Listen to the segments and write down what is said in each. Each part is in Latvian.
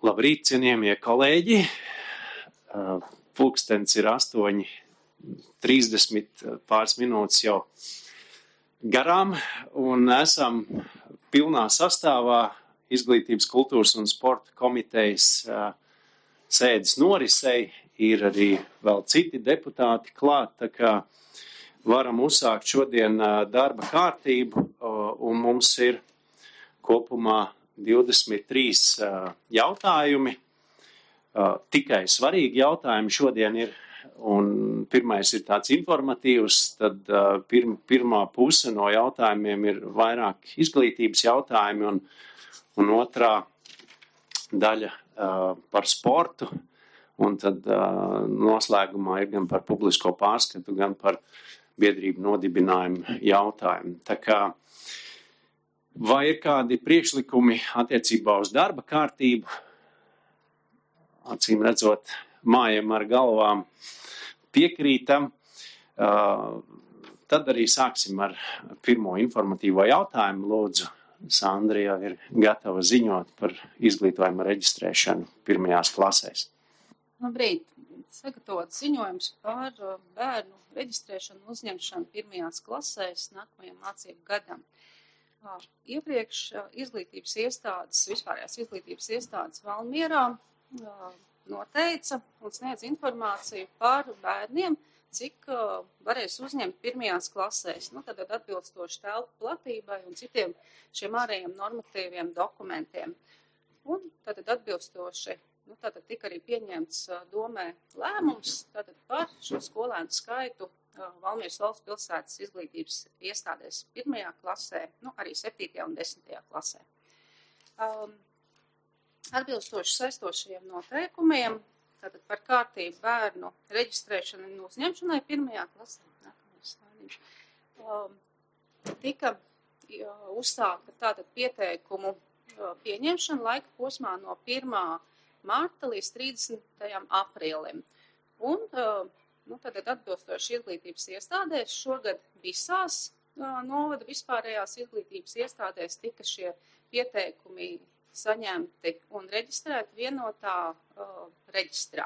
Labrīt, cienījamie kolēģi! Pulkstens ir 8:30, pāris minūtes jau garām, un esam pilnā sastāvā Izglītības, kultūras un sporta komitejas sēdes norisei. Ir arī vēl citi deputāti klāt, tā kā varam uzsākt šodien darba kārtību, un mums ir kopumā 23 jautājumi. Tikai svarīgi jautājumi šodien ir, un pirmais ir tāds informatīvs, tad pirmā puse no jautājumiem ir vairāk izglītības jautājumi, un otrā daļa par sportu, un tad noslēgumā ir gan par publisko pārskatu, gan par biedrību nodibinājumu jautājumu. Tā kā vai ir kādi priekšlikumi attiecībā uz darba kārtību? Acīm redzot, mājam ar galvām piekrītam. Tad arī sāksim ar pirmo informatīvo jautājumu. Lūdzu, Sandra jau ir gatava ziņot par izglītojuma reģistrēšanu pirmajās klasēs. Labrīt! Sagatavots ziņojums par bērnu reģistrēšanu un uzņemšanu pirmajās klasēs nākamajam mācību gadam. Iepriekš izglītības iestādes, vispārējās izglītības iestādes Valmierā noteica un sniedz informāciju par bērniem, cik varēs uzņemt pirmajās klasēs. Tātad atbilstoši telpu platībai un citiem šiem ārējiem normatīviem dokumentiem. Un tātad atbilstoši, tātad tika arī pieņemts domē lēmums tātad par šo skolēnu skaitu Valmieras valsts pilsētas izglītības iestādēs pirmajā klasē, arī 7. un 10. klasē. Atbilstoši saistošajiem noteikumiem, tātad par kārtību bērnu reģistrēšanu un uzņemšanai pirmajā klasē, tika uzsākta tātad pieteikumu pieņemšana laika posmā no 1. marta līdz 30. aprīlim. Un tātad atbilstoši izglītības iestādēs šogad visās novada vispārējās izglītības iestādēs tika šie pieteikumi saņemti un reģistrēti vienotā reģistrā.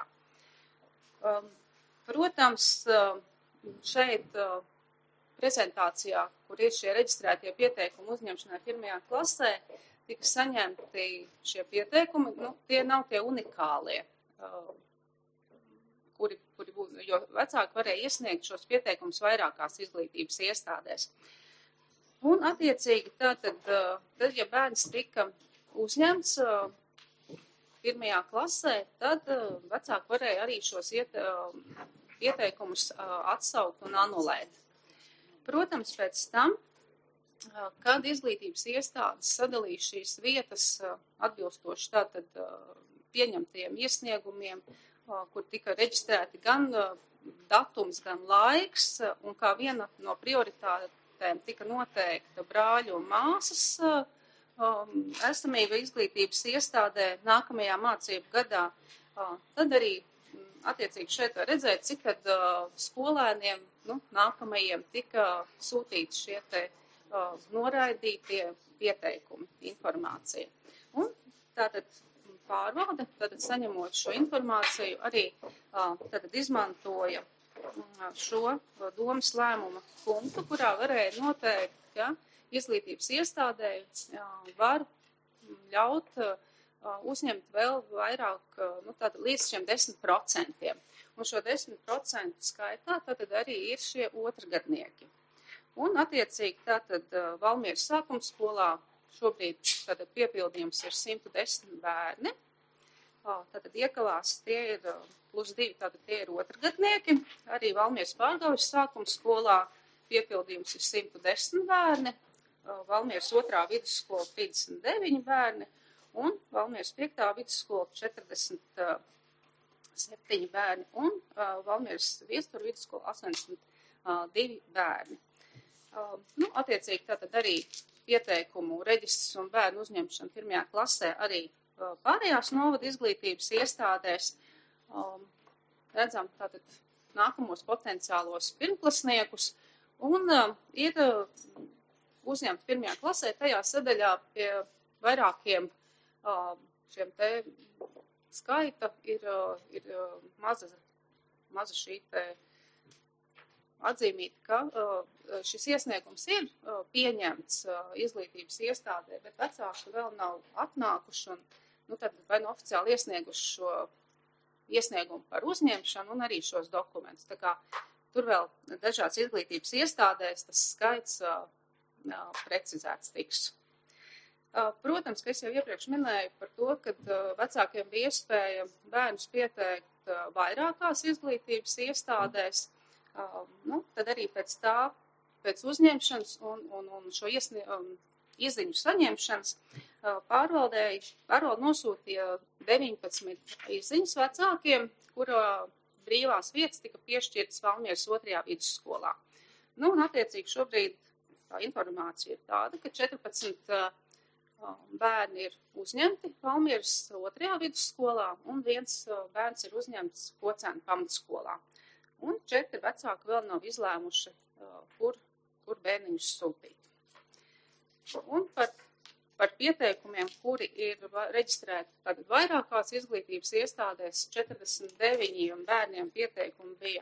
Protams, šeit prezentācijā, kur ir šie reģistrētie pieteikumi uzņemšanai pirmajā klasē, tika saņemti šie pieteikumi, tie nav tie unikālie, jo vecāki varēja iesniegt šos pieteikumus vairākās izglītības iestādēs. Un attiecīgi tātad, ja bērns tika uzņemts pirmajā klasē, tad vecāki varēja arī šos ieteikumus atsaukt un anulēt. Protams, pēc tam, kad izglītības iestādes sadalīja šīs vietas atbilstoši tātad pieņemtajiem iesniegumiem, kur tika reģistrēti gan datums, gan laiks, un kā viena no prioritātēm tika noteikta brāļu un māsas esamība izglītības iestādē nākamajā mācību gadā, tad arī attiecīgi šeit var redzēt, cik tad skolēniem nākamajiem tika sūtīti šie te noraidītie pieteikumi, informācija. Un tātad pārvalde, tātad saņemot šo informāciju, arī tātad izmantoja šo domas lēmuma punktu, kurā varēja noteikt, ka izglītības iestādē var ļaut uzņemt vēl vairāk, tātad līdz šiem 10%. Un šo 10% skaitā tātad arī ir šie otrgadnieki. Un attiecīgi tātad Valmieras sākuma skolā šobrīd tātad piepildījums ir 110 bērni. Tātad iekalās tie ir +2, tātad tie ir otrgadnieki. Arī Valmieras Pārgaujas sākuma skolā piepildījums ir 110 bērni. Valmieras 2. vidusskola 39 bērni un Valmieras 5. vidusskola 47 bērni un Valmieras Viestura vidusskola 82 bērni. Attiecīgi tātad arī pieteikumu reģistrs un bērnu uzņemšana pirmajā klasē arī pārējās novada izglītības iestādēs. Redzam tātad nākamos potenciālos pirmklasniekus un ir uzņemti pirmajā klasē tajā sadaļā pie vairākiem šiem te skaita ir maza šī te atzīmīta, ka šis iesniegums ir pieņemts izglītības iestādē, bet vecāki vēl nav atnākuši un tad vai nu oficiāli iesnieguši šo iesniegumu par uzņemšanu un arī šos dokumentus. Tā kā tur vēl dažādas izglītības iestādēs tas skaits precizēts tiks. Protams, ka es jau iepriekš minēju par to, ka vecākiem bija iespēja bērnus pieteikt vairākās izglītības iestādēs, tad arī pēc uzņemšanas un šo izziņu saņemšanas pārvalde nosūtīja 19 izziņas vecākiem, kura brīvās vietas tika piešķirtas Valmieras 2. vidusskolā. Un attiecīgi šobrīd tā informācija ir tāda, ka 14 bērni ir uzņemti Valmieras 2. vidusskolā un 1 bērns ir uzņemts Pocēnu pamatskolā. Un 4 vecāki vēl nav izlēmuši, kur bērniņus sūtīt. Un par pieteikumiem, kuri ir reģistrēti tagad vairākās izglītības iestādēs, 49 bērniem pieteikumi bija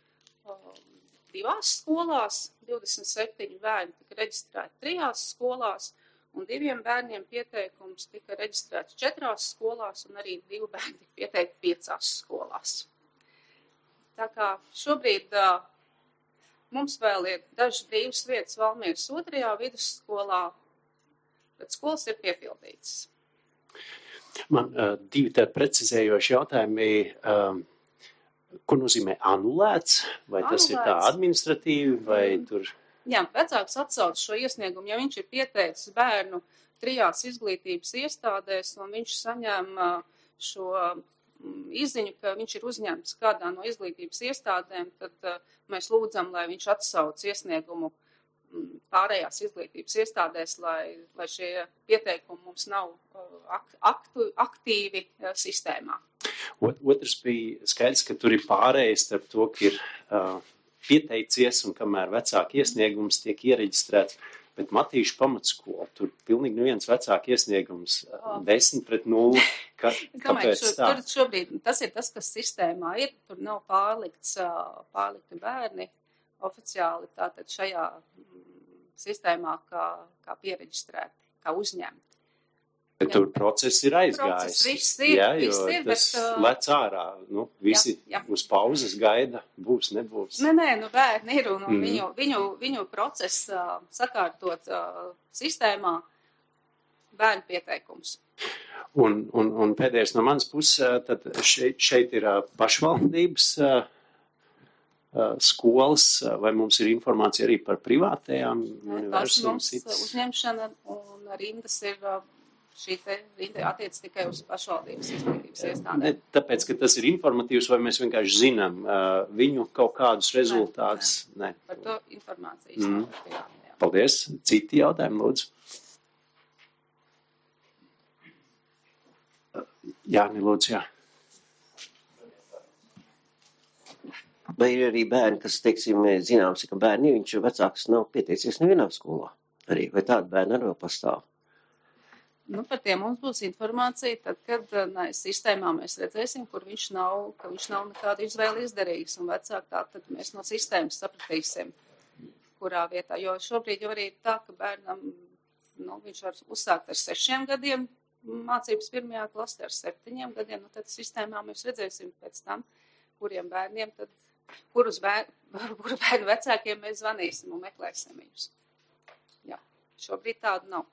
2 skolās, 27 bērni tika reģistrēti 3 skolās, un 2 bērniem pieteikums tika reģistrēts 4 skolās, un arī 2 bērni tika pieteikti 5 skolās. Tā kā šobrīd mums vēl ir dažas brīvas vietas Valmieras 2. vidusskolā, bet skolas ir piepildītas. Man 2 tādi precizējoši jautājumi, ko nozīmē anulēts? Vai tas ir tā administratīvi, vai tur? Jā, vecāks atsauc šo iesniegumu, ja viņš ir pieteicis bērnu 3 izglītības iestādēs, un viņš saņem šo izziņu, ka viņš ir uzņemts kādā no izglītības iestādēm, tad mēs lūdzam, lai viņš atsauc iesniegumu pārējās izglītības iestādēs, lai šie pieteikumi mums nav aktīvi sistēmā. Otrs bija skaidrs, ka tur ir pārējais starp to, ka ir pieteicies un kamēr vecāku iesniegums tiek iereģistrēts. Bet Matīšu pamatskola, tur pilnīgi neviens vecāku iesniegums 10-0. Kāpēc tā? Tur šobrīd tas ir tas, kas sistēmā ir. Tur nav pārlikti bērni oficiāli tātad šajā sistēmā kā piereģistrēti, kā uzņemti. Bet tur process ir aizgājis. Viss ir, tas lec ārā. Visi uz pauzes gaida, būs, nebūs. Nē, bērni ir un viņu process sakārtot sistēmā bērnu pieteikums. Un pēdējais no manas puses, tad šeit ir pašvaldības skolas, vai mums ir informācija arī par privātajām universitātēm? Tas mums uzņemšana un rindas ir šī te rinda attiec tikai uz pašvaldības izglītības iestādēm. Tāpēc, ka tas ir informatīvs, vai mēs vienkārši zinām viņu kaut kādus rezultātus? Nē. Par to informāciju. Paldies. Citi jautājumi, lūdzu. Jāni, lūdzu, jā. Vai ir arī bērni, kas, teiksim, zināms, ka bērni, viņš vecāks nav pieteicies nevienā skolā arī, vai tāda bērna arī vēl pastāv? Par tiem mums būs informācija, tad, kad sistēmā mēs redzēsim, ka viņš nav nekādu izvēli izdarījis, un vecāk tad mēs no sistēmas sapratīsim, kurā vietā. Jo šobrīd jau arī ir tā, ka bērnam, viņš var uzsākt ar 6 gadiem, mācības 1. klasē ar 7 gadiem, tad sistēmā mēs redzēsim pēc tam, kuriem bērniem, kuru bērnu vecākiem mēs zvanīsim un meklēsim viņus. Jā, šobrīd tādu nav.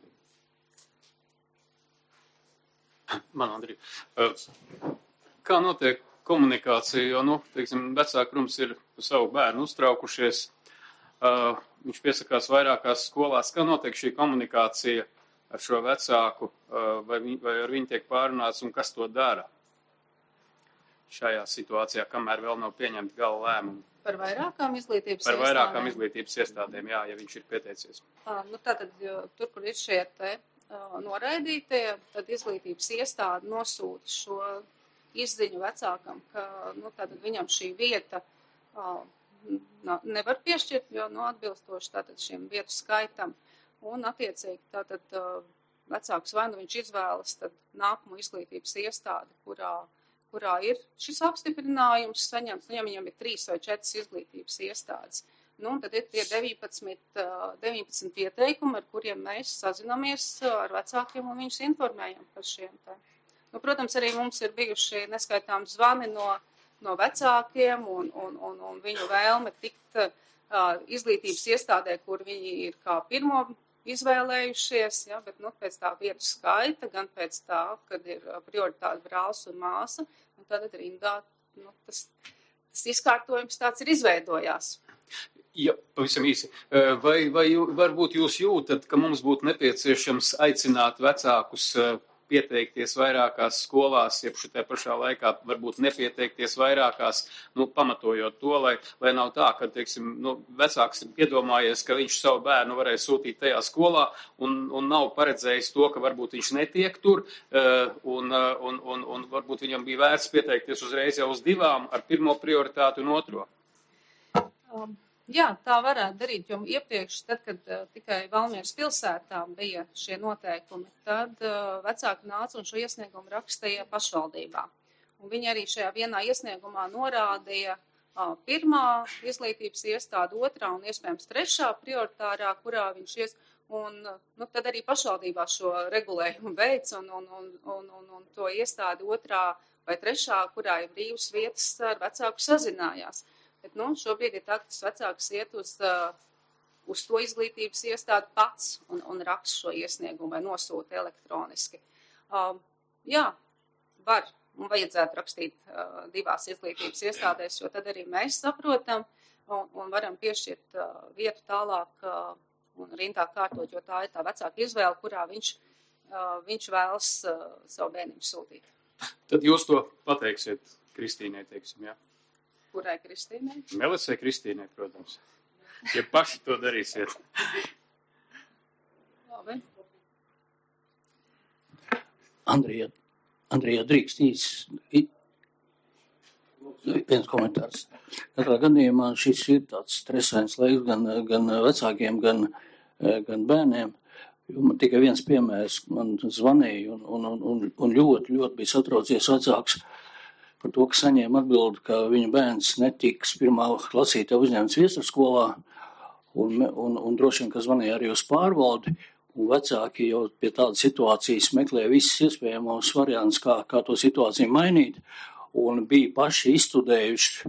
Man, Andrija, kā notiek komunikācija, jo, vecāki mums ir savu bērnu uztraukušies, viņš piesakās vairākās skolās, kā notiek šī komunikācija ar šo vecāku, vai ar viņu tiek pārunāts un kas to dara šajā situācijā, kamēr vēl nav pieņemti gala lēmumi? Par vairākām izglītības iestādēm? Par vairākām izglītības iestādēm, jā, ja viņš ir pieteicies. Tātad, tur, kur ir šie te noraidītie, tad izglītības iestāde nosūta šo izziņu vecākam, ka tātad viņam šī vieta nevar piešķirt, jo atbilstoši tātad šim vietu skaitam. Un attiecīgi tātad vecāks vai nu viņš izvēlas tad nākamo izglītības iestādi, kurā ir šis apstiprinājums saņemts, nu, ja viņam ir 3 vai 4 izglītības iestādes. Nu, tad ir tie 19 pieteikumi, ar kuriem mēs sazinamies ar vecākiem un viņus informējam par šiem te. Nu, protams, arī mums ir bijuši neskaitām zvani no vecākiem un viņu vēlme tikt izglītības iestādē, kur viņi ir kā pirmo izvēlējušies, ja, bet nu, pēc tā vietu skaita, gan pēc tā, kad ir prioritāte brālis un māsa, un tad rindā nu, tas izkārtojums tāds ir izveidojās. Ja, pavisam īsi. Vai varbūt jūs jūtat, ka mums būtu nepieciešams aicināt vecākus pieteikties vairākās skolās, jeb šitā pašā laikā varbūt nepieteikties vairākās, nu, pamatojot to, lai nav tā, ka, teiksim, nu, vecāks ir iedomājies, ka viņš savu bērnu varēs sūtīt tajā skolā un nav paredzējis to, ka varbūt viņš netiek tur, un varbūt viņam bija vērts pieteikties uzreiz jau uz 2 ar pirmo prioritātu un otro. Jā, tā varētu darīt, jo iepriekš, tad, kad tikai Valmieras pilsētā bija šie noteikumi, tad vecāki nāca un šo iesniegumu rakstīja pašvaldībā. Un viņi arī šajā vienā iesniegumā norādīja pirmā izglītības iestāde, 2. un iespējams 3. prioritārā, kurā viņš ies, un nu, tad arī pašvaldībā šo regulējumu veids un to iestādi 2. vai 3., kurā ir brīvas vietas ar vecāku sazinājās. Bet, nu, šobrīd ir tā, ka tas vecāks iet uz to izglītības iestādi pats un raksta šo iesniegumu vai nosūta elektroniski. Jā, var un vajadzētu rakstīt 2 izglītības iestādēs, jo tad arī mēs saprotam un varam piešķirt vietu tālāk un rindā kārtot, jo tā ir tā vecāka izvēle, kurā viņš vēlas savu bērniņu sūtīt. Tad jūs to pateiksiet Kristīnai, teiksim, jā? Kurai Kristīnai? Melisai Kristīnai, protams. Ja paši to darīsiet. Labi. Andrija, drīkst viens komentārs. Katrā gadījumā šis ir tāds stresains laiks gan vecākiem, gan bērniem. Jo man tikai viens piemērs, man zvanīja un ļoti bija satraucies vecāks par to, ka saņēma atbildi, ka viņa bērns netiks pirmā klasītē uzņemts viestursskolā, un droši vien, ka zvanīja arī uz pārvaldi, un vecāki jau pie tādas situācijas meklē visas iespējamos variants, kā to situāciju mainīt, un bija paši izstudējuši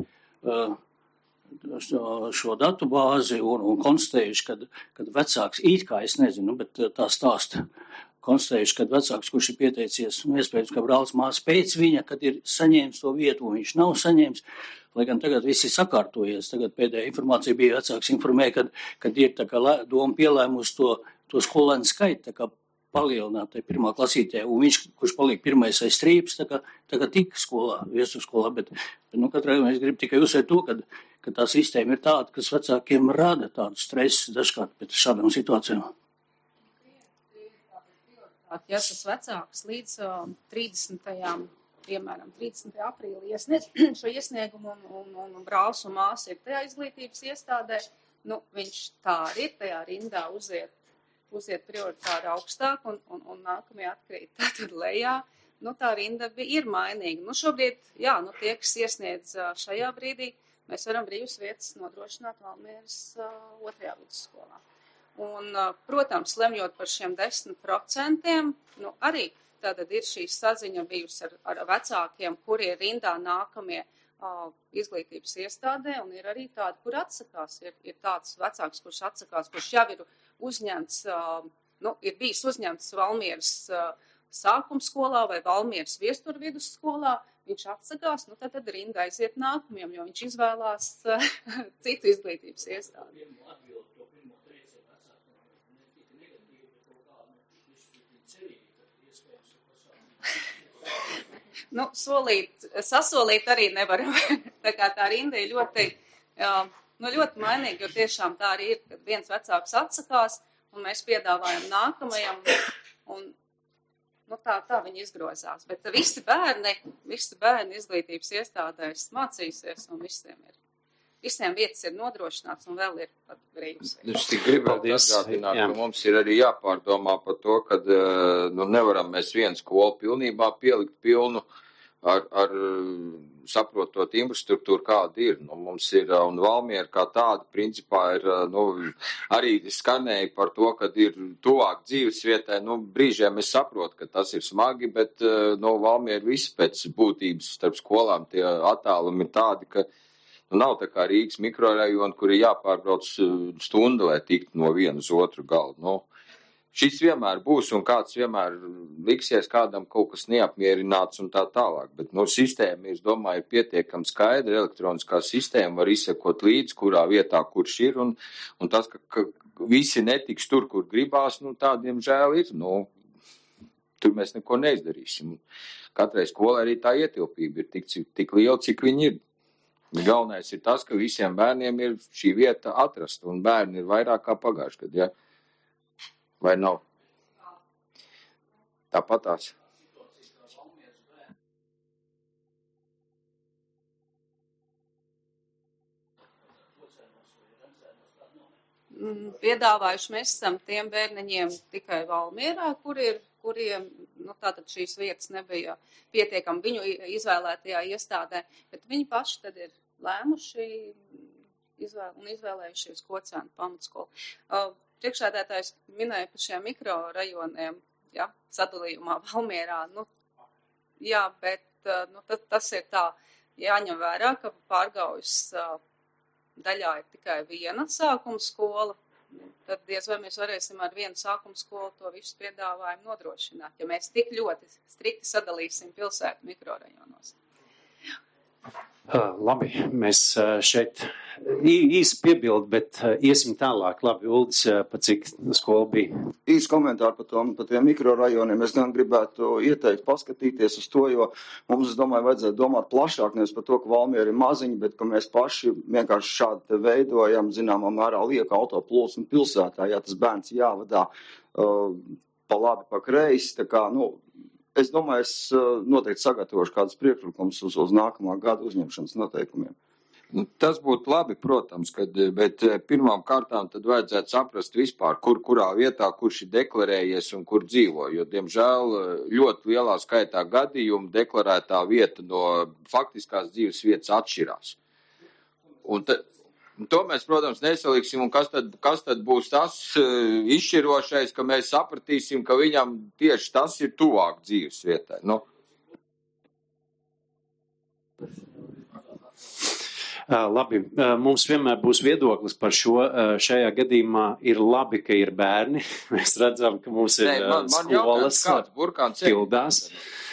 šo datu bāzi un konstatējuši, kad vecāks, it kā es nezinu, bet tā stāsta, konstatējuši, kad vecāks, kurš ir pieteicies, iespējams, ka brālis māsa pēc viņa, kad ir saņēmis to vietu, un viņš nav saņēmis, lai gan tagad viss ir sakārtojies. Tagad pēdējā informācija bija vecāks informēja, kad ir tā kā doma pielēmusi to skolēnu skaitu, tā kā palielināt tai pirmā klasītē, un viņš, kurš paliek pirmais aiz strīpas, tā kā tika skolā, viesturskolā, bet nu, katrā es gribu tikai uzsvērt to, ka tā sistēma ir tāda, kas vecākiem rada tādu stresu dažkārt pēc šādām situācijām. Ja tas vecāks līdz 30. piemēram, 30. aprīlī iesniedz šo iesniegumu un brālis un māsa ir tajā izglītības iestādē, nu, viņš tā arī ir tajā rindā uziet prioritāri augstāk un nākamie atkrīt tātad lejā. Nu, tā rinda ir mainīga. Nu, šobrīd, jā, nu, tie, kas iesniedz šajā brīdī, mēs varam brīvas vietas nodrošināt Valmieras 2. vidusskolā. Un, protams, lemjot par šiem 10%, nu, arī tātad ir šī saziņa bijusi ar vecākiem, kuri ir rindā nākamie izglītības iestādē, un ir arī tādi, kur atsakās. Ir tāds vecāks, kurš atsakās, kurš jau ir uzņemts, nu, ir bijis uzņemts Valmieras sākumskolā vai Valmieras viestura vidusskolā, viņš atsakās, nu, tad rinda aiziet nākamajam, jo viņš izvēlās citu izglītības iestādi. Nu, sasolīt arī nevaram. Tā kā tā rinda ir ļoti mainīga, jo tiešām tā arī ir, kad viens vecāks atsakās, un mēs piedāvājam nākamajam, un nu, tā viņi izgrozās. Bet visi bērni izglītības iestādēs mācīsies, un visiem visiem vietas ir nodrošināts un vēl ir pat brīvs. Es tik gribētu atgādināt, ka mums ir arī jāpārdomā par to, ka nevaram mēs vienu skolu pilnībā pielikt pilnu ar saprotot infrastruktūru, kāda ir. Mums ir, un Valmiera kā tāda, principā ir, arī skanēja par to, ka ir tuvāk dzīves vietai. Brīžiem es saprotu, ka tas ir smagi, bet, Valmiera viss pēc būtības starp skolām tie attālumi ir tādi, ka nav tā kā Rīgas mikrorajona, kur ir jāpārbrauc stundu, lai tiktu no viena uz otru galu. Šis vienmēr būs un kāds vienmēr liksies kādam kaut kas neapmierināts un tā tālāk. Bet sistēma, es domāju, ir pietiekami skaidra. Elektroniskā sistēma var izsekot līdz, kurā vietā kurš ir. Un tas, ka visi netiks tur, kur gribās, tādiem žēl ir. Tur mēs neko neizdarīsim. Katrai skolai arī tā ietilpība ir tik liela, cik viņi ir. Galvenais ir tas, ka visiem bērniem ir šī vieta atrasta. Un bērni ir vairāk kā pagājuši gadu, ja? Vai nav? Tāpatās. Piedāvājuši mēs esam tiem bērniņiem tikai Valmierā, kuriem tātad šīs vietas nebija pietiekami viņu izvēlētajā iestādē, bet viņi paši tad ir lēmuši un izvēlējušies Kocēnu pamatskolu. Priekšsēdētājs minēja par šiem mikrorajoniem, sadalījumā Valmierā. Bet tas ir tā jāņem vērā, ka Pārgaujas daļā ir tikai viena sākuma skola. Tad diez vai mēs varēsim ar vienu sākuma skolu to visu piedāvājumu nodrošināt, ja mēs tik ļoti strikti sadalīsim pilsētu mikrorajonos. Labi, mēs šeit īsi piebildu, bet iesim tālāk. Labi, Uldis, pa cik skola bija? Īsi komentāri par tiem mikrorajoniem. Es gan gribētu ieteikt paskatīties uz to, jo mums, es domāju, vajadzētu domāt plašāk, nevis par to, ka Valmiera ir maziņa, bet ka mēs paši vienkārši šādi veidojam, zināmā mērā lieka autoplūsmu pilsētā, ja tas bērns jāvadā pa labi, pa kreisi, tā kā, es domāju, es noteikti sagatavošu kādus priekšlikumus uz nākamā gada uzņemšanas noteikumiem. Tas būtu labi, protams, bet pirmām kārtām tad vajadzētu saprast vispār, kurā vietā, kurš ir deklarējies un kur dzīvo, jo, diemžēl, ļoti lielā skaitā gadījumu deklarētā vieta no faktiskās dzīves vietas atšķirās. Un to mēs, protams, nesaliksim, un kas tad būs tas izšķirošais, ka mēs sapratīsim, ka viņam tieši tas ir tuvāk dzīves vietai. Labi, mums vienmēr būs viedoklis par šo. Šajā gadījumā ir labi, ka ir bērni. Mēs redzam, ka mums ir skolas pildās.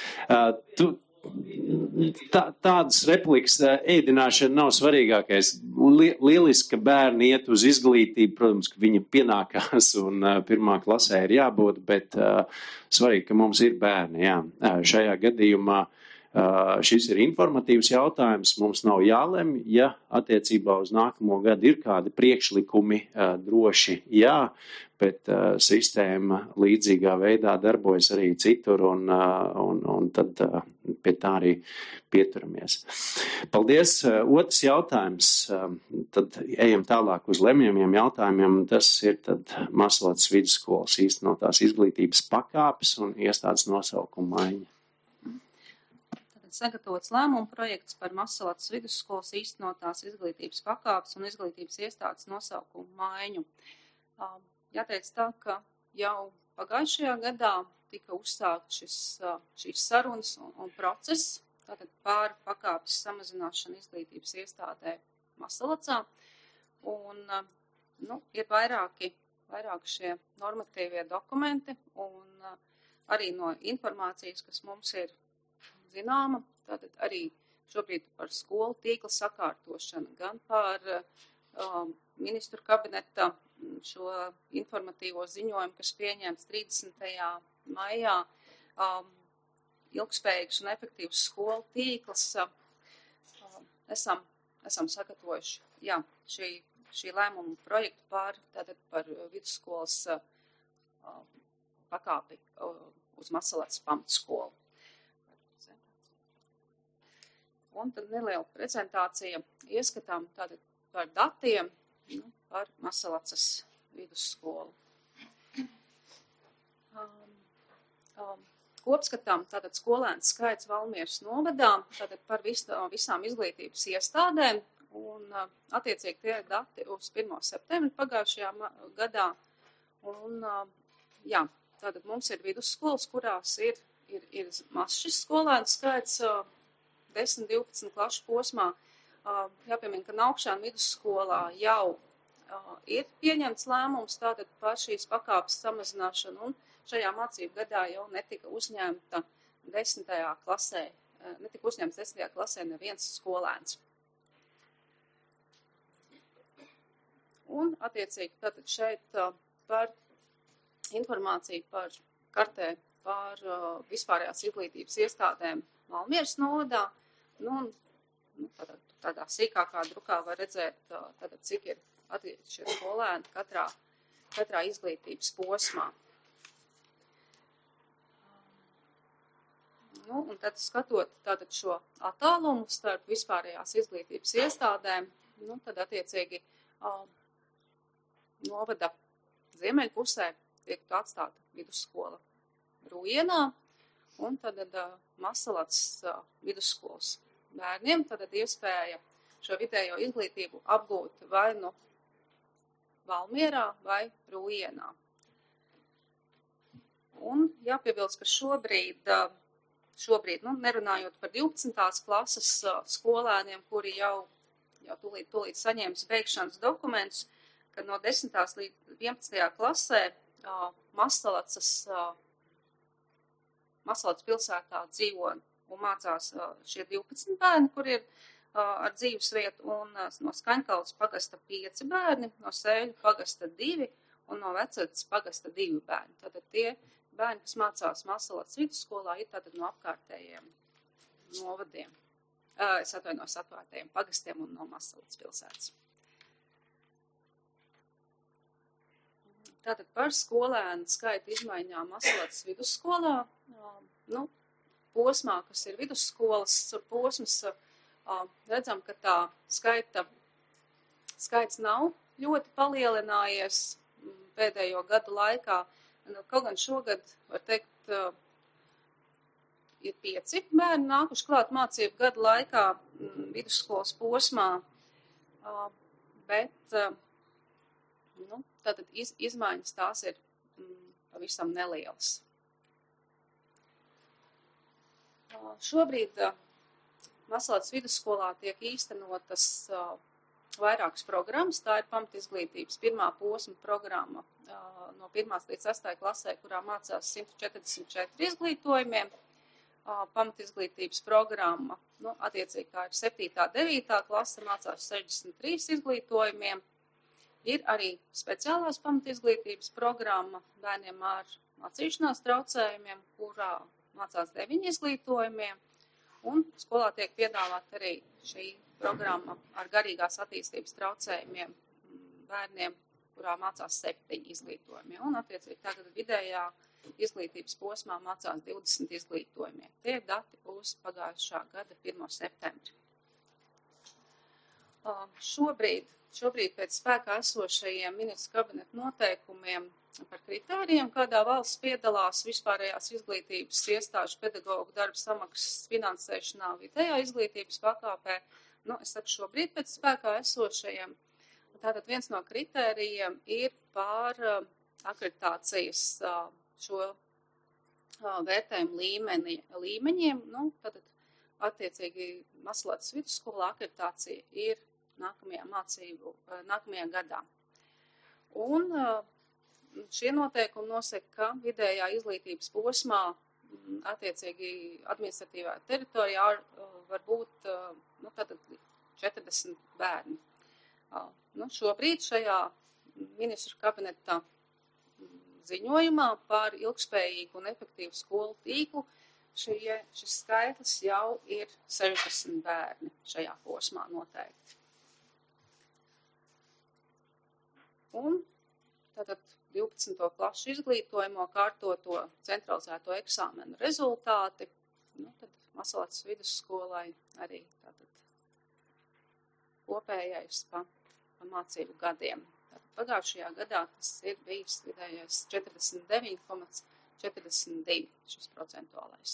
Tādas replikas ēdināšana nav svarīgākais. Lieliski, ka bērni iet uz izglītību, protams, ka viņi pienākās un pirmā klasē ir jābūt, bet svarīgi, ka mums ir bērni. Jā. Šajā gadījumā šis ir informatīvs jautājums, mums nav jālemj, ja attiecībā uz nākamo gadu ir kādi priekšlikumi, droši jā, bet sistēma līdzīgā veidā darbojas arī citur, un tad pie tā arī pieturamies. Paldies. Otrs jautājums, tad ejam tālāk uz lemjamiem jautājumiem, tas ir tad Masalotas vidusskolas īstenotās izglītības pakāpes un iestādes nosaukuma maiņa. Sagatavots lēmumu projekts par Masalotas vidusskolas īstenotās izglītības pakāpes un izglītības iestādes nosaukumu maiņu. Jāteic tā, ka jau pagājušajā gadā tika uzsākt šīs sarunas un process, tātad pār pakāpes samazināšana izglītības iestādē Masalacā. Un, ir vairāki šie normatīvie dokumenti un arī no informācijas, kas mums ir zināma, tātad arī šobrīd par skolu tīkla sakārtošanu, gan par ministru kabineta šo informatīvo ziņojumu, kas pieņemts 30. maijā, ilgspējīgs un efektīvs skolu tīkls. Esam sagatavojuši šī lēmuma projektu par vidusskolas pakāpi uz Masalatas pamatskolu. Un tad neliela prezentācija ieskatām tātad par datiem, par Masalacas vidusskolu. Kopskatām tātad skolēnu skaits Valmieras novadā, tātad par visām izglītības iestādēm, un attiecīgi tie ir dati uz 1. septembri pagājušajā gadā. Un, jā, tātad mums ir vidusskolas, kurās ir mazs šis skolēnu skaits 10-12 klašu posmā. Jāpiemina, ka Naukšāna vidusskolā jau ir pieņemts lēmums tātad par šīs pakāpes samazināšanu, un šajā mācību gadā jau netika uzņemts 10. klasē neviens skolēns. Un, attiecīgi, tātad šeit par informāciju par kartē par vispārējās izglītības iestādēm Valmieras novadā, tādā sīkākā drukā var redzēt, tātad, cik ir attiecīgi šie skolēni katrā izglītības posmā. Un tad skatot tātad šo attālumu starp vispārējās izglītības iestādēm, tad attiecīgi novada ziemeļpusē tiek atstāta vidusskola Rūjienā, un tad Masalacas vidusskolas bērniem tad iespēja šo vidējo izglītību apgūt vai nu Valmierā vai Rūjienā. Un jāpiebilst, ka šobrīd nerunājot par 12. klases skolēniem, kuri jau tūlīt saņēmis beigšanas dokumentus, kad no 10. līdz 11. klasē Masalacas pilsētā dzīvo un mācās šie 12 bērni, kur ir ar dzīvesvietu, un no Skaņkalas pagasta 5 bērni, no Sēļu pagasta 2 un no Vececas pagasta 2 bērni. Tātad tie bērni, kas mācās Masalacas vidusskolā, ir tātad no apkārtējiem novadiem. Es atvainojos atvērtajiem pagastiem un no Masalacas pilsētas. Tātad par skolēnu skaitu izmaiņām Masalacas vidusskolā, posmā, kas ir vidusskolas posms, redzam, ka tā skaits nav ļoti palielinājies pēdējo gadu laikā. Kaut gan šogad, var teikt, ir 5 bērni nākuši klāt mācību gadu laikā vidusskolas posmā, bet tātad izmaiņas tās ir pavisam nelielas. Šobrīd Masalacas vidusskolā tiek īstenotas vairākas programmas. Tā ir pamatizglītības pirmā posma programma no 1. līdz 6. klasē, kurā mācās 144 izglītojumiem. Pamatizglītības programma, attiecīgi kā ir 7. 9. klase, mācās 63 izglītojumiem. Ir arī speciālās pamatizglītības programma bērniem ar mācīšanās traucējumiem, kurā mācās 9 izglītojumiem, un skolā tiek piedāvāt arī šī programma ar garīgās attīstības traucējumiem bērniem, kurā mācās 7 izglītojumiem, un attiecīgi tagad vidējā izglītības posmā mācās 20 izglītojumiem. Tie ir dati uz pagājušā gada 1. septembri. Šobrīd pēc spēkā esošajiem ministru kabineta noteikumiem par kritērijiem, kādā valsts piedalās vispārējās izglītības iestāžu pedagoģu darba samaksas finansēšanā vidējā izglītības pakāpē, es saku šobrīd pēc spēkā esošajiem. Tātad viens no kritērijiem ir par akreditācijas šo vērtējumu līmeņiem, tātad attiecīgi Masalacas vidusskolā akreditācija ir nākamajā gadā. Un šie noteikumi nosaka, ka vidējā izglītības posmā attiecīgi administratīvā teritorijā var būt 40 bērni. Šobrīd šajā ministru kabineta ziņojumā par ilgspējīgu un efektīvu skolu tīklu šis skaitlis jau ir 60 bērni šajā posmā noteikti. Un tātad 12. klašu izglītojamo kārtoto centralizēto eksāmenu rezultāti, tad Masalacas vidusskolai arī tātad kopējais pa pa mācību gadiem. Pagājušajā gadā tas ir bijis vidējais 49,42 šis procentuālais.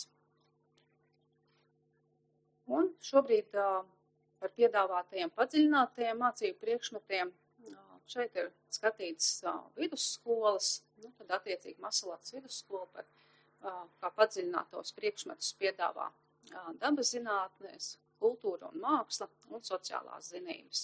Un šobrīd par piedāvātajiem padziļinātajiem mācību priekšmetiem šeit ir skatīts vidusskolas, tad attiecīgi Masalats vidusskola par kā padziļinātos priekšmetus piedāvā dabas zinātnes, kultūra un māksla un sociālās zinības.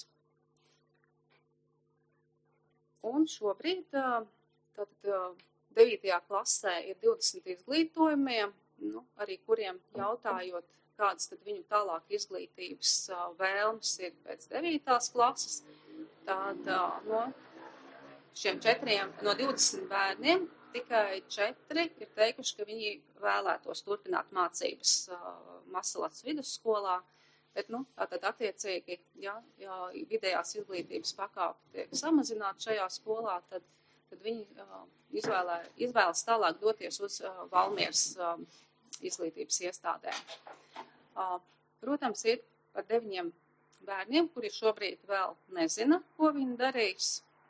Un šobrīd tātad 9. klasē ir 20 izglītojumiem, arī kuriem jautājot, kādas tad viņu tālāk izglītības vēlmes ir pēc 9. klases. Tad no šiem 20 bērniem tikai 4 ir teikuši, ka viņi vēlētos turpināt mācības Masalats vidusskolā, bet tātad attiecīgi, ja vidējās izglītības pakāpe tiek samazināta šajā skolā, tad viņi izvēlas tālāk doties uz Valmieras izglītības iestādēm. Protams, ir par 9 bērniem, kuri šobrīd vēl nezina, ko viņi darīs.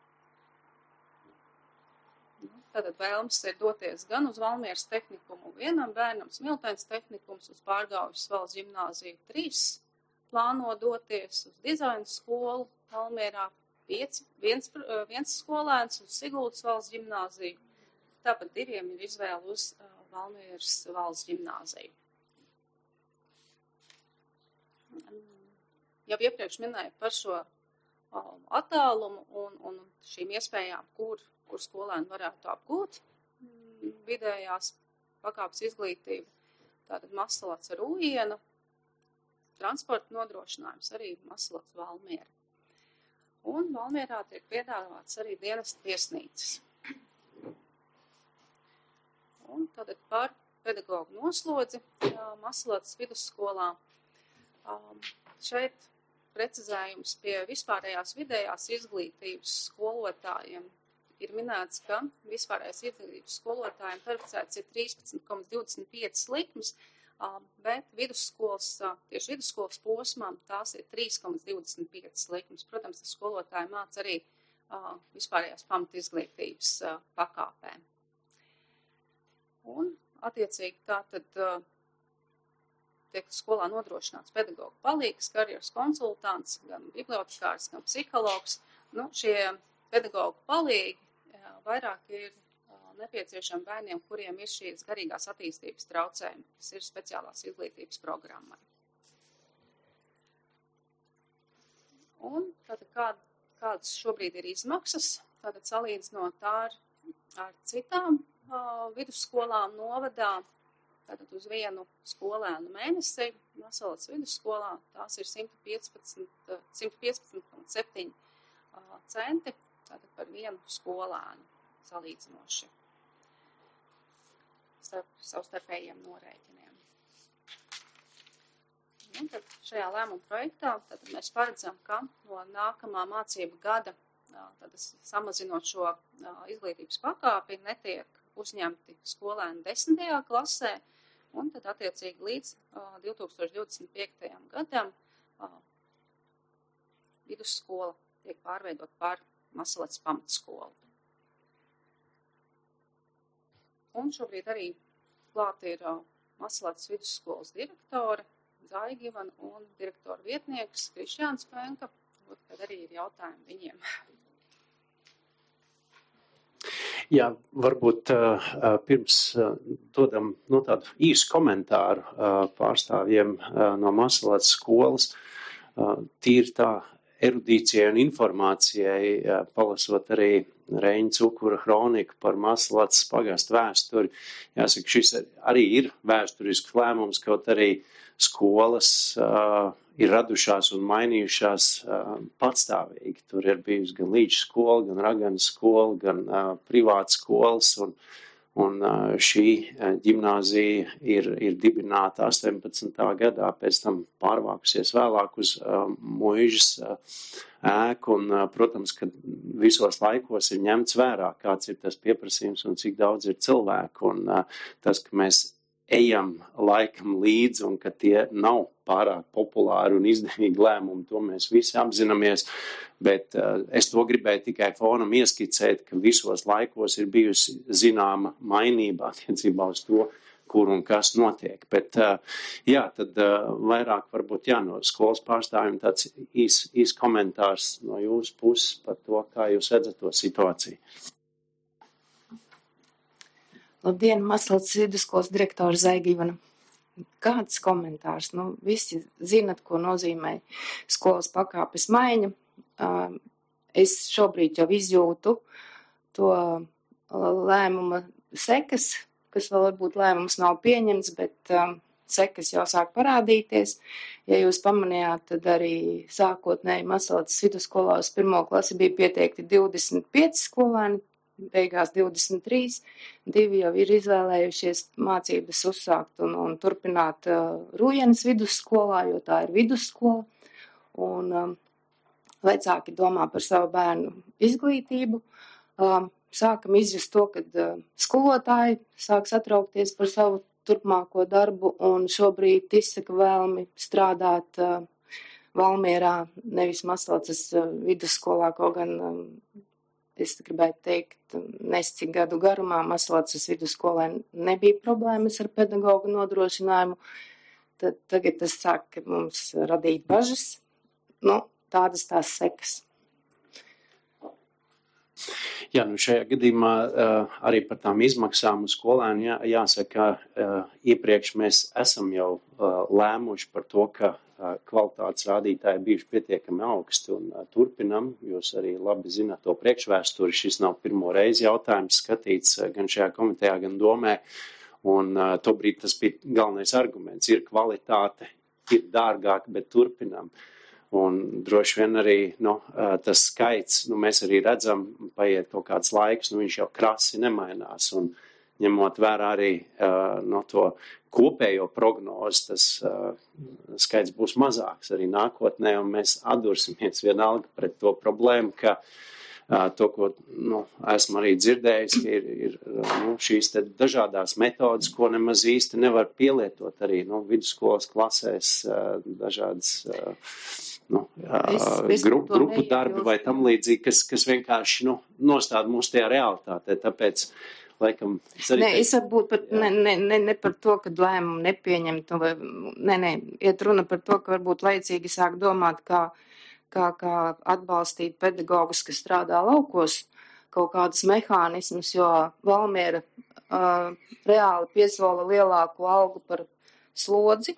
Tātad vēlmes ir doties gan uz Valmieras tehnikumu, vienam bērnam Smiltenes tehnikums, uz Pārgaujas valsts ģimnāziju 3 plāno doties, uz dizaina skolu Valmierā viens skolēns, uz Siguldas valsts ģimnāziju, tāpat 2 ir izvēle uz Valmieras valsts ģimnāziju. Jau iepriekš minēju par šo attālumu un šīm iespējām, kur skolēni varētu apgūt vidējās pakāpes izglītību. Tātad Masalats ar Ujienu, transporta nodrošinājums arī Masalats Valmiera. Un Valmierā tiek piedāvāts arī dienesta viesnīcas. Un tātad par pedagogu noslodzi Masalats vidusskolā. Šeit precizējums pie vispārējās vidējās izglītības skolotājiem ir minēts, ka vispārējās izglītības skolotājiem paredzēts ir 13,25 likmes, bet tieši vidusskolas posmām tās ir 3,25 likmes. Protams, tas skolotāji māca arī vispārējās pamatizglītības pakāpēm. Un attiecīgi tātad tiek skolā nodrošināts pedagogu palīgs, karjeras konsultants, gan bibliotekārs, gan psihologs. Šie pedagogu palīgi vairāk ir nepieciešami bērniem, kuriem ir šīs garīgās attīstības traucējumi, kas ir speciālās izglītības programmai. Un tātad kādas šobrīd ir izmaksas, tātad salīdzinot ar citām vidusskolām novadā, tātad uz vienu skolēnu mēnesi Masalats vidusskolā tās ir 115,7 centi, tātad par vienu skolēnu salīdzinoši starp savstarpējiem norēķiniem. Un tad šajā lēmuma projektā tad mēs paredzam, ka no nākamā mācību gada, tad samazinot šo izglītības pakāpi, netiek uzņemti skolēni 10. klasē, un tad attiecīgi līdz 2025. gadam vidusskola tiek pārveidot par Masalats pamatskolu. Un šobrīd arī klāt ir Masalats vidusskolas direktore Zaigivana un direktora vietnieks Krišjāns Penka, tad arī ir jautājumi viņiem. Jā, varbūt pirms dodam tādu īsu komentāru pārstāvjiem no Masalats skolas, tīri tā erudīcijai un informācijai, palasot arī Reņa Cukura kroniku par Masalats pagastu vēsturi. Jāsaka, šis arī ir vēsturisks lēmums, kaut arī skolas ir radušās un mainījušās patstāvīgi. Tur ir bijusi gan līča skola, gan raganas skola, gan privāta skolas, un šī ģimnāzija ir dibināta 18. gadā, pēc tam pārvākusies vēlāk uz muižas ēku, un, protams, ka visos laikos ir ņemts vērā, kāds ir tas pieprasījums un cik daudz ir cilvēku, un tas, ka mēs ejam laikam līdzi un ka tie nav pārāk populāri un izdevīgi lēmumi, to mēs visi apzināmies, bet es to gribēju tikai fonam ieskicēt, ka visos laikos ir bijusi zināma mainība attiecībā uz to, kur un kas notiek. Bet, jā, tad vairāk varbūt no skolas pārstāvjiem tāds īs komentārs no jūsu puses par to, kā jūs redzat to situāciju. Labdien, Maslats vidusskolas direktora Zaigivana. Kāds komentārs? Visi zinat, ko nozīmē skolas pakāpes maiņa. Es šobrīd jau izjūtu to lēmuma sekas, kas vēl varbūt lēmums nav pieņemts, bet sekas jau sāk parādīties. Ja jūs pamanījāt, tad arī sākotnēji Maslats vidusskolā uz 1. klasi bija pieteikti 25 skolēni, beigās 23, 2 jau ir izvēlējušies mācības uzsākt un turpināt Rūjenes vidusskolā, jo tā ir vidusskola, un vecāki domā par savu bērnu izglītību. Sākam izjust to, kad skolotāji sāk satraukties par savu turpmāko darbu un šobrīd izsaka vēlmi strādāt Valmierā, nevis Maslacas vidusskolā, kaut gan es gribētu teikt, cik gadu garumā Maslacas vidusskolē nebija problēmas ar pedagogu nodrošinājumu. Tad tagad tas sāk mums radīt bažas. Tādas tās sekas. Jā, šajā gadījumā arī par tām izmaksām uz skolēnu jāsaka, iepriekš mēs esam jau lēmuši par to, ka kvalitātes rādītāji bijuši pietiekami augsti un turpinam. Jūs arī labi zināt to priekšvēsturi. Šis nav pirmo reizi jautājums skatīts gan šajā komitejā, gan domē. Un tobrīd tas bija galvenais arguments. Ir kvalitāte, ir dārgāk, bet turpinam. Un droši vien arī tas skaits, mēs arī redzam, paiet kaut kāds laiks, viņš jau krasi nemainās. Un ņemot vērā arī to kopējo prognozi, tas skaits būs mazāks arī nākotnē, un mēs atdursimies vienalga pret to problēmu, ka to, ko esmu arī dzirdējis, ir šīs te dažādās metodas, ko nemaz īsti nevar pielietot arī vidusskolas klasēs, dažādas grupu darbi vai tam līdzīgi, kas vienkārši nostāda mūs tajā realitātē, tāpēc laikam, es varbūt ne par to, ka lēmumu nepieņemt, iet runa par to, ka varbūt laicīgi sāk domāt, kā atbalstīt pedagogus, kas strādā laukos, kaut kādus mehānismus, jo Valmiera reāli piesola lielāku algu par slodzi.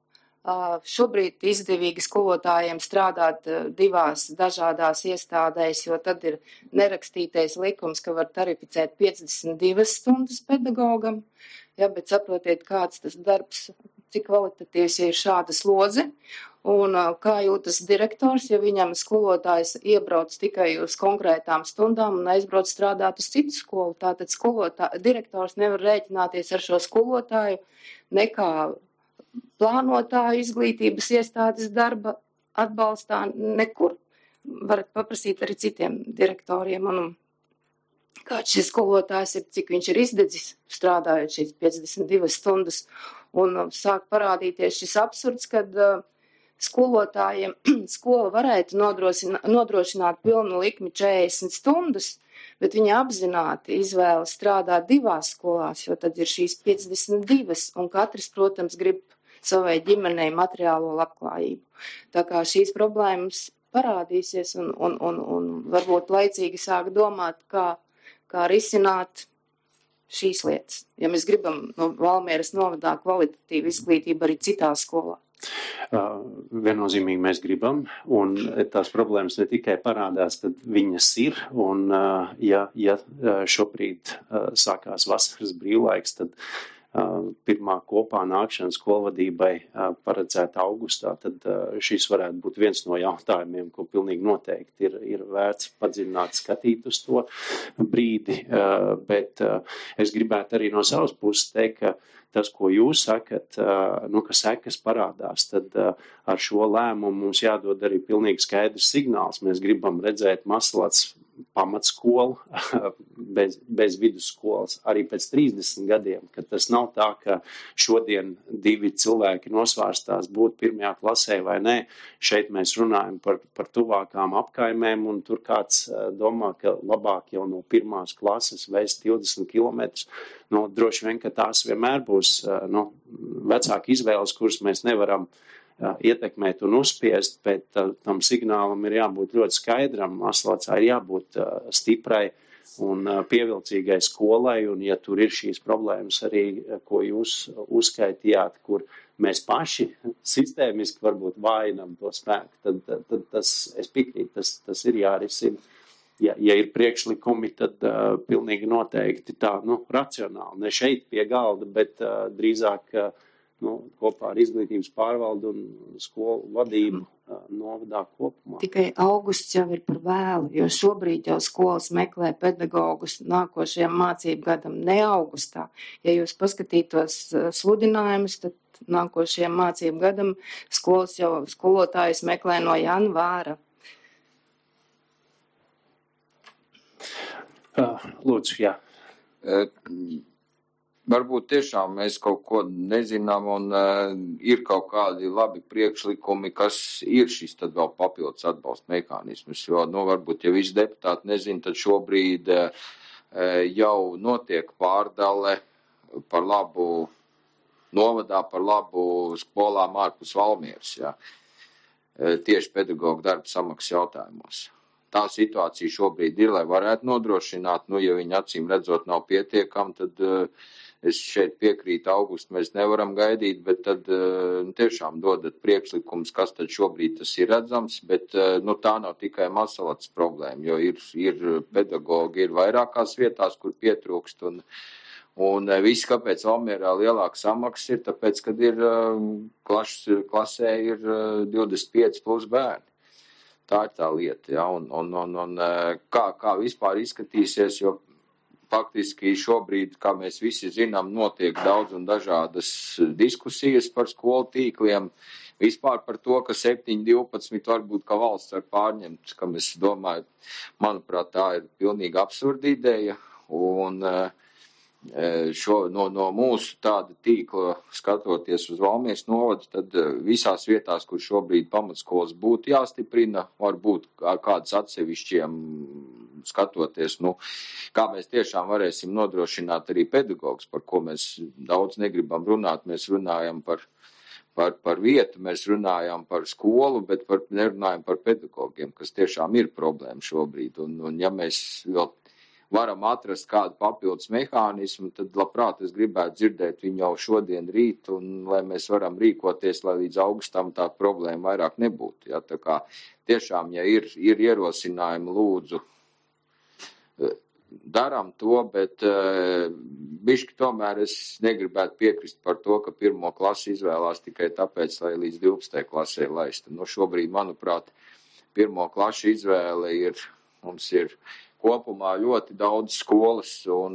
Šobrīd izdevīgi skolotājiem strādāt 2 dažādās iestādēs, jo tad ir nerakstītais likums, ka var tarificēt 52 stundas pedagogam. Ja, bet saprotiet, kāds tas darbs, cik kvalitatīvs ir šāda slodze, un kā jūtas direktors, ja viņam skolotājs iebrauc tikai uz konkrētām stundām un aizbrauc strādāt uz citu skolu. Tātad direktors nevar rēķināties ar šo skolotāju nekā plānotāju izglītības iestādes darba atbalstā nekur. Varat paprasīt arī citiem direktoriem, un kāds šis skolotājs ir, cik viņš ir izdedzis, strādājot šīs 52 stundas, un sāk parādīties šis absurds, kad skolotājiem skola varētu nodrošināt pilnu likmi 40 stundas, bet viņi apzināti izvēlas strādāt 2 skolās, jo tad ir šīs 52, un katrs, protams, grib savai ģimenei materiālo labklājību. Tā kā šīs problēmas parādīsies un varbūt laicīgi sāk domāt, kā risināt šīs lietas. Ja mēs gribam no Valmieras novadā kvalitatīvu izglītību arī citā skolā. Viennozīmīgi mēs gribam, un tās problēmas ne tikai parādās, tad viņas ir, un ja šobrīd sākās vasaras brīvlaiks, tad pirmā kopā nākšana skolvadībai paredzēta augustā, tad šis varētu būt viens no jautājumiem, ko pilnīgi noteikti ir vērts padziļināt skatīt uz to brīdi, bet es gribētu arī no savas puses teikt, ka tas, ko jūs sakat, ka sekas parādās, tad ar šo lēmumu mums jādod arī pilnīgi skaidrs signāls. Mēs gribam redzēt Maslats pamatskolu bez vidusskolas arī pēc 30 gadiem, ka tas nav tā, ka šodien 2 cilvēki nosvārstās būt 1. klasē vai nē. Šeit mēs runājam par tuvākām apkaimēm, un tur kāds domā, ka labāk jau no 1. klases vēst 20 kilometrus. Droši vien, ka tās vienmēr būs vecāku izvēles, kuras mēs nevaram ietekmēt un uzspiest, bet tam signālam ir jābūt ļoti skaidram. Masalacā ir jābūt stiprai un pievilcīgai skolai, un ja tur ir šīs problēmas arī, ko jūs uzskaitījāt, kur mēs paši sistēmiski varbūt vājinam to spēku, tad tas, es piekrītu, tas ir jārisina. Ja ir priekšlikumi, tad pilnīgi noteikti tā, racionāli, ne šeit pie galda, bet drīzāk kopā ar izglītības pārvaldu un skolu vadību novadā kopumā. Tikai augusts jau ir par vēlu, jo šobrīd jau skolas meklē pedagogus nākošajam mācību gadam, ne augustā. Ja jūs paskatītos sludinājumus, tad nākošajam mācību gadam skolas jau skolotājus meklē no janvāra. Lūdzu, jā. Varbūt tiešām mēs kaut ko nezinām un ir kaut kādi labi priekšlikumi, kas ir šis tad vēl papildus atbalsta mehānismus, jo, varbūt, ja visi deputāti nezin, tad šobrīd jau notiek pārdale par labu novadā, par labu skolām ārpus Valmieras, jā, tieši pedagoģu darba samaksas jautājumos. Tā situācija šobrīd ir, lai varētu nodrošināt, ja viņi acīm redzot nav pietiekami, tad es šeit piekrītu augustu, mēs nevaram gaidīt, bet tad tiešām dodat priekšlikums, kas tad šobrīd tas ir redzams, bet tā nav tikai Masalacas problēma, jo ir pedagogi, ir vairākās vietās, kur pietrūkst, un viss, kāpēc Valmierā lielāka samaksas ir, tāpēc, kad ir klasē ir 25 plus bērni. Tā ir tā lieta, ja, un kā vispār izskatīsies, jo faktiski šobrīd, kā mēs visi zinām, notiek daudz un dažādas diskusijas par skolu tīkliem, vispār par to, ka 7-12 varbūt, ka valsts var pārņemt, kam es domāju, manuprāt, tā ir pilnīgi absurda ideja, un no mūsu tāda tīkla skatoties uz Valmieras novadu, tad visās vietās, kur šobrīd pamatskolas būtu jāstiprina, varbūt kādas atsevišķiem skatoties, kā mēs tiešām varēsim nodrošināt arī pedagogus, par ko mēs daudz negribam runāt, mēs runājam par vietu, mēs runājam par skolu, bet nerunājam par pedagogiem, kas tiešām ir problēma šobrīd, un ja mēs vēl varam atrast kādu papildus mehānismu, tad labprāt es gribētu dzirdēt viņu jau šodien rīt, un lai mēs varam rīkoties, lai līdz augustam tā problēma vairāk nebūtu. Ja? Tā kā tiešām, ja ir ierosinājumi, lūdzu, daram to, bet bišķi tomēr es negribētu piekrist par to, ka 1. klasi izvēlās tikai tāpēc, lai līdz 12. klasē laista. Šobrīd, manuprāt, 1. klašu izvēle mums ir kopumā ļoti daudz skolas un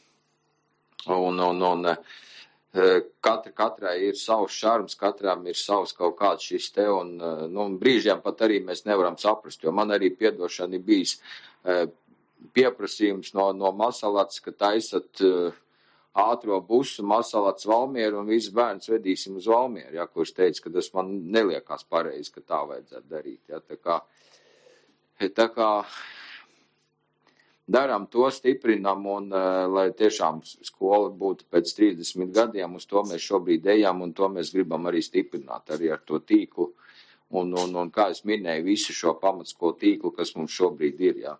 katrai ir savs šarms, katram ir savs kaut kāds šis te, un brīžiem pat arī mēs nevaram saprast, jo man arī piedošana ir bijis pieprasījums no Masalacas, ka taisat ātro busu Masalacas Valmieru un visus bērnus vedīsim uz Valmieru, ja, kurš teica, ka tas man neliekās pareizi, ka tā vajadzētu darīt. Ja, tā kā daram to, stiprinam, un lai tiešām skola būtu pēc 30 gadiem, uz to mēs šobrīd ejam, un to mēs gribam arī stiprināt arī ar to tīklu, un kā es minēju, visu šo pamatskolu tīklu, kas mums šobrīd ir, jā.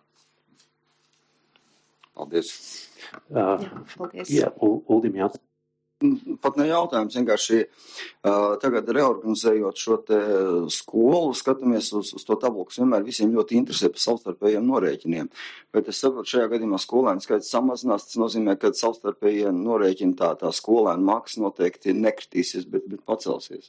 Paldies. Paldies. Jā, Uldim, jā. Pat ne jautājums, vienkārši tagad reorganizējot šo te skolu, skatāmies uz to tabulu, kas vienmēr visiem ļoti interesē par savstarpējiem norēķiniem. Bet es saprotu, šajā gadījumā skolēnu skaits samazinās, tas nozīmē, ka savstarpējie norēķini tā skolēnu maksa noteikti nekritīsies, bet pacelsies.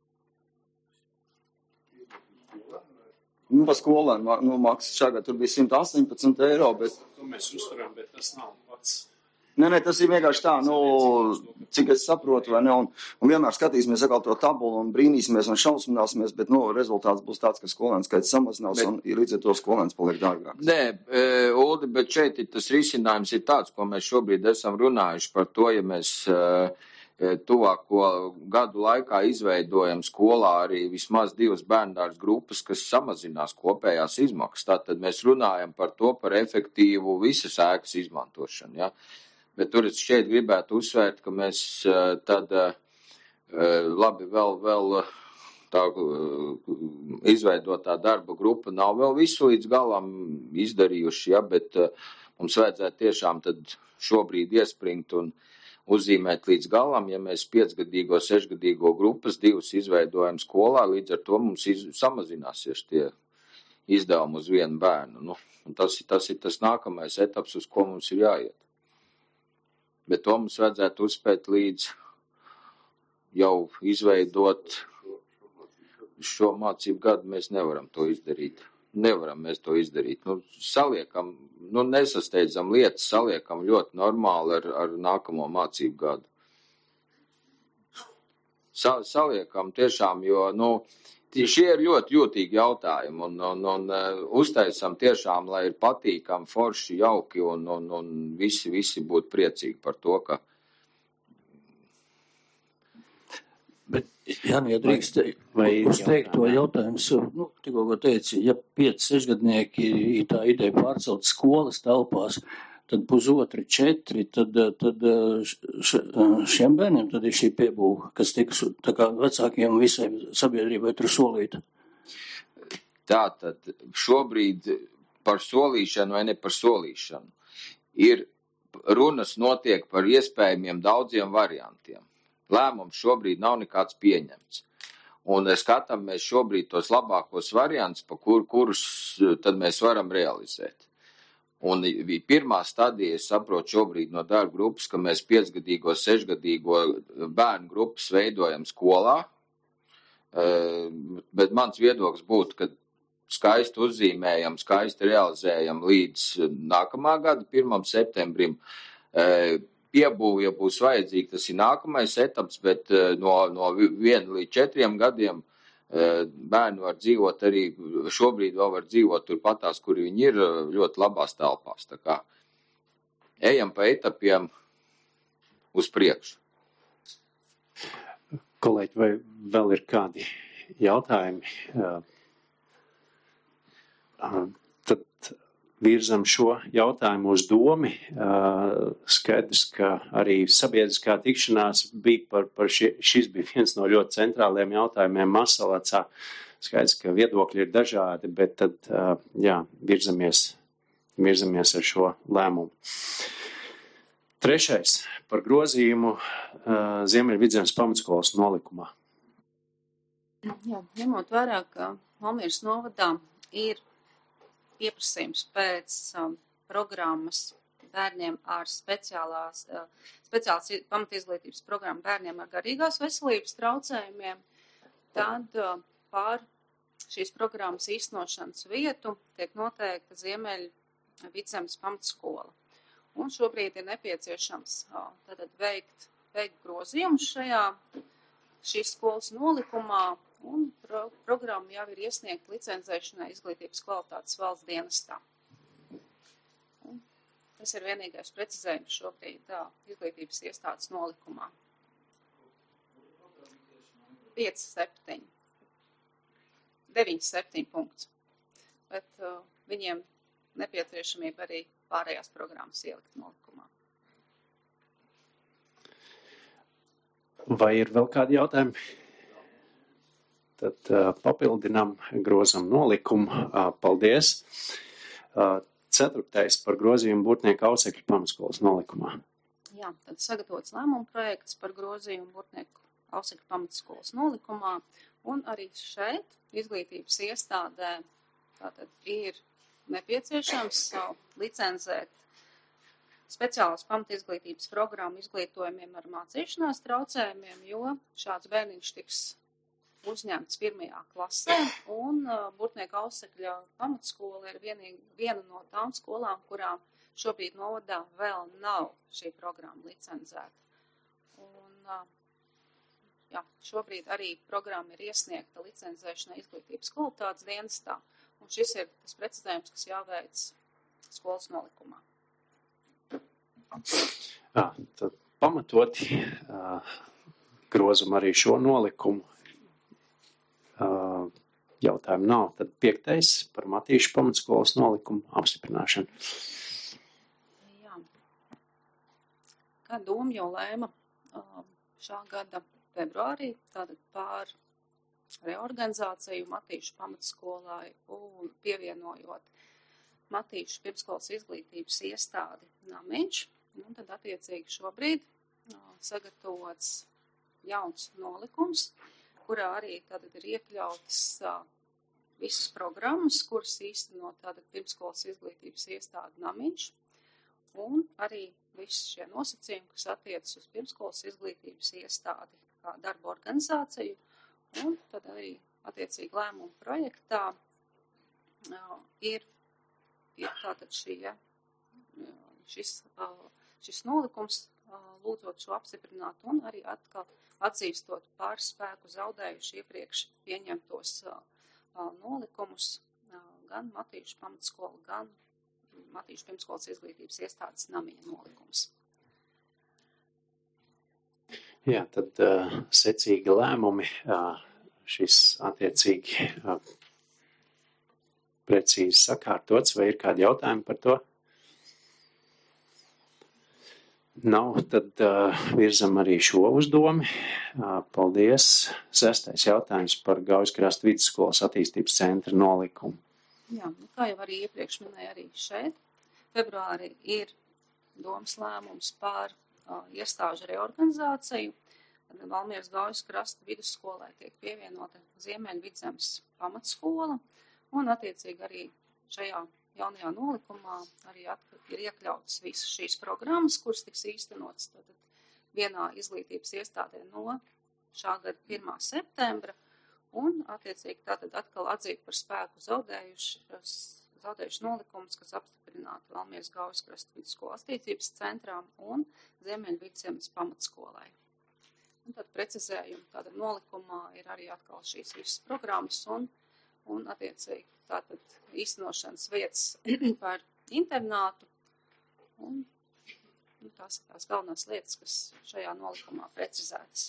Pa skolēnu maksas šā gadu tur bija 118 eiro, bet... To mēs uzturam, bet tas nav pats Nē, tas ir vienkārši tā, cik es saprotu, vai ne, un vienmēr skatīsimies atkal to tabulu un brīnīsimies un šausmināsimies, bet, rezultāts būs tāds, ka skolēns skaits samazinās un līdz ar to skolēns paliek dārgāks. Nē, Uldi, bet šeit tas risinājums ir tāds, ko mēs šobrīd esam runājuši par to, ja mēs tuvāko gadu laikā izveidojam skolā arī vismaz 2 bērndārs grupas, kas samazinās kopējās izmaksas. Tātad mēs runājam par to, par efektīvu visas ēkas izmantošanu, ja. Bet tur es šeit gribētu uzsvērt, ka mēs tad labi vēl tā izveidotā darba grupa nav vēl visu līdz galam izdarījuši, ja, bet mums vajadzētu tiešām tad šobrīd iespringt un uzzīmēt līdz galam, ja mēs 5-gadīgo, 6-gadīgo grupas 2 izveidojam skolā, līdz ar to mums samazināsies tie izdevumi uz vienu bērnu. Un tas ir tas nākamais etaps, uz ko mums ir jāiet. Bet to mums vajadzētu uzspēt līdz jau izveidot šo mācību gadu, mēs nevaram to izdarīt. Nevaram mēs to izdarīt. Saliekam, nesasteidzam lietas, saliekam ļoti normāli ar nākamo mācību gadu. Saliekam tiešām, jo, šie ir ļoti jūtīgi jautājumi un uztaisam tiešām, lai ir patīkami, forši, jauki un visi būtu priecīgi par to, ka. Bet, Jāni, ja drīkst uzteikt to jautājums, tikko, ko teici, ja 5-6 gadnieki ir tā ideja pārcelt skolas telpās, tad 1,5–4, tad šiem bērniem tad ir šī piebūve, kas tiks tā kā vecākiem visai sabiedrībai tur solīta. Tātad šobrīd par solīšanu vai ne par solīšanu ir runas notiek par iespējamiem daudziem variantiem. Lēmums šobrīd nav nekāds pieņemts. Un skatāmies šobrīd tos labākos variantus, pa kurus tad mēs varam realizēt. Un pirmā stadija, es saprotu šobrīd no darba grupas, ka mēs 5-gadīgo, 6-gadīgo bērnu grupas veidojam skolā. Bet mans viedoklis būtu, ka skaisti uzzīmējam, skaisti realizējam līdz nākamā gada 1. septembrim. Piebūve, ja būs vajadzīgi, tas ir nākamais etaps, bet no 1 līdz 4 gadiem bērni var dzīvot arī, šobrīd vēl var dzīvot turpatās, kur viņi ir ļoti labās telpās. Tā kā ejam pa etapiem uz priekšu. Kolēģi, vai vēl ir kādi jautājumi? Tad virzam šo jautājumu uz domi. Skaidrs, ka arī sabiedriskā tikšanās bija par šis bija viens no ļoti centrāliem jautājumiem Masalacā. Skaidrs, ka viedokļi ir dažādi, bet tad, virzamies ar šo lēmumu. 3. par grozījumu Ziemeļvidzemes pamatskolas nolikumā. Jā, ņemot vērā, ka Valmieras novadā ir pieprasījums pēc programmas bērniem ar speciālās pamatizglītības programmu bērniem ar garīgās veselības traucējumiem, tad pār šīs programmas īstenošanas vietu tiek noteikta Ziemeļvidzemes pamatskola. Un šobrīd ir nepieciešams tātad veikt grozījumus šīs skolas nolikumā, un programma jau ir iesniegta licencēšanai izglītības kvalitātes valsts dienestā. Un tas ir vienīgais precizējums šobrīd izglītības iestādes nolikumā. 5-7. 9-7 punkts. Bet viņiem nepieciešamība arī pārējās programmas ielikt nolikumā. Vai ir vēl kādi jautājumi? Tad papildinām, grozam nolikumu. Paldies. 4. par grozījumu Burtnieku Ausekļu pamatskolas nolikumā. Jā, tad sagatavots lēmuma projekts par grozījumu Burtnieku Ausekļu pamatskolas nolikumā. Un arī šeit izglītības iestādē tātad ir nepieciešams licencēt speciālās pamatizglītības programmu izglītojumiem ar mācīšanās traucējumiem, jo šāds bērniņš tiks uzņemts 1. klasē, un Burtnieku Ausekļa pamatskola ir viena no tām skolām, kurām šobrīd novadā vēl nav šī programma licencēta. Un, jā, šobrīd arī programma ir iesniegta licencēšanai izglītības kvalitātes dienestā, un šis ir tas precizējums, kas jāveic skolas nolikumā. Tad pamatoti grozam arī šo nolikumu. Jautājumu nav. Tad 5. par Matīšu pamatskolas nolikumu apstiprināšanu. Jā. Kā doma jau lēma šā gada februārī, tātad pār reorganizāciju Matīšu pamatskolai un pievienojot Matīšu pirmskolas izglītības iestādi Namiņš, un tad attiecīgi šobrīd sagatavots jauns nolikums, kurā arī tātad ir iekļautas visas programmas, kuras īstenot tātad pirmskolas izglītības iestādi Namiņš, un arī visi šie nosacījumi, kas attiecas uz pirmskolas izglītības iestādi kā darba organizāciju, un tad arī attiecīgi lēmumu projektā ir tātad šis nolikums lūdzot šo apstiprināt un arī atkal atzīstot par spēku zaudējuši iepriekš pieņemtos nolikumus gan Matīšu pamatskola, gan Matīšu pirmskolas izglītības iestādes Namiņa nolikums. Jā, tad secīgi lēmumi, šis attiecīgi precīzi sakārtots, vai ir kādi jautājumi par to? Nav, tad virzam arī šo uzdomi. Paldies. 6. jautājums par Gaujaskrastu vidusskolas attīstības centra nolikumu. Jā, kā jau arī iepriekš minēja arī šeit, februārī ir domas lēmums par iestāžu reorganizāciju. Valmieras Gaujaskrasta vidusskolai tiek pievienota Ziemeļvidzemes pamatskola, un attiecīgi arī šajā jaunajā nolikumā arī ir iekļautas visas šīs programmas, kuras tiks īstenotas vienā izglītības iestādē no šā gada 1. septembra, un attiecīgi tātad atkal atzīt par spēku zaudējuši nolikumus, kas apstiprināti Valmieras Gaujaskrasta vidusskolas attīstības centrām un Ziemeļvidzemes pamatskolai. Un tad precizējumi tātad nolikumā ir arī atkal šīs visas programmas un attiecīgi tātad īstenošanas vietas par internātu. Un tās ir tās galvenās lietas, kas šajā nolikumā precizētas.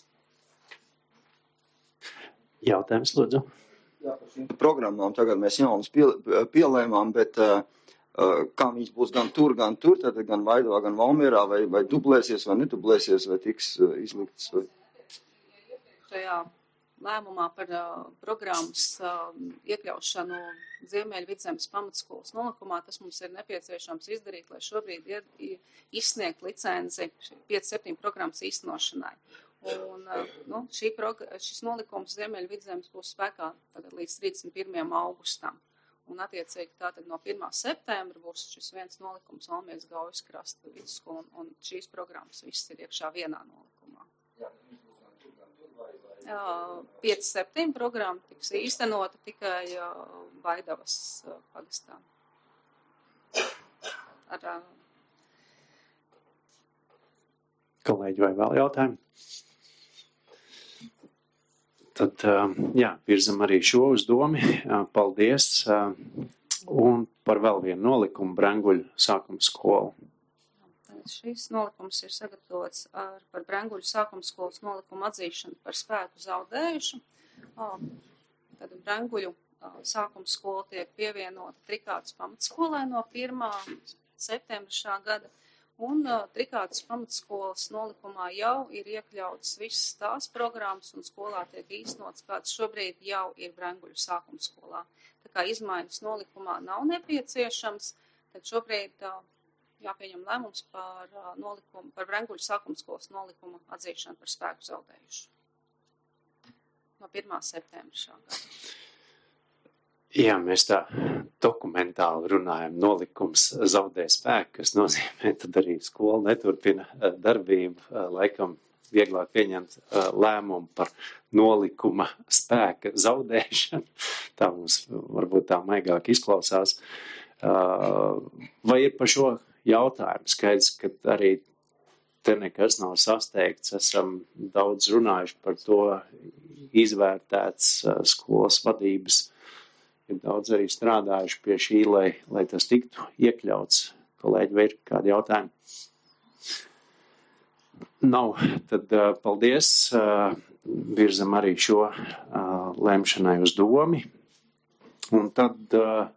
Jautājums, lūdzu. Jā, par šīm programmām tagad mēs jaunas pielēmām, bet kā viņas būs gan tur, tad gan Vaidavā, gan Valmierā, vai dublēsies, vai nedublēsies, vai tiks izliktas? Vai... Šajā lēmumā par programmas iekļaušanu Ziemeļvidzemes pamatskolas nolikumā, tas mums ir nepieciešams izdarīt, lai šobrīd ir izsniegt licenci 5-7 programmas īstenošanai. Un šis nolikums Ziemeļvidzemes būs spēkā līdz 31. augustam. Un attiecīgi tātad no 1. septembra būs šis viens nolikums Valmieras Gaujaskrasta vidusskola, un šīs programmas visas ir iekšā vienā nolikumā. 5-7 programma tiks īstenota tikai Vaidavas pagastā. Kolēģi, vai vēl jautājumi? Tad, virzam arī šo uzdomi. Paldies. Un par vēl vienu nolikumu Brenguļu sākuma skolu. Šīs nolikums ir sagatavots par Brenguļu sākuma skolas nolikumu atzīšanu par spēku zaudējušu. Tad Brenguļu sākuma skola tiek pievienota Trikātas pamatskolai no 1. septembra šā gada. Un Trikātas pamatskolas nolikumā jau ir iekļautas visas tās programmas un skolā tiek īstenots, kāds šobrīd jau ir Brenguļu sākuma skolā. Tā kā izmaiņas nolikumā nav nepieciešams, tad šobrīd jāpieņem lēmums par Brenguļu sākuma skolas nolikumu atzīšanu par spēku zaudējušu. No 1. septembra šā gada. Jā, mēs tā dokumentāli runājam, nolikums zaudē spēku, kas nozīmē, tad arī skola neturpina darbību, laikam vieglāk pieņemt lēmumu par nolikuma spēka zaudēšanu. Tā mums varbūt tā maigāk izklausās. Vai ir par šo jautājumu. Skaidrs, ka arī te nekas nav sasteigts. Esam daudz runājuši par to, izvērtēts skolas vadības. Ir daudz arī strādājuši pie šī, lai tas tiktu iekļauts. Kolēģi, vai ir kādi jautājumi? Nav. Tad paldies. Virzam arī šo lemšanai uz domi. Un tad,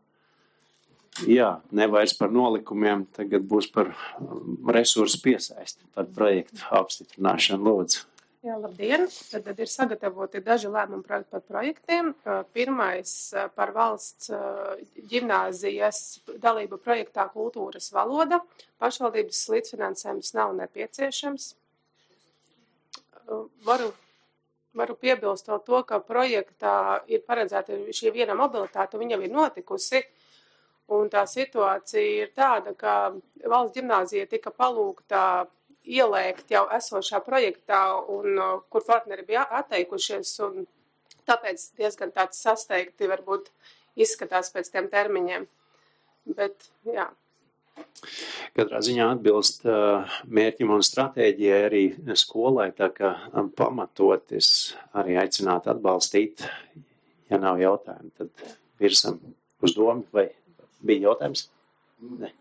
nevairs par nolikumiem, tagad būs par resursu piesaisti, par projektu apstiprināšanu, lūdzu. Jā, labdien! Tad ir sagatavoti daži lēmumi projekti par projektiem. Pirmais par valsts ģimnāzijas dalību projektā kultūras valoda. Pašvaldības līdzfinansējums nav nepieciešams. Varu piebilst vēl to, ka projektā ir paredzēta šī viena mobilitāte, viņa jau ir notikusi, un tā situācija ir tāda, ka valsts ģimnāzija tika palūgta ielēkt jau esošā projektā, un kur partneri bija atteikušies, un tāpēc diezgan tāds sasteigti varbūt izskatās pēc tiem termiņiem. Bet, jā. Katrā ziņā atbilst mērķim un stratēģijai arī skolai, tā kā pamatoties arī aicināt atbalstīt. Ja nav jautājumu, tad virsam uz domu, vai bija jautājums? Ne.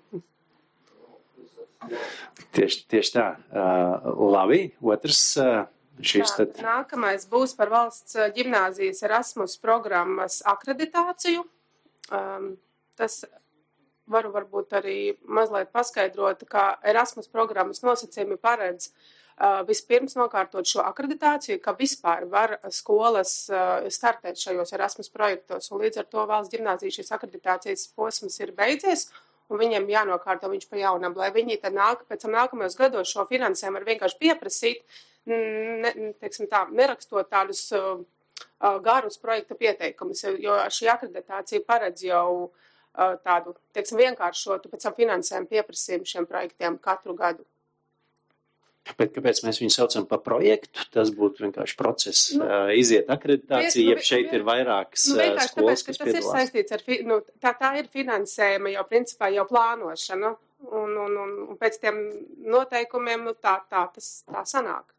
Tieši tā. Labi, otrs šis tad. Nākamais būs par valsts ģimnāzijas Erasmus programmas akreditāciju. Tas varu varbūt arī mazliet paskaidrot, ka Erasmus programmas nosacījumi paredz vispirms nokārtot šo akreditāciju, ka vispār var skolas startēt šajos Erasmus projektos, un līdz ar to valsts ģimnāzija šīs akreditācijas posms ir beidzies, un viņiem jānokārto viņš pa jaunam, lai viņi tad pēc tam nākamajos gados šo finansējumu var vienkārši pieprasīt, nerakstot tādus garus projekta pieteikumus, jo šī akreditācija paredz jau tādu, vienkāršotu pēc tam finansējumu pieprasījumu šiem projektiem katru gadu. Bet kāpēc mēs viņu saucam par projektu? Tas būtu vienkārši process, iziet akreditāciju, ja šeit ir vairākas skolas, kas piedalās. Tas ir saistīts ar, tā ir finansējuma jau principā jau plānošana, un pēc tiem noteikumiem, tā sanāk.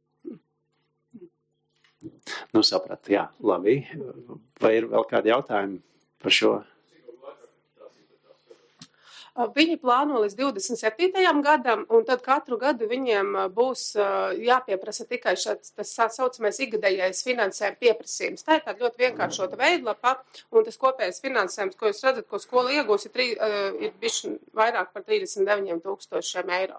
Saprat, jā, labi. Vai ir vēl kādi jautājumi par šo? Viņi plāno līdz 27. gadam, un tad katru gadu viņiem būs jāpieprasa tikai tas saucamais ikgadējais finansējuma pieprasījums. Tā ir tāda ļoti vienkāršota veidlapa, un tas kopējais finansējums, ko jūs redzat, ko skola iegūs, ir bišķi vairāk par 39,000 eiro.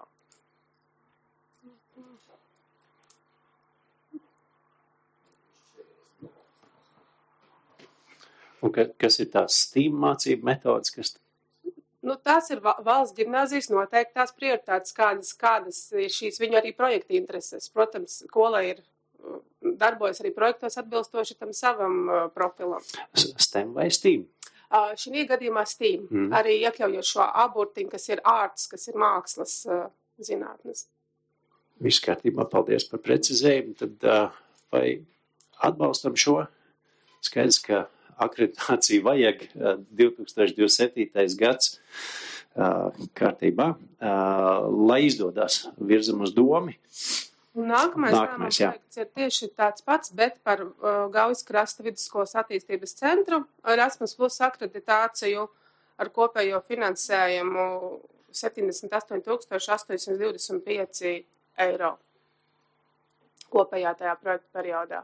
Un kas ir tās STEAM mācību metodas, kas... Tās ir valsts ģimnāzijas noteiktās prioritātes, kādas ir šīs viņu arī projekta intereses. Protams, skola darbojas arī projektos atbilstoši tam savam profilam. STEM vai STEAM? Šī gadījumā STEAM. Arī iekļaujot šo aburtiņu, kas ir arts, kas ir mākslas zinātnes. Viss kārtībā, paldies par precizējumu. Tad vai atbalstam šo? Skaidrs, ka akreditāciju vajag 2027. gads kārtībā, lai izdodas virzam uz domi. Nākamais projekts ir tieši tāds pats, bet par Gaujas krasta vidusskolas attīstības centru Erasmus Plus akreditāciju ar kopējo finansējumu 78,825 eiro kopējā tajā projekta periodā.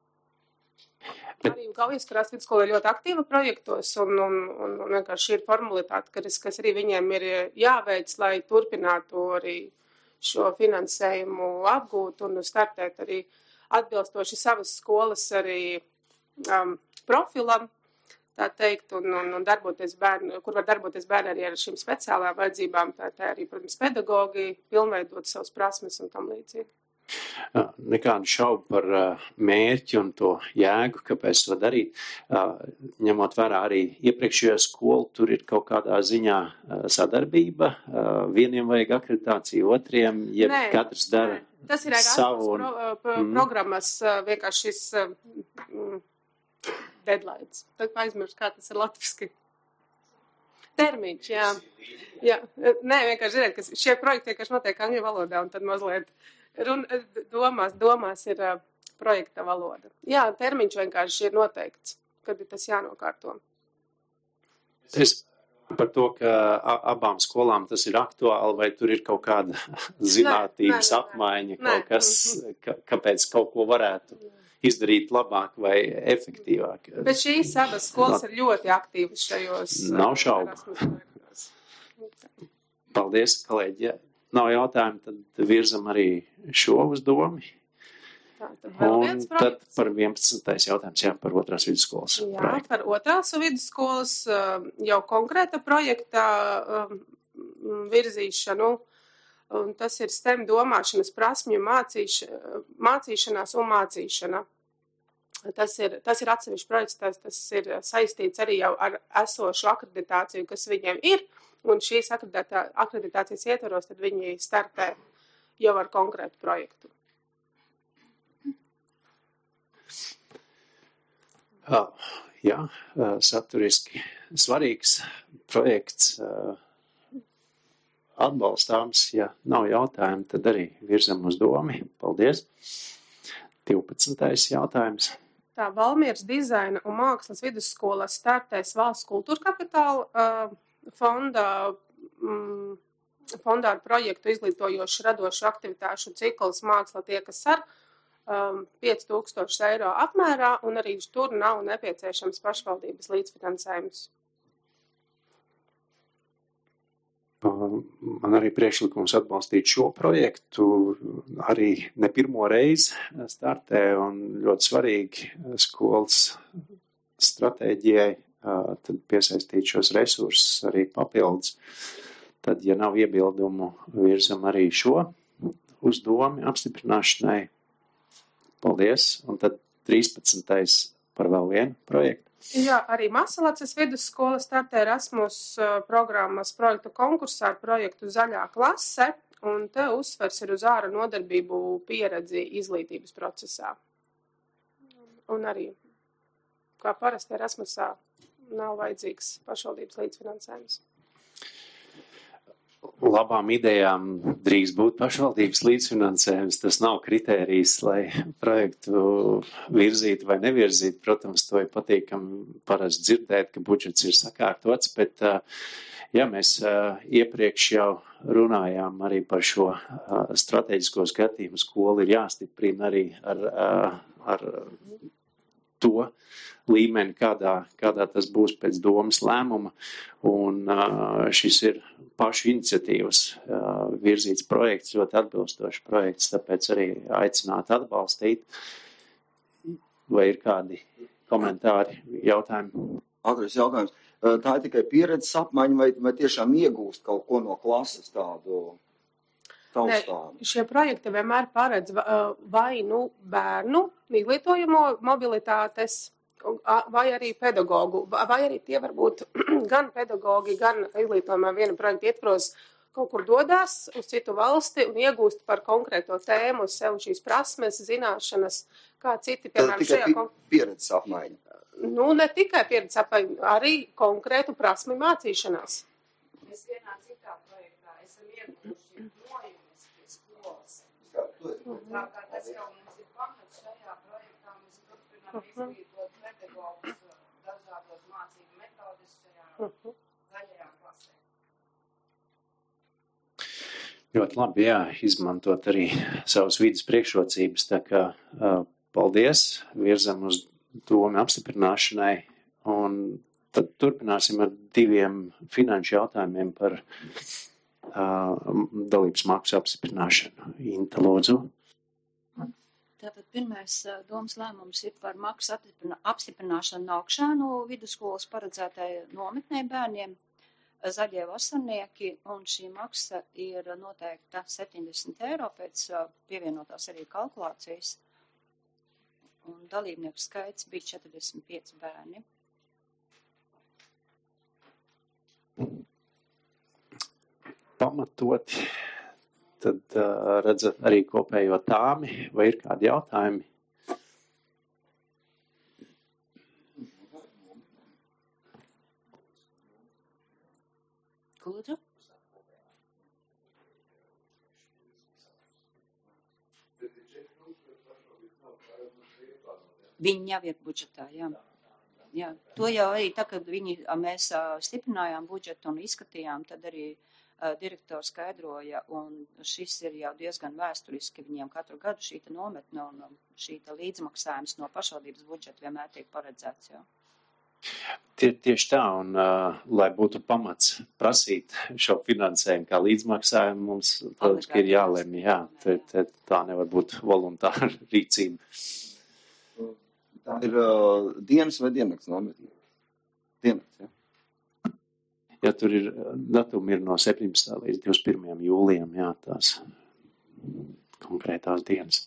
Arī Gaujas krasta vidusskola ir ļoti aktīva projektos, un vienkārši ir formalitāte, kas arī viņiem ir jāveic, lai turpinātu arī šo finansējumu apgūt un startēt arī atbilstoši savas skolas arī profilam, tā teikt, un darboties bērni, kur var darboties bērni arī ar šīm speciālām vajadzībām, tā arī, protams, pedagogi, pilnveidot savas prasmes un tam līdzīgi. Nekādu šaubu par mērķi un to jēgu, kāpēc to darīt. Ņemot vērā arī iepriekšējo skolu, tur ir kaut kādā ziņā sadarbība. Vieniem vajag akreditāciju, otriem, ja katrs dara savu. Tas ir Erasmus programmas vienkārši šis deadlines. Tad aizmirst, kā tas ir latviski. Termiņš, jā. Jā. Nē, vienkārši ziniet, ka šie projekti vienkārši notiek angļu valodā, un tad mazliet domās ir projekta valoda. Jā, termiņš vienkārši ir noteikts, kad tas jānokārto. Es par to, ka abām skolām tas ir aktuāli, vai tur ir kaut kāda zinātības apmaiņa, kaut kas, kāpēc kaut ko varētu izdarīt labāk vai efektīvāk. Bet šīs abas skolas ir ļoti aktīvas šajos. Nav šaubu. Paldies, kolēģi. Ja nav jautājumu, tad virzam arī šo uzdomu. Un tad par 11. jautājums, par otrās vidusskolas projektu. Par otrās vidusskolas jau konkrēta projekta virzīšanu. Un tas ir STEM domāšanas prasmju mācīšanās un mācīšana. Tas ir atsevišķs projekts, tas ir saistīts arī jau ar esošu akreditāciju, kas viņiem ir. Un šīs akreditācijas ietvaros, tad viņi startē jau ar konkrētu projektu. Jā, saturiski svarīgs projekts, atbalstāms. Ja nav jautājumu, tad arī virzam uz domi. Paldies. 12. jautājums. Tā Valmieras dizaina un mākslas vidusskolas startēs valsts kultūra kapitāla fondā ar projektu izglītojošu radošu aktivitāšu cikls māksla tiekas ar 5,000 eiro apmērā, un arī tur nav nepieciešams pašvaldības līdzfinansējums. Man arī priekšlikums atbalstīt šo projektu, arī ne pirmo reizi startē, un ļoti svarīgi skolas stratēģijai tad piesaistīt šos resursus arī papildus. Tad, ja nav iebildumu, virzam arī šo uzdomu apstiprināšanai. Paldies. Un tad 13. par vēl vienu projektu. Jā, arī Masalacas vidusskola startē Erasmus programmas projektu konkursā ar projektu Zaļā klase, un te uzsvers ir uz āra nodarbību pieredzi izglītības procesā. Un arī, kā parasti Erasmusā, nav vajadzīgs pašvaldības līdzfinansējums. Labām idejām drīkst būt pašvaldības līdzfinansējums. Tas nav kritērijs, lai projektu virzītu vai nevirzītu. Protams, to ir patīkami parasti dzirdēt, ka budžets ir sakārtots, bet mēs iepriekš jau runājām arī par šo strateģisko skatījumu. Skola ir jāstiprina arī ar to līmeni, kādā tas būs pēc domas lēmuma, un šis ir pašu iniciatīvas virzīts projekts, ļoti atbilstošs projekts, tāpēc arī aicināt atbalstīt. Vai ir kādi komentāri, jautājumi? Ātrais jautājums. Tā ir tikai pieredzes apmaiņa vai tiešām iegūst kaut ko no klases tādu taustāmu? Šie projekti vienmēr paredz vai bērnu izglītojamo mobilitātes, vai arī pedagogu, vai arī tie var būt gan pedagogi, gan izglītojumā viena projekta ietvaros kaut kur dodās uz citu valsti un iegūst par konkrēto tēmu sev šīs prasmes, zināšanas, kā citi, piemēram, šajā pieredzes apmaiņa. Ne tikai pieredzes apmaiņa, arī konkrētu prasmi mācīšanās. Mēs vienā citā projektā esam ieguvuši nojumus pie skolas. Tā kā tas jau mums ir pamats šajā projektā, mēs turpinām izglītot pedagogus dažādos mācību metodes šajā zaļajā klasē. Ļoti labi, izmantot arī savas vidas priekšrocības, tā kā paldies, virzam uz domu apstiprināšanai, un tad turpināsim ar 2 finanšu jautājumiem par dalības maksu apstiprināšanu. Inta, lūdzu. Tātad pirmais domas lēmums ir par maksu apstiprināšanu Augšānu vidusskolas paredzētai nometnei bērniem, Zaļie vasarnieki, un šī maksa ir noteikta 70 eiro pēc pievienotās arī kalkulācijas, un dalībnieku skaits bija 45 bērni. Pamatoti, tad redzat arī kopējo tāmi, vai ir kādi jautājumi? Ko lūdzu? Viņi jau ir budžetā, jā. Jā. To jau arī tā, kad mēs stiprinājām budžetu un izskatījām, tad arī direktors skaidroja, un šis ir jau diezgan vēsturiski viņiem katru gadu šīta nometne un šīta līdzmaksājums no pašvaldības budžeta vienmēr tiek paredzēts, jā. Tieši tā, un lai būtu pamats prasīt šo finansējumu kā līdzmaksājumu, mums, protams, ir jālemj, jā, tā nevar būt voluntāra rīcība. Tā ir dienas vai diennakts nometne? Diennakts, jā. Ja tur ir, datumi ir no 17. līdz 21. jūlijam, jā, tās konkrētās dienas.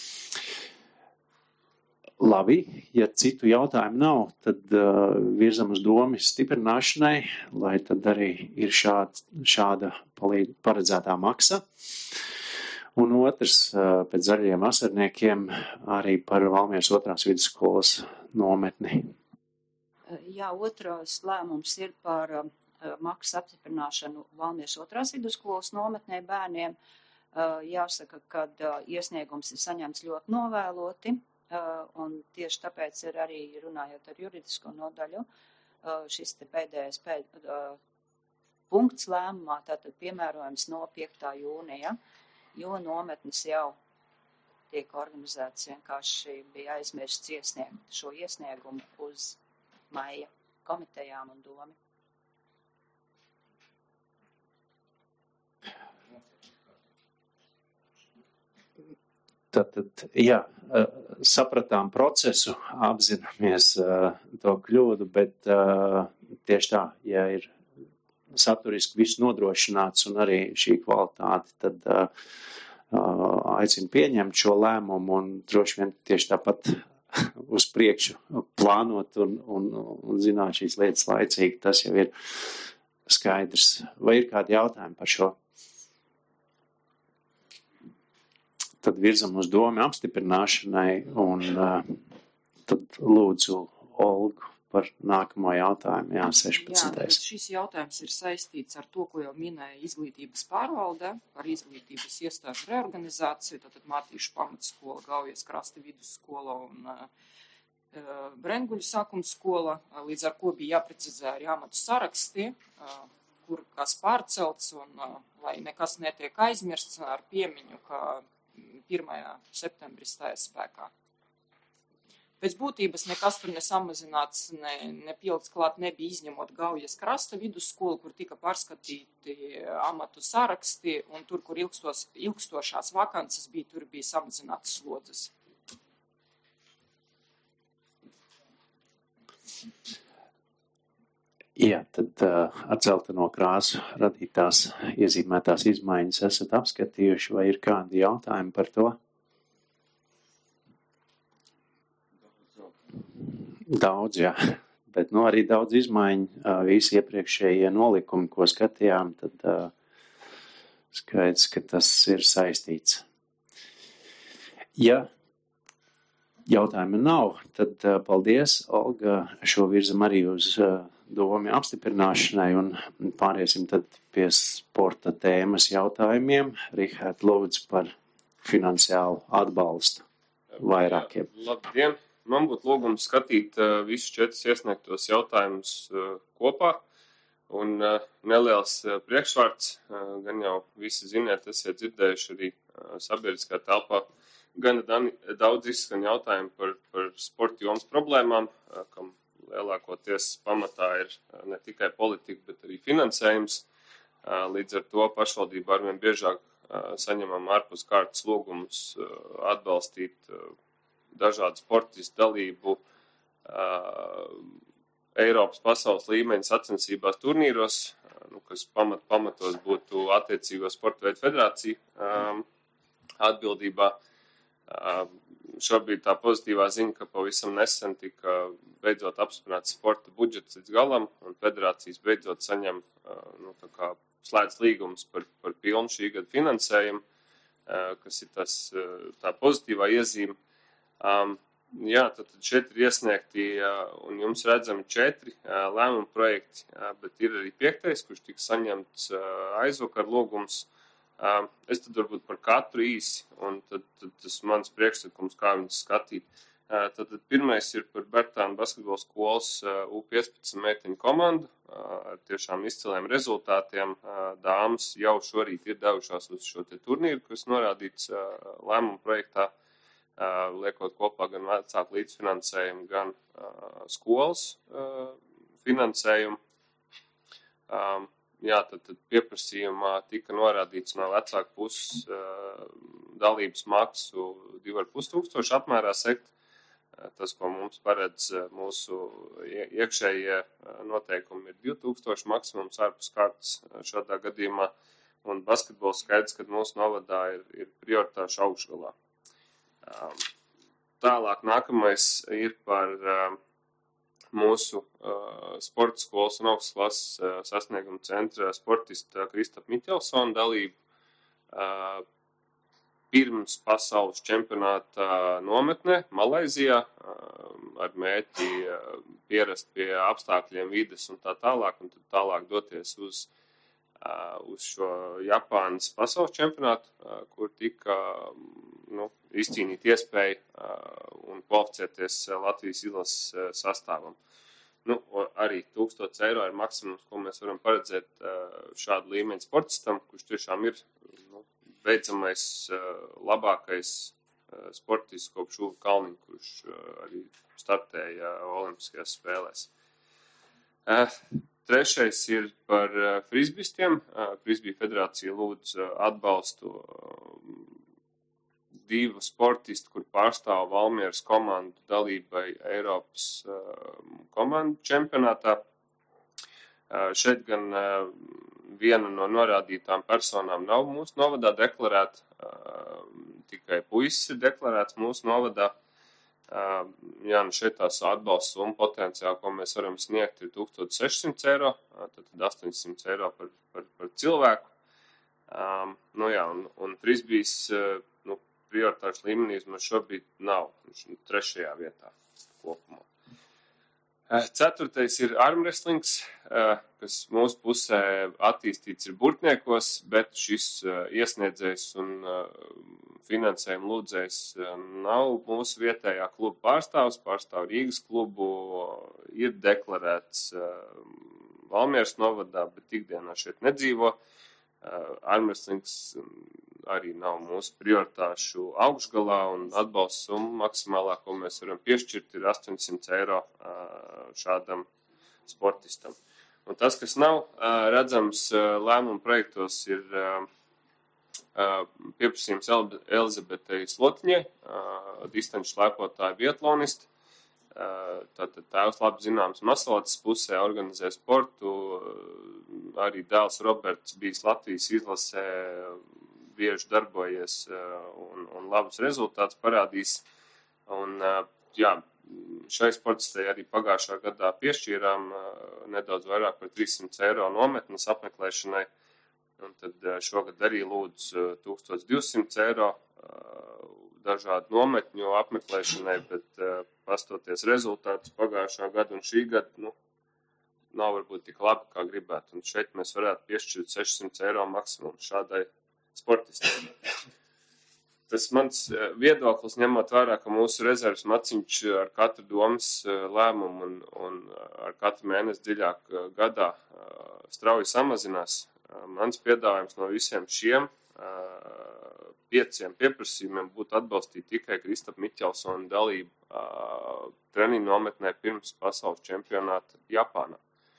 Labi, ja citu jautājumu nav, tad virzam uz domu stiprināšanai, lai tad arī ir šāda paredzētā maksa. Un otrs, pēc zaļajiem vasarniekiem, arī par Valmieras 2. vidusskolas nometni. Jā, otrais lēmums ir par maksas apstiprināšanu Valmieras 2. vidusskolas nometnē bērniem. Jāsaka, ka iesniegums ir saņemts ļoti novēloti, un tieši tāpēc ir arī runājot ar juridisko nodaļu, šis te pēdējais punkts lēmumā, tātad piemērojams no 5. jūnija, jo nometnes jau tiek organizētas, vienkārši bija aizmirsts iesniegt šo iesniegumu uz maija komitejām un domi. Tātad, jā, sapratām procesu, apzināmies to kļūdu, bet tieši tā, ja ir saturiski viss nodrošināts un arī šī kvalitāte, tad aicinu pieņemt šo lēmumu un droši vien tieši tāpat uz priekšu plānot un zināt šīs lietas laicīgi. Tas jau ir skaidrs. Vai ir kādi jautājumi par šo? Tad virzam uz domu apstiprināšanai un tad lūdzu Olgu par nākamo jautājumu. Jā, 16. Jā, šis jautājums ir saistīts ar to, ko jau minēja izglītības pārvalde, par izglītības iestāžu reorganizāciju, tātad Mārtīšu pamatskola, Gaujas krasta vidusskola un Brenguļu sākuma skola, līdz ar ko bija jāprecizē arī amatu saraksti, kur kas pārcelts un lai nekas netiek aizmirsts ar piemiņu, ka 1. septembrī stājas spēkā. Pēc būtības nekas tur nesamazināts, nepielikts klāt nebija, izņemot Gaujas krasta vidusskolu, kur tika pārskatīti amatu saraksti, un tur, kur ilgstošās vakances bija, tur bija samazināts slodzes. Jā, tad ar dzelteno krāsu radītās iezīmētās izmaiņas esat apskatījuši, vai ir kādi jautājumi par to? Daudz, jā, bet arī daudz izmaiņu, visi iepriekšējie nolikumi, ko skatījām, tad skaidrs, ka tas ir saistīts. Ja jautājumu nav, tad paldies, Olga, šo virzam arī uz domu apstiprināšanai un pāriesim tad pie sporta tēmas jautājumiem. Rihard, lūdzu par finansiālu atbalstu vairākiem. Labdien! Man būtu lūgums skatīt visus 4 iesniegtos jautājumus kopā. Un neliels priekšvārds, gan jau visi ziniet, esiet dzirdējuši arī sabiedriskā telpā. Gan daudz izskan jautājumu par sporta jomas problēmām, kam lielākoties pamatā ir ne tikai politika, bet arī finansējums. Līdz ar to pašvaldība arvien biežāk saņemam ārpus kārtas lūgumus atbalstīt dažādu sportistu dalību Eiropas pasaules līmeņa sacensībās turnīros, kas pamatos būtu attiecīgo sporta veidu federāciju atbildībā. Šobrīd tā pozitīvā ziņa, ka pavisam nesen tika beidzot apstiprināts sporta budžets līdz galam, un federācijas beidzot saņem slēdz līgumus par pilnu šī gada finansējumu, kas ir tā pozitīvā iezīme. Jā, tad šeit ir iesniegti un jums redzami 4 lēmumu projekti, bet ir arī 5, kurš tika saņemts aizvakar lūgums. Es tad varbūt par katru īsi, un tad tas mans priekšlikums, kā viņus skatīt. Tad pirmais ir par Bertānu basketbola skolas U15 meiteņu komandu ar tiešām izciliem rezultātiem. Dāmas jau šorīt ir devušās uz šo te turnīru, kas norādīts lēmumu projektā, liekot kopā gan vecāku līdzfinansējumu, gan skolas finansējumu. Jā, tad pieprasījumā tika norādīts no vecāku puses dalības maksu 2500 apmērā sekt. Tas, ko mums paredz mūsu iekšējie noteikumi, ir 2000 maksimums ārpus kārtas šādā gadījumā. Un basketbols skaidrs, ka mūsu novadā ir prioritāšu augšgalā. Tālāk nākamais ir par mūsu sporta skolas un augstas klases sasnieguma centra sportista Kristapa Miķelsona dalību pirms pasaules čempionāta nometnē Malaizijā ar mērķi pierast pie apstākļiem vides un tā tālāk, un tad tālāk doties uz šo Japānas pasaules čempionātu, kur tika izcīnīt iespēju un kvalificēties Latvijas izlases sastāvam. Arī 1000 eiro ir maksimums, ko mēs varam paredzēt šādu līmeņu sportistam, kurš tiešām ir beidzamais labākais sportists kopš Uva Kalniņa, kurš arī startēja olimpiskajās spēlēs. Trešais ir par frisbistiem. Frisbija federācija lūdz atbalstu 2 sportistu, kur pārstāv Valmieras komandu dalībai Eiropas komandu čempionātā. Šeit gan viena no norādītām personām nav mūsu novadā deklarēta, tikai puisis ir deklarēts mūsu novadā. Jā, šeit tās atbalsts summa potenciāli, ko mēs varam sniegt, ir 1600 eiro, tad 800 eiro par cilvēku. Un frisbijs prioritāšu līmenī mums šobrīd nav, viņš ir 3. vietā kopumā. 4. ir armwrestlings, kas mūsu pusē attīstīts ir Burtniekos, bet šis iesniedzējs un finansējuma lūdzējs nav mūsu vietējā kluba pārstāv Rīgas klubu, ir deklarēts Valmieras novadā, bet ikdienā šeit nedzīvo. Armwrestlings arī nav mūsu prioritāšu augšgalā, un atbalsts summa maksimālā, ko mēs varam piešķirt, ir 800 eiro šādam sportistam. Un tas, kas nav redzams lēmumu projektos, ir pieprasījums Elizabetei Slotiņai, distanču slēpotāju biatlonisti. Tātad tēvs labi zināms Maslotas pusē organizē sportu, arī dēls Roberts bijis Latvijas izlasē, bieži darbojies un labus rezultātus parādīs. Un, šai sportistei arī pagājušā gadā piešķīrām nedaudz vairāk par 300 eiro nometnes apmeklēšanai, un tad šogad arī lūdz 1200 eiro dažādu nometņu apmeklēšanai, bet pastoties rezultātus pagājušā gada un šī gada, nav varbūt tik labi, kā gribētu. Un šeit mēs varētu piešķirt 600 eiro maksimumu šādai sportistam. Tas mans viedoklis, ņemot vērā, ka mūsu rezerves maciņš ar katru domas lēmumu un ar katru mēnesi dziļāk gadā strauji samazinās. Mans piedāvājums no visiem šiem 5 pieprasījumiem būtu atbalstīt tikai Kristapa Miķelsona dalību treniņu nometnē pirms pasaules čempionāta Japānā.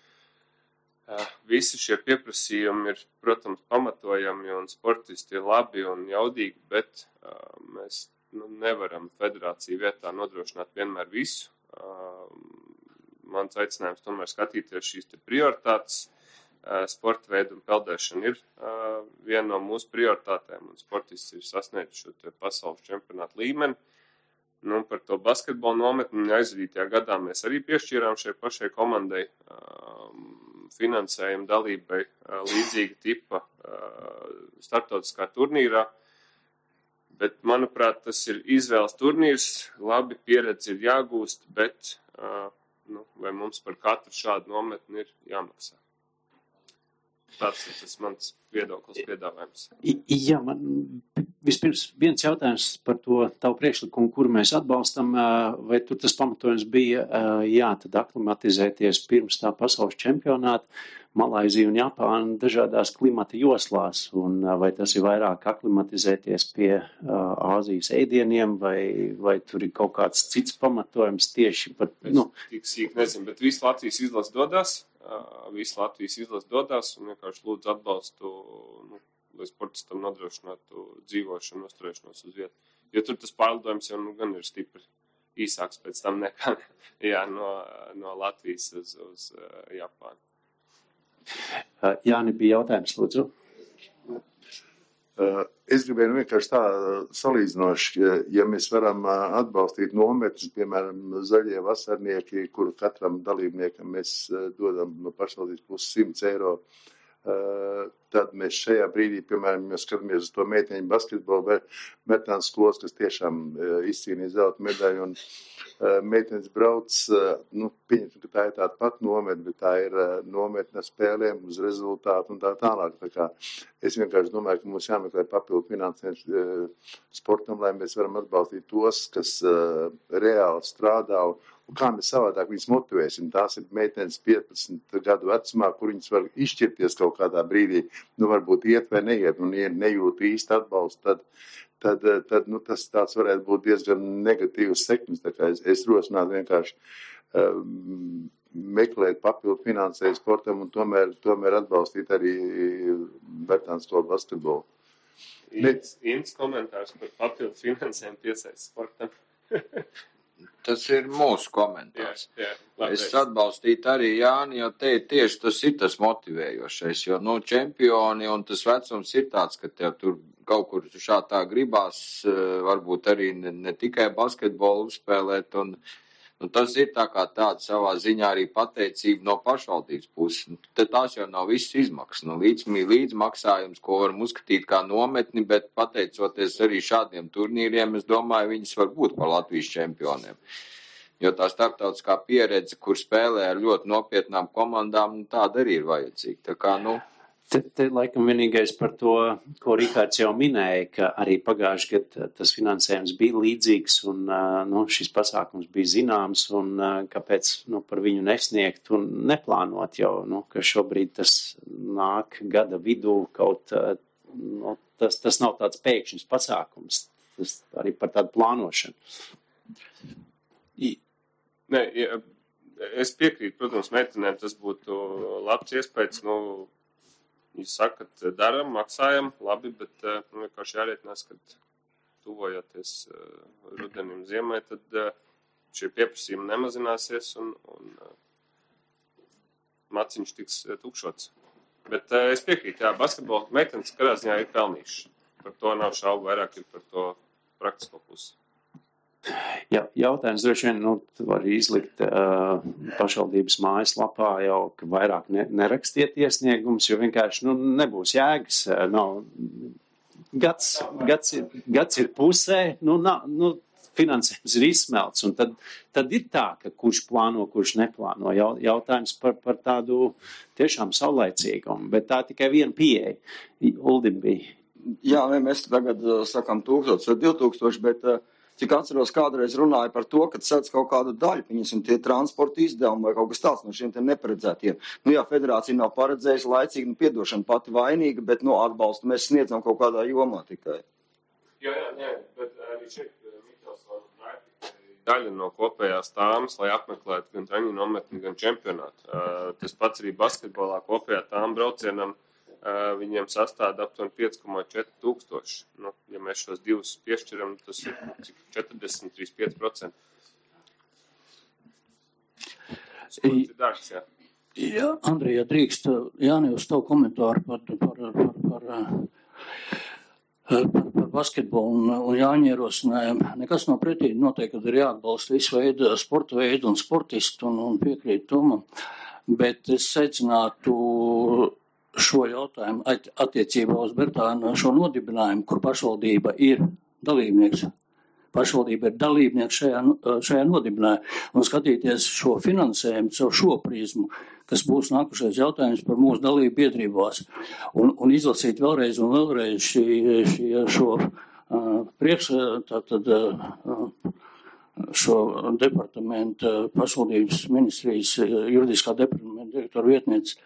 Visi šie pieprasījumi ir, protams, pamatojami un sportisti ir labi un jaudīgi, bet mēs nevaram federāciju vietā nodrošināt vienmēr visu. Mans aicinājums tomēr skatīties šīs te prioritātes. Sporta veidu un peldēšana ir viena no mūsu prioritātēm, un sportists ir sasniedz šo te pasaules čempionātu līmeni. Par to basketbolu nometni aizvadītajā gadā mēs arī piešķīrām šai pašai komandai finansējumu dalībai līdzīga tipa startautiskā turnīrā. Bet, manuprāt, tas ir izvēles turnīrs, labi, pieredze ir jāgūst, bet vai mums par katru šādu nometni ir jāmaksā? Tāds ir tas mans viedoklis piedāvājums. Jā, man vispirms viens jautājums par to tavu priekšlikumu, kuru mēs atbalstam, vai tur tas pamatojums bija, tad aklimatizēties pirms tā pasaules čempionāta, Malaizija un Japāna dažādās klimata joslās, un vai tas ir vairāk aklimatizēties pie Āzijas ēdieniem, vai tur ir kaut kāds cits pamatojums tieši par, Tik sīk nezinu, bet visu Latvijas izlas dodās, un vienkārši lūdzu atbalstu, lai sportistam nodrošinātu dzīvošanu, uzturēšanos uz vietu. Jo tur tas pārlidojums jau gan ir stipri īsāks pēc tam nekā no Latvijas uz Japānu. Jāni, bija jautājums, lūdzu. Es gribēju vienkārši tā salīdzinoši, ja mēs varam atbalstīt nometnes, piemēram, zaļie vasarnieki, kuru katram dalībniekam mēs dodam no pašvaldības puses 100 eiro, tad mēs šajā brīdī, piemēram, mēs skatāmies uz to meiteņu basketbolu Mertānas skolas, kas tiešām izcīnīja zelta medaļu, un meitenes brauc, pieņemsim, ka tā ir tāda pat nometne, bet tā ir nometne spēlēm uz rezultātu un tā tālāk. Tā kā es vienkārši domāju, ka mums jāmeklē papildu finansējumu sportam, lai mēs varam atbalstīt tos, kas reāli strādā, un kā mēs savādāk viņus motivēsim. Tās ir meitenes 15 gadu vecumā, kur viņas var izšķirties kaut kādā brīdī, varbūt iet vai neiet, un ja nejūt īsti atbalstu, tad tas tāds varētu būt diezgan negatīvs sekmes. Tā kā es rosinātu vienkārši meklēt papildu finansējumu sportam un tomēr atbalstīt arī Bertānas skolu basketbolu. Ints komentārs par papildu finansējumu piesaist sportam. Tas ir mūsu komentārs. Jā, es atbalstītu arī Jāni, jo te tieši tas ir tas motivējošais, jo, čempioni un tas vecums ir tāds, ka tev tur kaut kur šādā gribās, varbūt arī ne tikai basketbolu spēlēt, un tas ir tā kā tāda savā ziņā arī pateicība no pašvaldības puses. Te tās jau nav visas izmaksas, līdzmaksājums, ko varam uzskatīt kā nometni, bet pateicoties arī šādiem turnīriem, es domāju, viņas var būt par Latvijas čempioniem. Jo tā starptautiskā pieredze, kur spēlē ar ļoti nopietnām komandām, tāda arī ir vajadzīga. Tā kā, Te laikam vienīgais par to, ko Rikārds jau minēja, ka arī pagājuši gadu tas finansējums bija līdzīgs un šis pasākums bija zināms un kāpēc par viņu nesniegt un neplānot jau, ka šobrīd tas nāk gada vidū kaut, tas nav tāds pēkšņs pasākums, tas arī par tādu plānošanu. Nē, es piekrītu, protams, meitenēm tas būtu labs iespējas, Jūs sakat, daram, maksājam, labi, bet vienkārši jārēķinās, kad tuvojoties rudenim ziemai, tad šie pieprasījumi nemazināsies un maciņš tiks tukšots. Bet es piekrītu, basketbola meitenes kādā ziņā ir pelnījuši. Par to nav šaubu, vairāk ir par to praktisko pusi. Jā, jautājums droši vien, var izlikt pašvaldības mājaslapā jau, ka vairāk nerakstiet iesniegums, jo vienkārši, nebūs jēgas, gads ir pusē, finansējums ir izsmelts, un tad ir tā, ka kurš plāno, kurš neplāno. Jautājums par tādu tiešām saulaicīgumu, bet tā tikai viena pieeja. Uldim bija. Jā, mēs tagad sakam 1000 vai 2000, bet cik atceros, kādreiz runāja par to, ka sēdz kaut kādu daļu, piņasim tie transporta izdevumi vai kaut kas tāds no šiem te neparedzētiem. Jā, federācija nav paredzējusi laicīgi, piedošana pati vainīga, bet atbalstu mēs sniedzam kaut kādā jomā tikai. Jā, bet arī šeit Mikrosona daļa no kopējās tāmas, lai apmeklētu gan treniņu nometni, gan čempionātu. Tas pats arī basketbolā kopējā tāma braucienam viņiem sastāda aptuveni 5,4 tūkstoši. Ja mēs šos divus piešķiram, tas ir 40-35%. Tas ir dārgs, jā. Jā, Andrija, drīkst, Jāni, uz tavu komentāru par basketbolu un Jāņa ierosinājumu. Nekas nav pretī, noteikti, kad ir jāatbalsta visu veidu, sporta veidu un sportistu un piekrīt tomam. Bet es secinātu šo jautājumu attiecībā uz Bertānu šo nodibinājumu, kur pašvaldība ir dalībnieks. Pašvaldība ir dalībnieks šajā nodibinājumā un skatīties šo finansējumu caur šo prizmu, kas būs nākušais jautājums par mūsu dalību biedrībās. Un izlasīt vēlreiz un vēlreiz šo šo departamentu pašvaldības ministrijas juridiskā departamenta direktora vietniece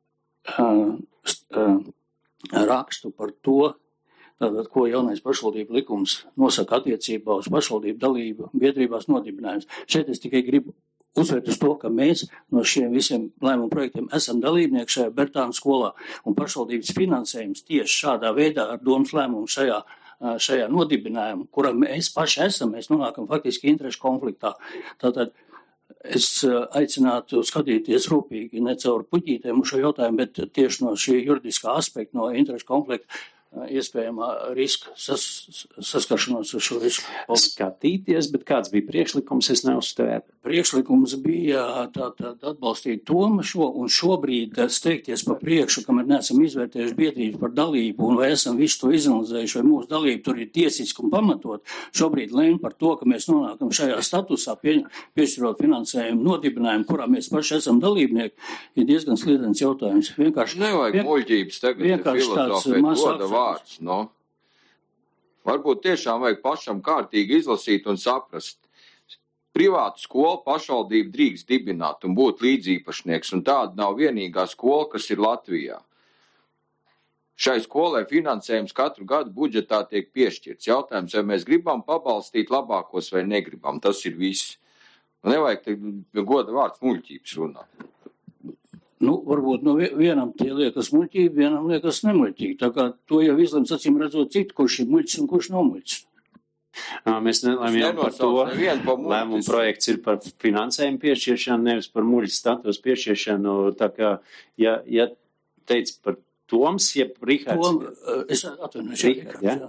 rakstu par to, tātad, ko jaunais pašvaldību likums nosaka attiecībā uz pašvaldību dalību biedrībās nodibinājums. Šeit es tikai gribu uzsvērt uz to, ka mēs no šiem visiem lēmumu projektiem esam dalībnieki šajā Bertāna skolā un pašvaldības finansējums tieši šādā veidā ar domas lēmumu šajā nodibinājumu, kuram mēs paši esam, mēs nonākam faktiski interešu konfliktā. Tātad es aicinātu skatīties rūpīgi ne caur puķītēm uz šo jautājumu, bet tieši no šī juridiskā aspekta, no interešu konflikta, iespējamā riska saskaršanos ar šo risku. Skatīties, bet kāds bija priekšlikums, es neuzstāju. Priekšlikums bija tātad atbalstīt Tomu šo un šobrīd steigties pa priekšu, kamēr neesam izvērtējuši biedrības par dalību un vai esam visu to izanalizējuši, vai mūsu dalība tur ir tiesiski un pamatot. Šobrīd lēm par to, ka mēs nonākam šajā statusā, piešķirot finansējumu nodibinājumu, kurā mēs paši esam dalībnieki, ir diezgan sliedens jautājums. Vienkārši nevajag muļķības tagad filozofēt goda vārds, no? Varbūt tiešām vajag pašam kārtīgi izlasīt un saprast. Privātu skolu pašvaldība drīkst dibināt un būt līdzīpašnieks, un tāda nav vienīgā skola, kas ir Latvijā. Šai skolai finansējums katru gadu budžetā tiek piešķirts. Jautājums, vai mēs gribam pabalstīt labākos vai negribam, tas ir viss. Nevajag goda vārds muļķības runāt. Varbūt vienam tie liekas muļķīgi, vienam liekas nemuļķīgi. Tā kā to jau izlems, acīm redzot citu, kurš ir muļķis un kurš nav muļķis. Mēs nelēmjam par to. Lēmumu projekts ir par finansējumu piešķiršanu, nevis par muļķu status piešķiršanu. Tā kā, ja teic par Toms, ja Rihards. Es atvainošu. Ja?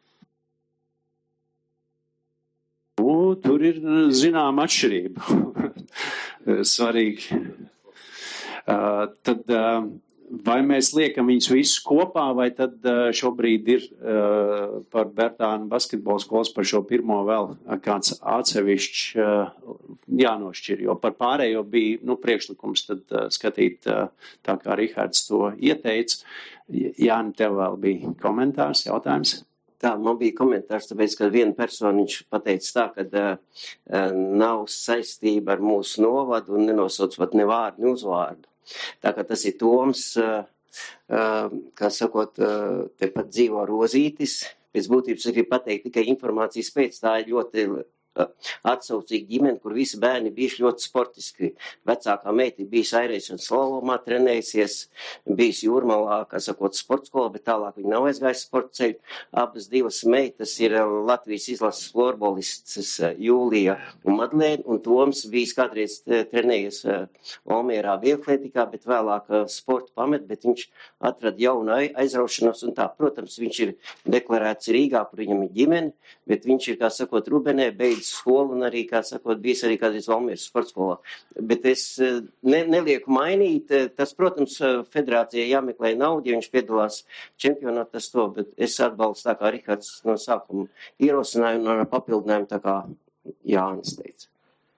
Tur ir zinām atšķirība. Svarīgi. Tad vai mēs liekam viņus visus kopā, vai tad šobrīd ir par Bertāna basketbola skolas par šo pirmo vēl kāds atsevišķs jānošķir, jo par pārējo bija priekšlikums tad skatīt tā kā Rihards to ieteica. Jāni, tev vēl bija komentārs, jautājums? Tā, man bija komentārs, tāpēc, ka viena persona viņš pateica tā, ka nav saistība ar mūsu novadu un nenosauc pat ne vārdu, ne uzvārdu. Tā kā tas ir Toms, kā sakot, tepat dzīvo Rozītis. Pēc būtības es gribu pateikt tikai informācijas pēc, tā ir ļoti atsaucīga ģimene, kur visi bērni bijuši ļoti sportiski. Vecākā meita bijusi airēšanas slalomā, trenējusies, bijusi Jūrmalā, kā sakot, sporta skolā, bet tālāk viņa nav aizgājusi sporta ceļu. Abas divas meitas ir Latvijas izlases floorbolistas Jūlija un Madlēna, un Toms bijis kādreiz trenējies Olmierā vieglatlētikā, bet vēlāk sportu pamet, bet viņš atrada jaunu aizraušanos un tā. Protams, viņš ir deklarēts Rīgā, kur viņam ir ģimene, bet viņš ir, kā sakot, Rubenē, beidz skolu un arī, kā sakot, bijis arī kādreiz Valmieras sportskolā. Bet es nelieku mainīt. Tas, protams, federācijai jāmeklē naudu, ja viņš piedalās čempionātas to, bet es atbalstu tā kā Rihards no sākuma ierosinājumu un ar papildinājumu tā kā Jānis teica.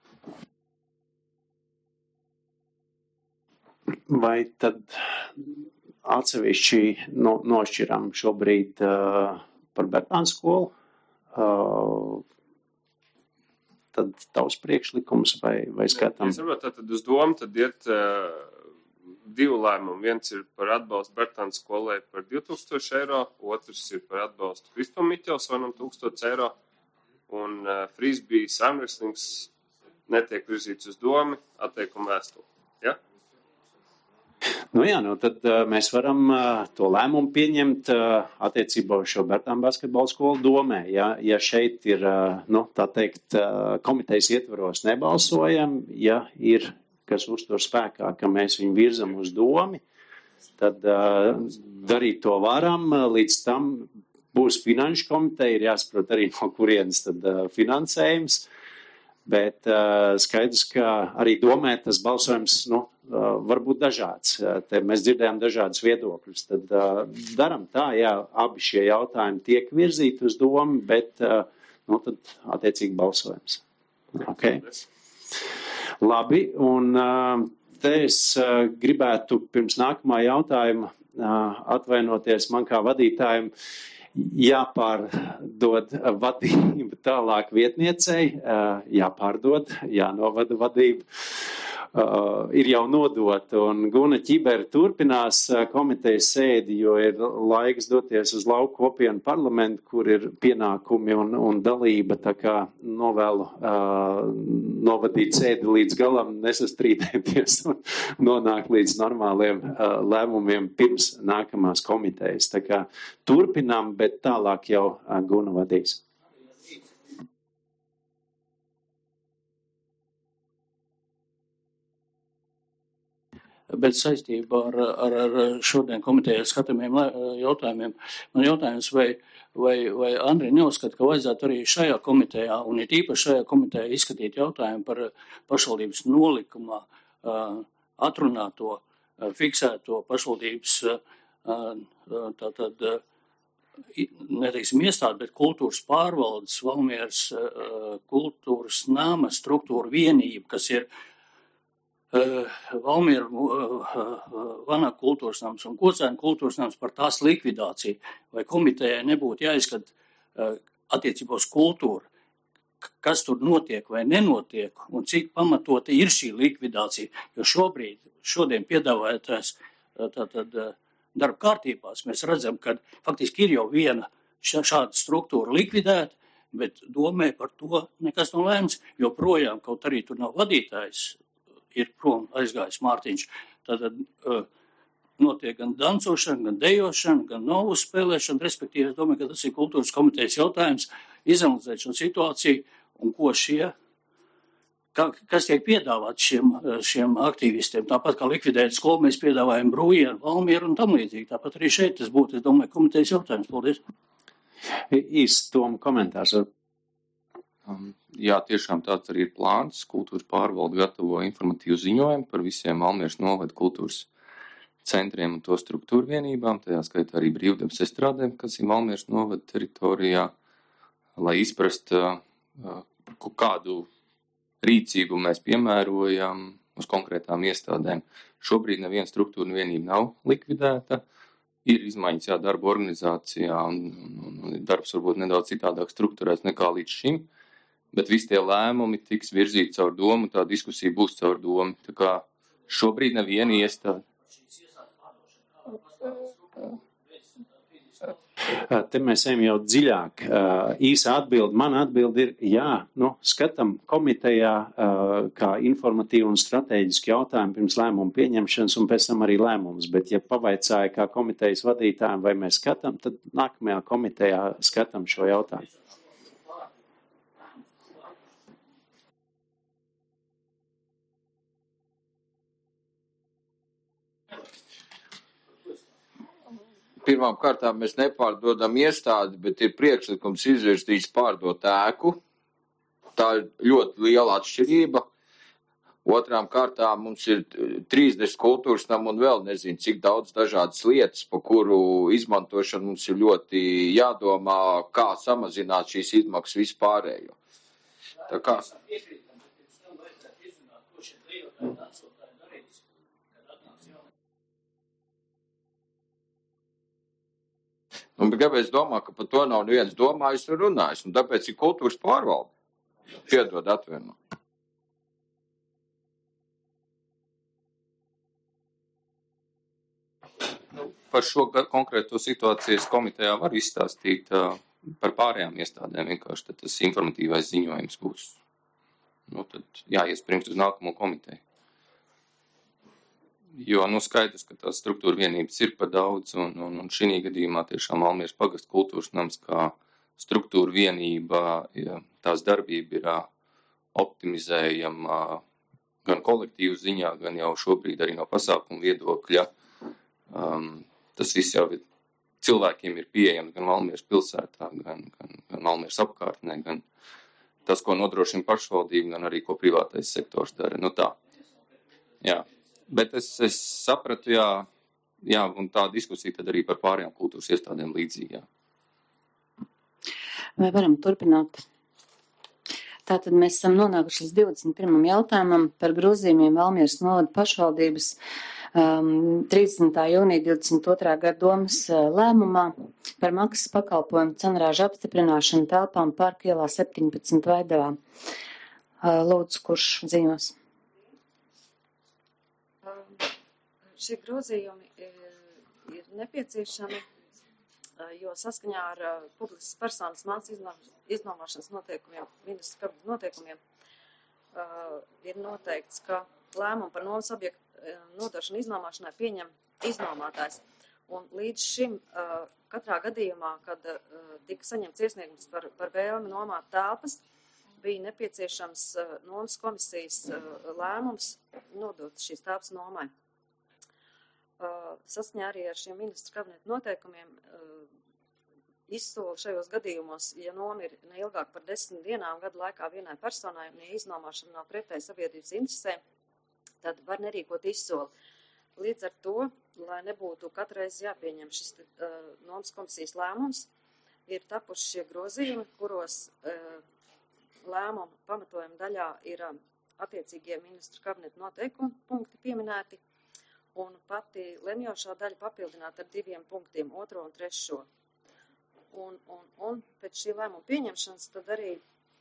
Vai tad atsevišķi nošķiram šobrīd par Bertāna skolu? Tad tavs priekšlikums vai skatām? Es saprotu, tad uz domu tad iet divu lēmumu. Viens ir par atbalstu Bertāna skolai par 2000 eiro, otrs ir par atbalstu Kristupam Miķelsonam 1000 eiro, un frisbee saimnieklings netiek virzīts uz domu, atteikumu vēstuli. Ja? Tad mēs varam to lēmumu pieņemt attiecībā uz šo Bertāna basketbola skolu domē. Ja šeit ir, tā teikt, komitejas ietvaros nebalsojam, ja ir, kas uztur spēkā, ka mēs viņu virzam uz domi, tad darīt to varam. Līdz tam būs finanšu komiteja, ir jāsaprot arī no kurienes tad finansējums. Bet skaidrs, ka arī domē tas balsojums varbūt dažāds. Te mēs dzirdējām dažādus viedokļus. Tad daram tā, jā, abi šie jautājumi tiek virzīti uz domu, bet tad attiecīgi balsojums. Okay. Labi, un te es gribētu pirms nākamā jautājuma atvainoties man kā vadītājiem, jāpārdod vadība tālāk vietniecei, jāpārdod, jānovada vadība. Ir jau nodota, un Guna Ķibere turpinās komitejas sēdi, jo ir laiks doties uz lauku kopienu parlamentu, kur ir pienākumi un dalība, tā kā novēlu novadīt sēdi līdz galam, nesastrīdēties un nonākt līdz normāliem lēmumiem pirms nākamās komitejas. Tā kā turpinām, bet tālāk jau Guna vadīs. Bet saistībā ar šodien komitejā skatāmiem jautājumiem, man jautājums, vai Andri neuzskata, ka vajadzētu arī šajā komitejā, un ir īpaši šajā komitejā izskatīt jautājumu par pašvaldības nolikumā atrunāto, fiksēto pašvaldības, tātad, neteiksim iestādi, bet kultūras pārvaldes, Valmieras kultūras nama struktūra vienība, kas ir Valmiera Vanagu kultūras nams un Kocēnu kultūras nams par tās likvidāciju, vai komitejai nebūtu jāizskat attiecībā uz kultūru, kas tur notiek vai nenotiek, un cik pamatota ir šī likvidācija, jo šodien piedāvātais darba kārtībās mēs redzam, ka faktiski ir jau viena šāda struktūra likvidēta, bet domē par to nekas nav lēmts, jo projām kaut arī tur nav vadītājs, ir prom aizgājis Mārtiņš. Tātad notiek gan dancošana, gan dejošana, gan novu spēlēšana, respektīvi, es domāju, ka tas ir kultūras komitejas jautājums, izanalizēt šo situāciju un ko kas tiek piedāvāts šiem aktīvistiem. Tāpat kā likvidēt skolu, mēs piedāvājam Brūjienu, Valmieru un tam līdzīgi. Tāpat arī šeit tas būtu, es domāju, komitejas jautājums. Paldies. Īsts Toma komentārs. Jā, tiešām tāds arī ir plāns. Kultūras pārvalde gatavo informatīvu ziņojumu par visiem Valmieras novada kultūras centriem un to struktūru vienībām, tajā skaitā arī brīvdabas estrādēm, kas ir Valmieras novada teritorijā, lai izprast, kādu rīcību mēs piemērojam uz konkrētām iestādēm. Šobrīd neviena struktūra vienība nav likvidēta, ir izmaiņas darba organizācijā un darbs varbūt nedaudz citādāk strukturēts nekā līdz šim. Bet visi tie lēmumi tiks virzīti caur domu, tā diskusija būs caur domu. Tā kā šobrīd neviena iestāde. Te mēs ejam jau dziļāk. Īsa atbilde, mana atbilde ir jā, skatam komitejā kā informatīvu un strateģisku jautājumu pirms lēmumu pieņemšanas un pēc tam arī lēmumus. Bet ja pavaicāja kā komitejas vadītājiem, vai mēs skatām, tad nākamajā komitejā skatām šo jautājumu. Pirmām kārtām mēs nepārdodam iestādi, bet ir priekšlikums izvirzīts pārdot ēku. Tā ir ļoti liela atšķirība. Otrām kārtām mums ir 30 kultūras namu un vēl nezinu, cik daudz dažādas lietas, pa kuru izmantošanu mums ir ļoti jādomā, kā samazināt šīs izmaksas vispārējo. Tā kā... Un kāpēc domā, ka par to nav neviens domājis un runājis, un tāpēc ir kultūras pārvalde. Piedod atvienu. Par šo konkrēto situācijas komitejā var izstāstīt par pārējām iestādēm, vienkārši tad tas informatīvais ziņojums būs. Tad jāiespringst uz nākamo komiteju. Jo, skaidrs, ka tās struktūra vienības ir par daudz, un šī gadījumā tiešām Valmieras pagasta kultūras nams kā struktūra vienība, tās darbība ir optimizējama gan kolektīvu ziņā, gan jau šobrīd arī no pasākumu viedokļa. Tas viss jau cilvēkiem ir pieejams gan Valmieras pilsētā, gan Valmieras apkārtnē, gan tas, ko nodrošina pašvaldība, gan arī ko privātais sektors dara. Tā. Jā. Bet es sapratu, jā, un tā diskusija tad arī par pārējām kultūras iestādēm līdzīgi, jā. Vai varam turpināt? Tātad mēs esam nonākuši līdz 21. jautājumam par grozījumiem Valmieras novada pašvaldības 30. jūnija 22. gada domas lēmumā par maksas pakalpojumu cenrāžu apstiprināšanu telpām Parka ielā 17 Vaidavā. Lūdzu, kurš ziņos? Šie grozījumi ir nepieciešami, jo saskaņā ar publiskas personas mācas iznomāšanas noteikumiem, ministra kabineta noteikumiem, ir noteikts, ka lēmumu par novas objektu nodošanu iznomāšanai pieņem iznomātājs. Un līdz šim katrā gadījumā, kad tika saņemts iesniegums par vēlmi nomāt telpas, bija nepieciešams nomas komisijas lēmums nodot šīs telpas nomai. Saskaņā arī ar šiem ministra kabineta noteikumiem izsola šajos gadījumos, ja noma ir neilgāk par 10 dienām gadu laikā vienai personai un ja iznomāšana nav pretēji sabiedrības interesēm, tad var nerīkot izsoli. Līdz ar to, lai nebūtu katreiz jāpieņem šis nomas komisijas lēmums, ir tapuši šie grozījumi, kuros lēmumu pamatojuma daļā ir attiecīgie ministru kabineta noteikumu punkti pieminēti, un pati lemjošā daļa papildināta ar 2 punktiem, 2. un 3. Un pēc šī lēmuma pieņemšanas tad arī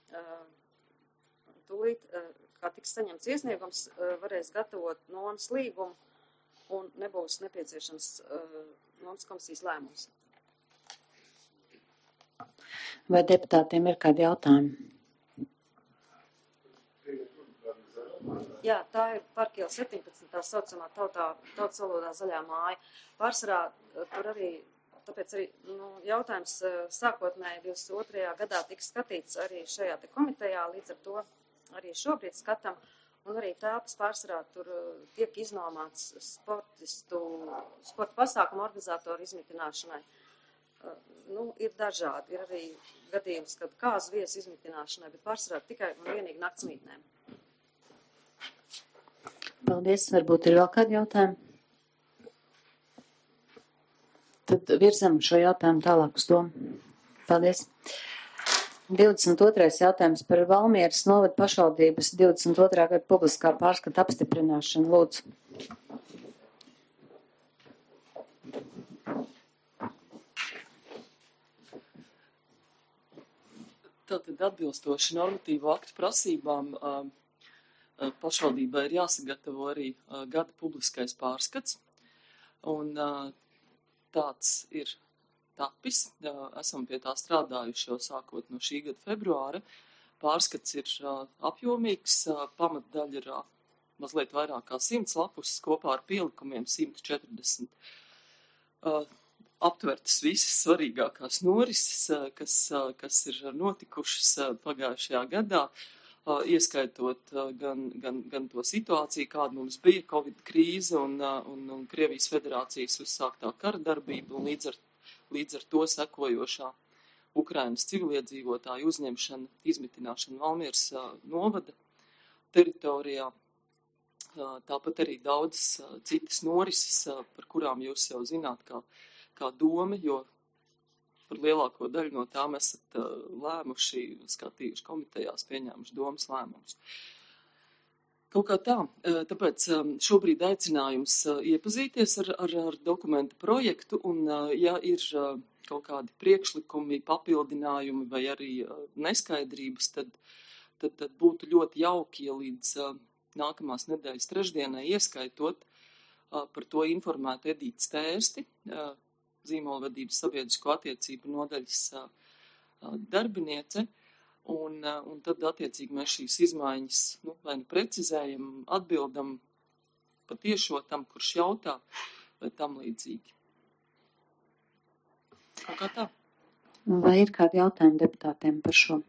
tūlīt, kā tiks saņemts iesniegums, varēs gatavot nomas līgumu un nebūs nepieciešams nomas komisijas lēmums. Vai deputātiem ir kādi jautājumi? Jā, tā ir Parka iela 17, tā saucamā tautas valodā zaļā māja. Pārsvarā tur arī, tāpēc arī jautājums sākotnēji 22. gadā tika skatīts arī šajā te komitejā, līdz ar to arī šobrīd skatam, un arī telpas pārsvarā tur tiek iznomāts sporta pasākumu organizatoru izmitināšanai. Ir dažādi, ir arī gadījums, kad kāzu viesu izmitināšanai, bet pārsvarā tikai un vienīgi naktsmītnēm. Paldies, varbūt ir vēl kādi jautājumi? Tad virzam šo jautājumu tālāk uz domu. Paldies. 22. jautājums par Valmieras novada pašvaldības 22. gada publiskā pārskata apstiprināšanu. Lūdzu. Tātad atbilstoši normatīvu aktu prasībām pašvaldībai ir jāsagatavo arī gada publiskais pārskats, un tāds ir tapis. Esam pie tā strādājuši jau sākot no šī gada februāra. Pārskats ir apjomīgs, pamatdaļa ir mazliet vairāk kā 100 lapus, kopā ar pielikumiem 140. Aptvertas visas svarīgākās norises, kas ir notikušas pagājušajā gadā, ieskaitot gan to situāciju, kāda mums bija Covid krīze un Krievijas federācijas uzsāktā kara darbība, un līdz ar to sekojošā Ukrainas civiliedzīvotāju uzņemšana, izmitināšana Valmieras novada teritorijā. Tāpat arī daudzas citas norises, par kurām jūs jau zināt, kā doma, jo par lielāko daļu no tām esat lēmuši, skatījuši komitejās, pieņēmuši domas lēmumus. Kaut kā tā, tāpēc šobrīd aicinājums iepazīties ar dokumentu projektu, un ja ir kaut kādi priekšlikumi, papildinājumi vai arī neskaidrības, tad būtu ļoti jauki, ja līdz nākamās nedēļas trešdienai ieskaitot par to informētu Edīti Stērsti, zīmolvedības sabiedrisko attiecību nodaļas darbiniece, un tad attiecīgi mēs šīs izmaiņas vai precizējam, atbildam patiešotam, kurš jautā, vai tam līdzīgi. Kaut kā tā. Vai ir kādi jautājumi deputātiem par šo?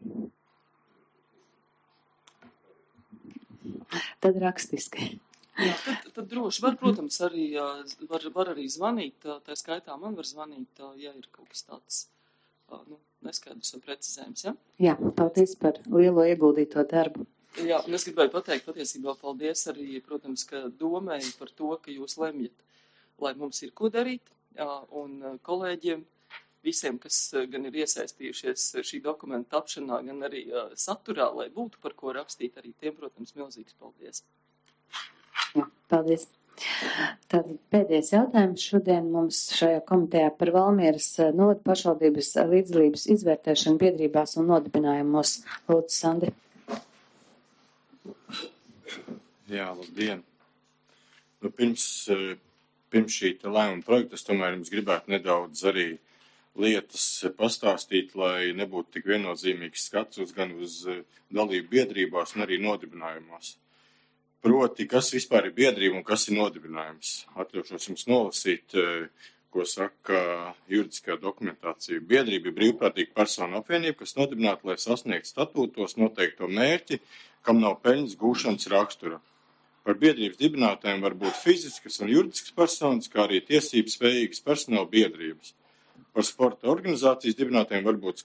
Tad rakstiski. Jā, tad droši var, protams, arī var arī zvanīt, tā skaitā man var zvanīt, ja ir kaut kas tāds neskaidrs un precizējums, ja? Jā, paldies par lielo ieguldīto darbu. Jā, un es gribēju pateikt patiesībā paldies arī, protams, ka domai par to, ka jūs lemjat, lai mums ir ko darīt, un kolēģiem, visiem, kas gan ir iesaistījušies šī dokumenta tapšanā, gan arī saturā, lai būtu par ko rakstīt, arī tiem, protams, milzīgs paldies. Paldies. Tad pēdējais jautājums šodien mums šajā komitejā par Valmieras novada pašvaldības līdzdalības izvērtēšanu biedrībās un nodibinājumos. Lūdzu, Sandi. Jā, labdien. Nu, pirms šī lēmuma projekta es tomēr jums gribētu nedaudz arī lietas pastāstīt, lai nebūtu tik viennozīmīgs skats gan uz dalību biedrībās un arī nodibinājumos. Proti, kas vispār ir biedrība un kas ir nodibinājums. Atļaušos jums nolasīt, ko saka juridiskā dokumentācija. Biedrība ir brīvprātīga persona apvienība, kas nodibināta, lai sasniegtu statūtos noteikto mērķi, kam nav peļņas gūšanas rakstura. Par biedrības dibinātājiem var būt fiziskas un juridiskas personas, kā arī tiesības spējīgas personāla biedrības. Par sporta organizācijas dibinātājiem var būt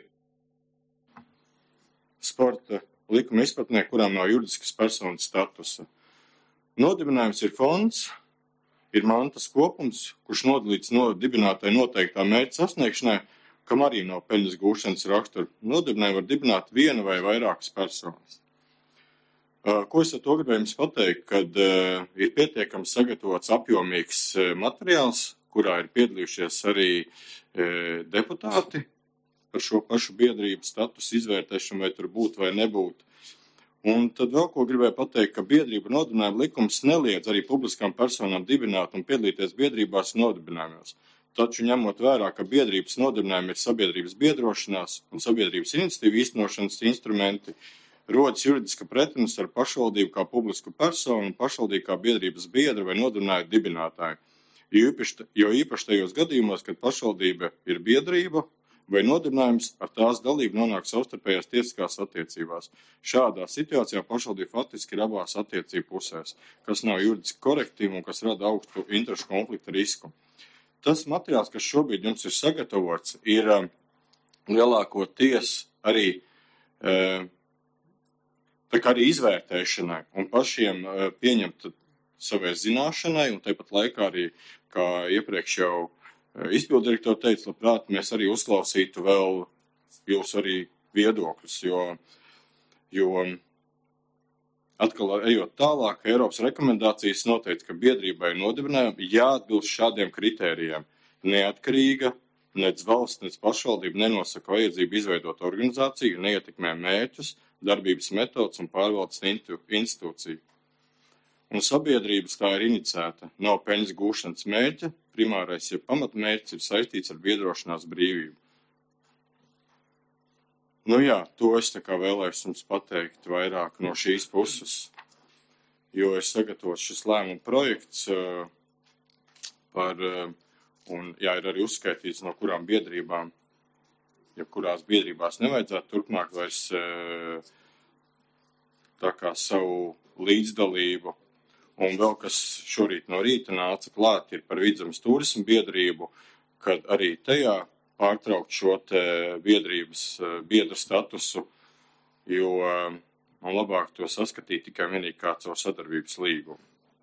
sporta likuma izpratnē, kurām nav juridiskas personas statusa. Nodibinājums ir fonds, ir mantas kopums, kurš nodalīts no dibinātāja noteiktā mērķa sasniegšanai, kam arī nav peļņas gūšanas rakstura. Nodibinājumu var dibināt viena vai vairākas personas. Ko es ar to gribēju jums pateikt, kad ir pietiekams sagatavots apjomīgs materiāls, kurā ir piedalījušies arī deputāti par šo pašu biedrību statusu izvērtēšanu, vai tur būt vai nebūt. Un tad vēl ko gribēju pateikt, ka biedrību nodibinājuma likums neliedz arī publiskām personām dibināt un piedalīties biedrībās nodibinājumos. Taču ņemot vērā, ka biedrības nodibinājumi ir sabiedrības biedrošanās un sabiedrības iniciatīvu īstenošanas instrumenti, rodas juridiska pretrunas ar pašvaldību kā publisku personu un pašvaldību kā biedrības biedru vai nodibinājumu dibinātāju. Jo īpaši tajos gadījumos, kad pašvaldība ir biedrība vai nodibinājums, ar tās dalību nonāk savstarpējās tiesiskās attiecībās. Šādā situācijā pašvaldība faktiski ir abās attiecību pusēs, kas nav juridiski korektīvi un kas rada augstu interešu konflikta risku. Tas materiāls, kas šobrīd jums ir sagatavots, ir lielākoties arī arī izvērtēšanai un pašiem pieņemt savai zināšanai, un tāpat laikā arī, kā iepriekš jau izpildirektori teica, labprāt, mēs arī uzklausītu vēl jūs arī viedokļus, jo atkal ejot tālāk, Eiropas rekomendācijas noteica, ka biedrībai nodibinājumi jāatbilst šādiem kritērijiem. Neatkarīga, nec valsts, nec pašvaldība nenosaka vajadzību izveidot organizāciju, neietekmē mērķus, darbības metodas un pārvaldes institūciju. Un sabiedrības tā ir inicēta, nav peļņas gūšanas mērķa, primārais, ja pamatmērķis ir saistīts ar biedrošanās brīvību. Nu jā, to es tā kā vēlēšu jums pateikt vairāk no šīs puses, jo es sagatavotu šis lēmuma projekts un jā, ir arī uzskaitīts, no kurām biedrībām, ja kurās biedrībās nevajadzētu turpmāk vairs tā kā savu līdzdalību. Un vēl kas šorīt no rīta nāca klāt, ir par Vidzemes turismu biedrību, kad arī tajā pārtraukt šo te biedrības biedra statusu, jo man labāk to saskatīt tikai vienīgi kā caur sadarbības līgumu.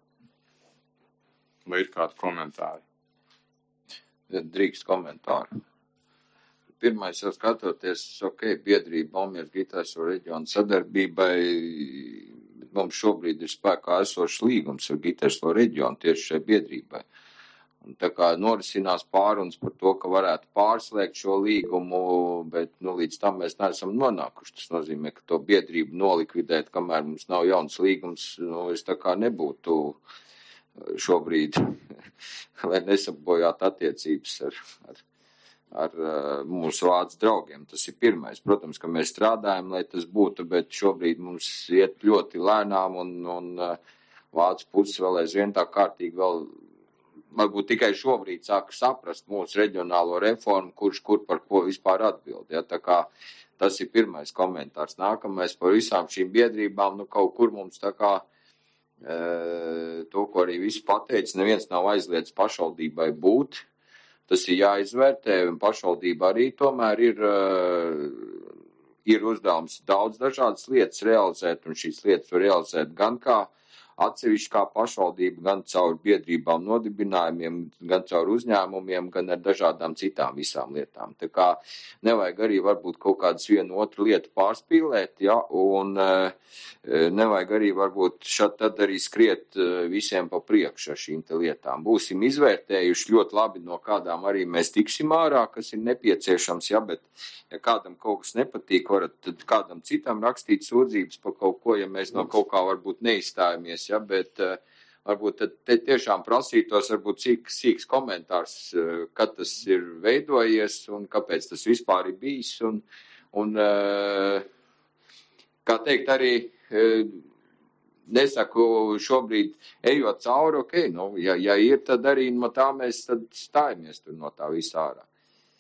Vai ir kādi komentāri? Drīkst komentāru. Pirmais jau skatoties, biedrība Valmieras Gitāso reģionu sadarbībai, mums šobrīd ir spēkā esošs līgums ar Gitāso reģionu tieši šai biedrībai. Un tā kā norisinās pārunas par to, ka varētu pārslēgt šo līgumu, bet līdz tam mēs neesam nonākuši. Tas nozīmē, ka to biedrību nolikvidēt, kamēr mums nav jauns līgums, es tā kā nebūtu šobrīd, lai nesabojātu attiecības ar mūsu vācu draugiem. Tas ir pirmais. Protams, ka mēs strādājam, lai tas būtu, bet šobrīd mums iet ļoti lēnām un vācu puses vēl aizvien tā kārtīgi vēl, varbūt tikai šobrīd sāk saprast mūsu reģionālo reformu, kurš kur par ko vispār atbild. Ja? Tā kā tas ir pirmais komentārs. Nākamais par visām šīm biedrībām, kaut kur mums tā kā to, ko arī visi pateica, neviens nav aizliedz pašvaldībai būt. Tas ir jāizvērtē, un pašvaldība arī tomēr ir ir uzdevums daudz dažādas lietas realizēt, un šīs lietas var realizēt gan kā atsevišķi kā pašvaldība, gan caur biedrībām nodibinājumiem, gan caur uzņēmumiem, gan ar dažādām citām visām lietām. Tā kā nevajag arī varbūt kaut kādas vienu otru lietu pārspīlēt, ja, un nevajag arī varbūt šad tad arī skriet visiem pa priekšu ar šīm te lietām. Būsim izvērtējuši ļoti labi, no kādām arī mēs tiksim ārā, kas ir nepieciešams, ja, bet ja kādam kaut kas nepatīk, varat tad kādam citam rakstīt sūdzības par kaut ko, ja mēs no kaut kā varbūt neizstājamies, ja, bet varbūt tad te tiešām prasītos varbūt sīks komentārs, kad tas ir veidojies un kāpēc tas vispār ir bijis, un kā teikt arī, nesaku šobrīd ejot cauri, ok, nu, ja ir, tad arī no tā mēs tad stājamies tur no tā visā ārā.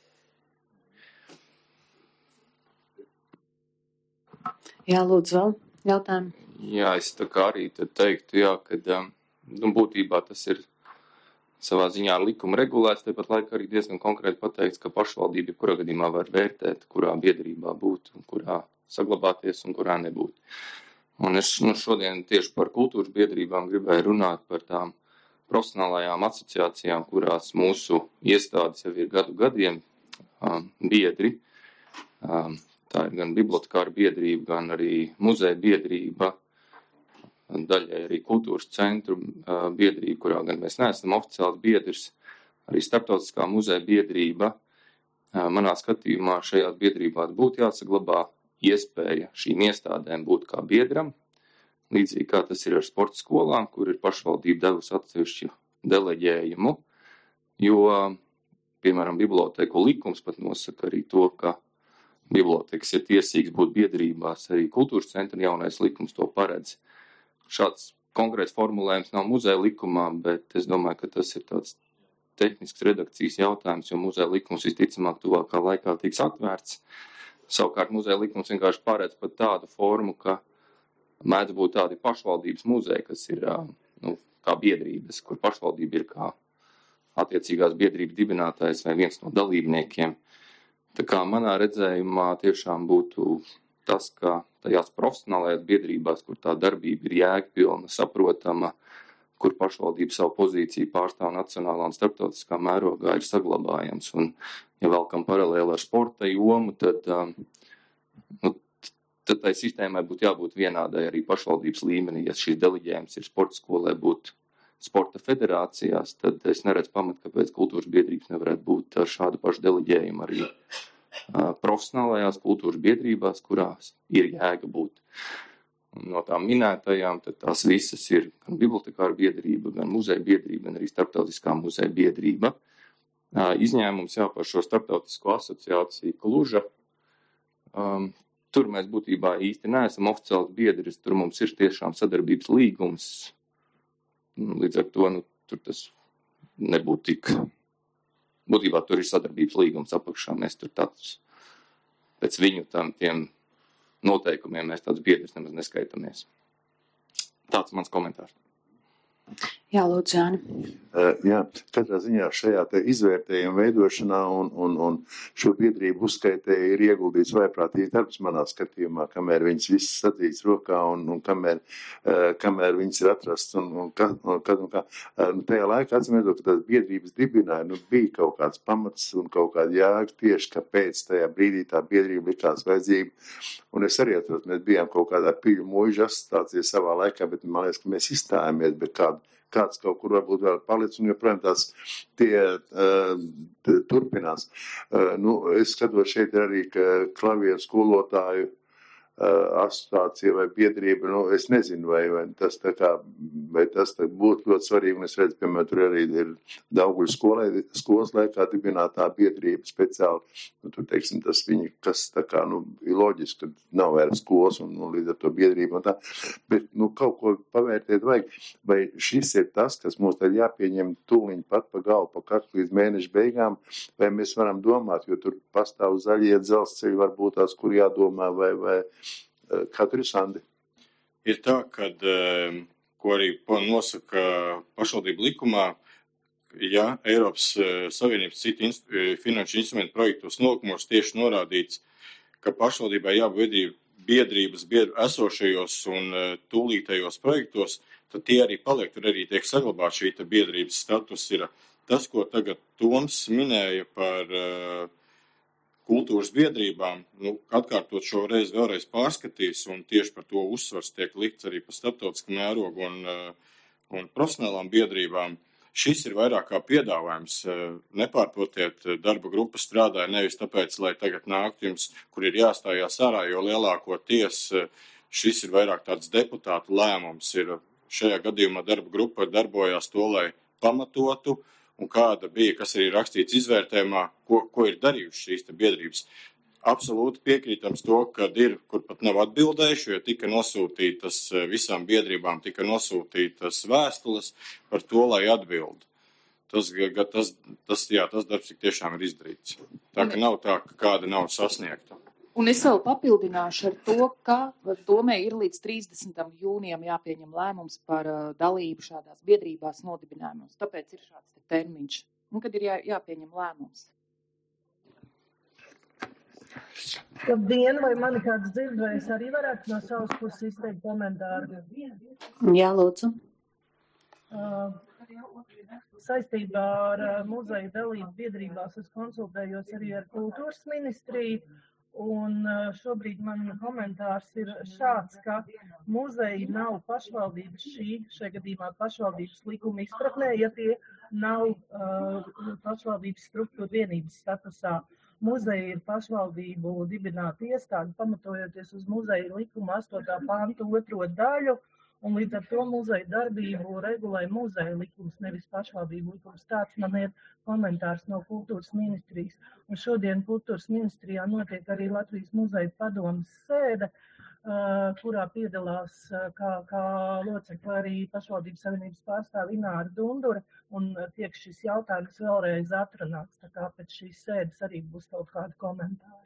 Jā, lūdzu, vēl jautājumu. Jā, es tā kā arī tad teiktu, jā, kad būtībā tas ir savā ziņā likuma regulēts, tāpat laikā arī diezgan konkrēti pateikts, ka pašvaldība kurā gadījumā var vērtēt, kurā biedrībā būt, un kurā saglabāties un kurā nebūt. Un es šodien tieši par kultūras biedrībām gribēju runāt par tām profesionālajām asociācijām, kurās mūsu iestādes jau ir gadiem biedri. Tā ir gan bibliotekāra biedrība, gan arī muzeja biedrība, daļai arī kultūras centru biedrība, kurā gan mēs neesam oficiāls biedrs, arī starptautiskā muzeja biedrība. Manā skatījumā šajās biedrībās būtu jāsaglabā iespēja šīm iestādēm būt kā biedram, līdzīgi kā tas ir ar sporta skolām, kur ir pašvaldība devusi atsevišķu deleģējumu, jo, piemēram, biblioteku likums pat nosaka arī to, ka bibliotekas ir tiesīgs būt biedrībās, arī kultūras centra jaunais likums to paredz. Šāds konkrēts formulējums nav muzeja likumā, bet es domāju, ka tas ir tāds tehnisks redakcijas jautājums, jo muzeja likums visticamāk tuvākā laikā tiks atvērts. Savukārt muzeja likums vienkārši paredz pat tādu formu, ka mēdz būt tādi pašvaldības muzeji, kas ir kā biedrības, kur pašvaldība ir kā attiecīgās biedrības dibinātājs vai viens no dalībniekiem. Tā kā manā redzējumā tiešām būtu tas, ka tajās profesionālajās biedrībās, kur tā darbība ir jēgpilna, saprotama, kur pašvaldība savu pozīciju pārstāv nacionālā un starptautiskā mērogā, ir saglabājams. Un, ja vēlkam paralēli ar sporta jomu, tad tai sistēmai būtu jābūt vienādai arī pašvaldības līmenī. Ja šīs deleģējums ir sporta skolē būt sporta federācijās, tad es neredzu pamatu, kāpēc kultūras biedrības nevarētu būt ar šādu pašu deleģējumu arī profesionālajās kultūras biedrībās, kurās ir jēga būt. Un no tām minētajām, tad tās visas ir gan bibliotekāra biedrība, gan muzeja biedrība, gan arī starptautiskā muzeja biedrība. Izņēmums jā par šo starptautisko asociāciju Kluža. Tur mēs būtībā īsti neesam oficiāls biedris, tur mums ir tiešām sadarbības līgums. Līdz ar to tur tas nebūtu tik. Būtībā tur ir sadarbības līgums apakšā. Mēs tur tāds pēc viņu tiem noteikumiem mēs tāds biedrs nemaz neskaitamies. Tāds mans komentārs. Jā, lūdzu, Jāni. Jā, katrā ziņā šajā te izvērtējuma veidošanā un šo biedrību uzskaitē ir ieguldīts vaiprātīgi darbs manā skatījumā, kamēr viņas visas sadzīts rokā un kamēr viņas ir atrasts un kā. Tajā laikā atsimēdot, ka tās biedrības dibināja, bija kaut kāds pamats un kaut kāda jēga tieši, kāpēc tajā brīdī tā biedrība likās vajadzīga. Un es arī atceros, mēs bijām kaut kādā Piļu muižu asociācijā savā laikā, bet man liekas, ka mēs izstājāmies, bet kāds kaut kur varbūt vēl palicis un joprojām tās turpinās. Es skatos šeit arī, ka klavieru skolotāju asociācija vai biedrība, es nezinu, vai tas tā kā, vai tas tā būtu ļoti svarīgi, un es redzu, piemēram, tur arī ir Daugavas skolas laikā dibinātā biedrība speciāli, tur, teiksim, tas viņi, kas tā kā, ir loģiski, ka nav vairs skolas un līdz ar to biedrība un tā, bet, kaut ko pavērtēt vajag, vai šis ir tas, kas mums tad jāpieņem tūliņ pat pa galvu, pa kaklu līdz mēneša beigām, vai mēs varam domāt, jo tur pastāv zaļie dzelzceļi, varbūt tās, kur jādomā, vai kā tur ir, Sandi? Ir tā, kad, ko arī nosaka pašvaldību likumā, ja Eiropas Savienības citu finanšu instrumentu projektos nolikumos tieši norādīts, ka pašvaldībai jābūt biedrības esošajos un tūlītējos projektos, tad tie arī paliek, tur arī tiek saglabāt šī biedrības status. Ir tas, ko tagad Toms minēja par kultūras biedrībām, atkārtot šo reizi vēlreiz pārskatīs, un tieši par to uzsvars tiek likts arī par starptautisku mērogu un profesionālām biedrībām. Šis ir vairāk kā piedāvājums. Nepārprotiet, darba grupa strādāja nevis tāpēc, lai tagad nāktu jums, kur ir jāstājās ārā, jo lielākoties šis ir vairāk tāds deputātu lēmums. Šajā gadījumā darba grupa darbojās to, lai pamatotu, un kāda bija, kas arī rakstīts izvērtējumā, ko ir darījuši šīs biedrības. Absolūti piekrītams to, kad ir, kur pat nav atbildējuši, jo tika nosūtītas visām biedrībām, tika nosūtītas vēstules par to, lai atbild. Tas darbs tiešām ir izdarīts. Tā ka nav tā, ka kāda nav sasniegta. Un es vēl papildināšu ar to, ka domē ir līdz 30. jūnijam jāpieņem lēmums par dalību šādās biedrībās nodibinājumos. Tāpēc ir šāds termiņš. Un kad ir jāpieņem lēmums. Labdien, vai mani kāds dzird, vai es arī varētu no savas puses izteikt komentāru? Jā, lūdzu. Saistībā ar muzeju dalību biedrībās es konsultējos arī ar kultūras ministriju. Un šobrīd man komentārs ir šāds, ka muzeji nav pašvaldības šajā gadījumā pašvaldības likuma izpratnē, ja tie nav pašvaldības struktūra vienības statusā. Muzeji ir pašvaldību dibināta iestāde, pamatojoties uz muzeja likuma 8. pantu 2. daļu, un līdz ar to muzeja darbību regulē muzeja likums, nevis pašvaldību likums. Tāds man ir komentārs no kultūras ministrijas. Un šodien kultūras ministrijā notiek arī Latvijas muzeja padomes sēde, kurā piedalās kā locekli arī pašvaldības savienības pārstāve Ināra Dundure, un tiek šis jautājums vēlreiz atrunāts. Tā kā pēc šīs sēdes arī būs kaut kādi komentāri.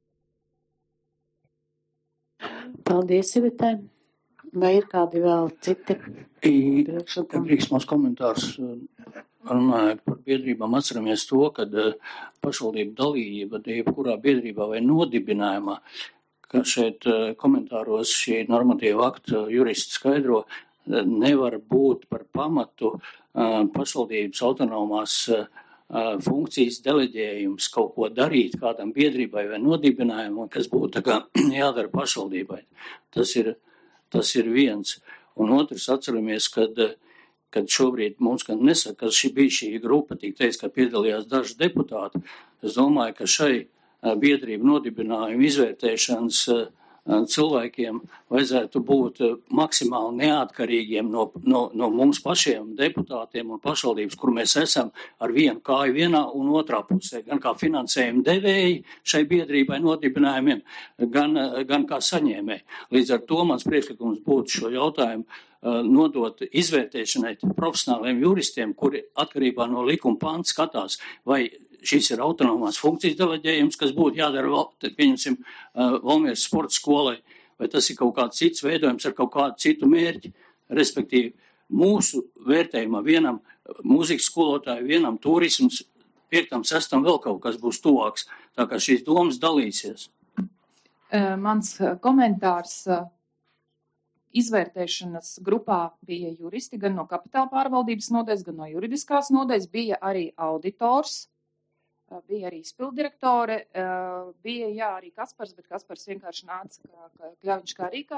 Paldies, Ivetai. Vai ir kādi vēl citi? Brīksmās komentārs runājot par biedrībām, atceramies to, ka pašvaldību dalība jebkurā biedrībā vai nodibinājumā, ka šeit komentāros šī normatīva akta juristi skaidro, nevar būt par pamatu pašvaldības autonomās funkcijas deleģējums kaut ko darīt kādam biedrībai vai nodibinājumam, kas būtu tā kā jādara pašvaldībai. Tas ir viens. Un otrs, atceramies, kad šobrīd mums gan nesaka, ka bija šī grupa, tik teiks, ka piedalījās daži deputāti. Es domāju, ka šai biedrību nodibinājumu izvērtēšanas cilvēkiem vajadzētu būt maksimāli neatkarīgiem no mums pašiem deputātiem un pašvaldības, kur mēs esam ar vienu kāju vienā un otrā pusē, gan kā finansējuma devēji šai biedrībai nodibinājumiem, gan kā saņēmēji. Līdz ar to mans priekšlikums būtu šo jautājumu nodot izvērtēšanai profesionāliem juristiem, kuri atkarībā no likuma panta skatās, vai šis ir autonomās funkcijas deleģējums, kas būtu jādara, tad pieņemsim, Valmieras sporta skolai, vai tas ir kaut kāds cits veidojums ar kaut kādu citu mērķi, respektīvi mūsu vērtējumā vienam mūzikas skolotāju, vienam turisms, 5., 6. vēl kaut kas būs tuvāks, tā kā šīs domas dalīsies. Mans komentārs izvērtēšanas grupā bija juristi, gan no kapitāla pārvaldības nodaļas, gan no juridiskās nodaļas, bija arī auditors, bija arī izpildirektore, bija arī Kaspars, bet Kaspars vienkārši nāca Kļaviņš kā Rīgā,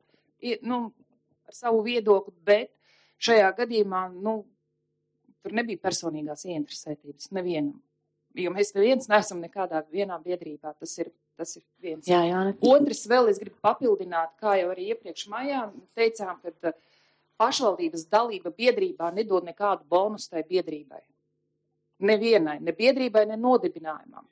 ar savu viedokli, bet šajā gadījumā, tur nebija personīgās ieinteresētības nevienam, jo mēs neviens neesam nekādā vienā biedrībā, tas ir viens. Jā. Otrs vēl es gribu papildināt, kā jau arī iepriekš maijā teicām, ka pašvaldības dalība biedrībā nedod nekādu bonusu tai biedrībai. Nevienai, ne biedrībai, ne nodibinājumām.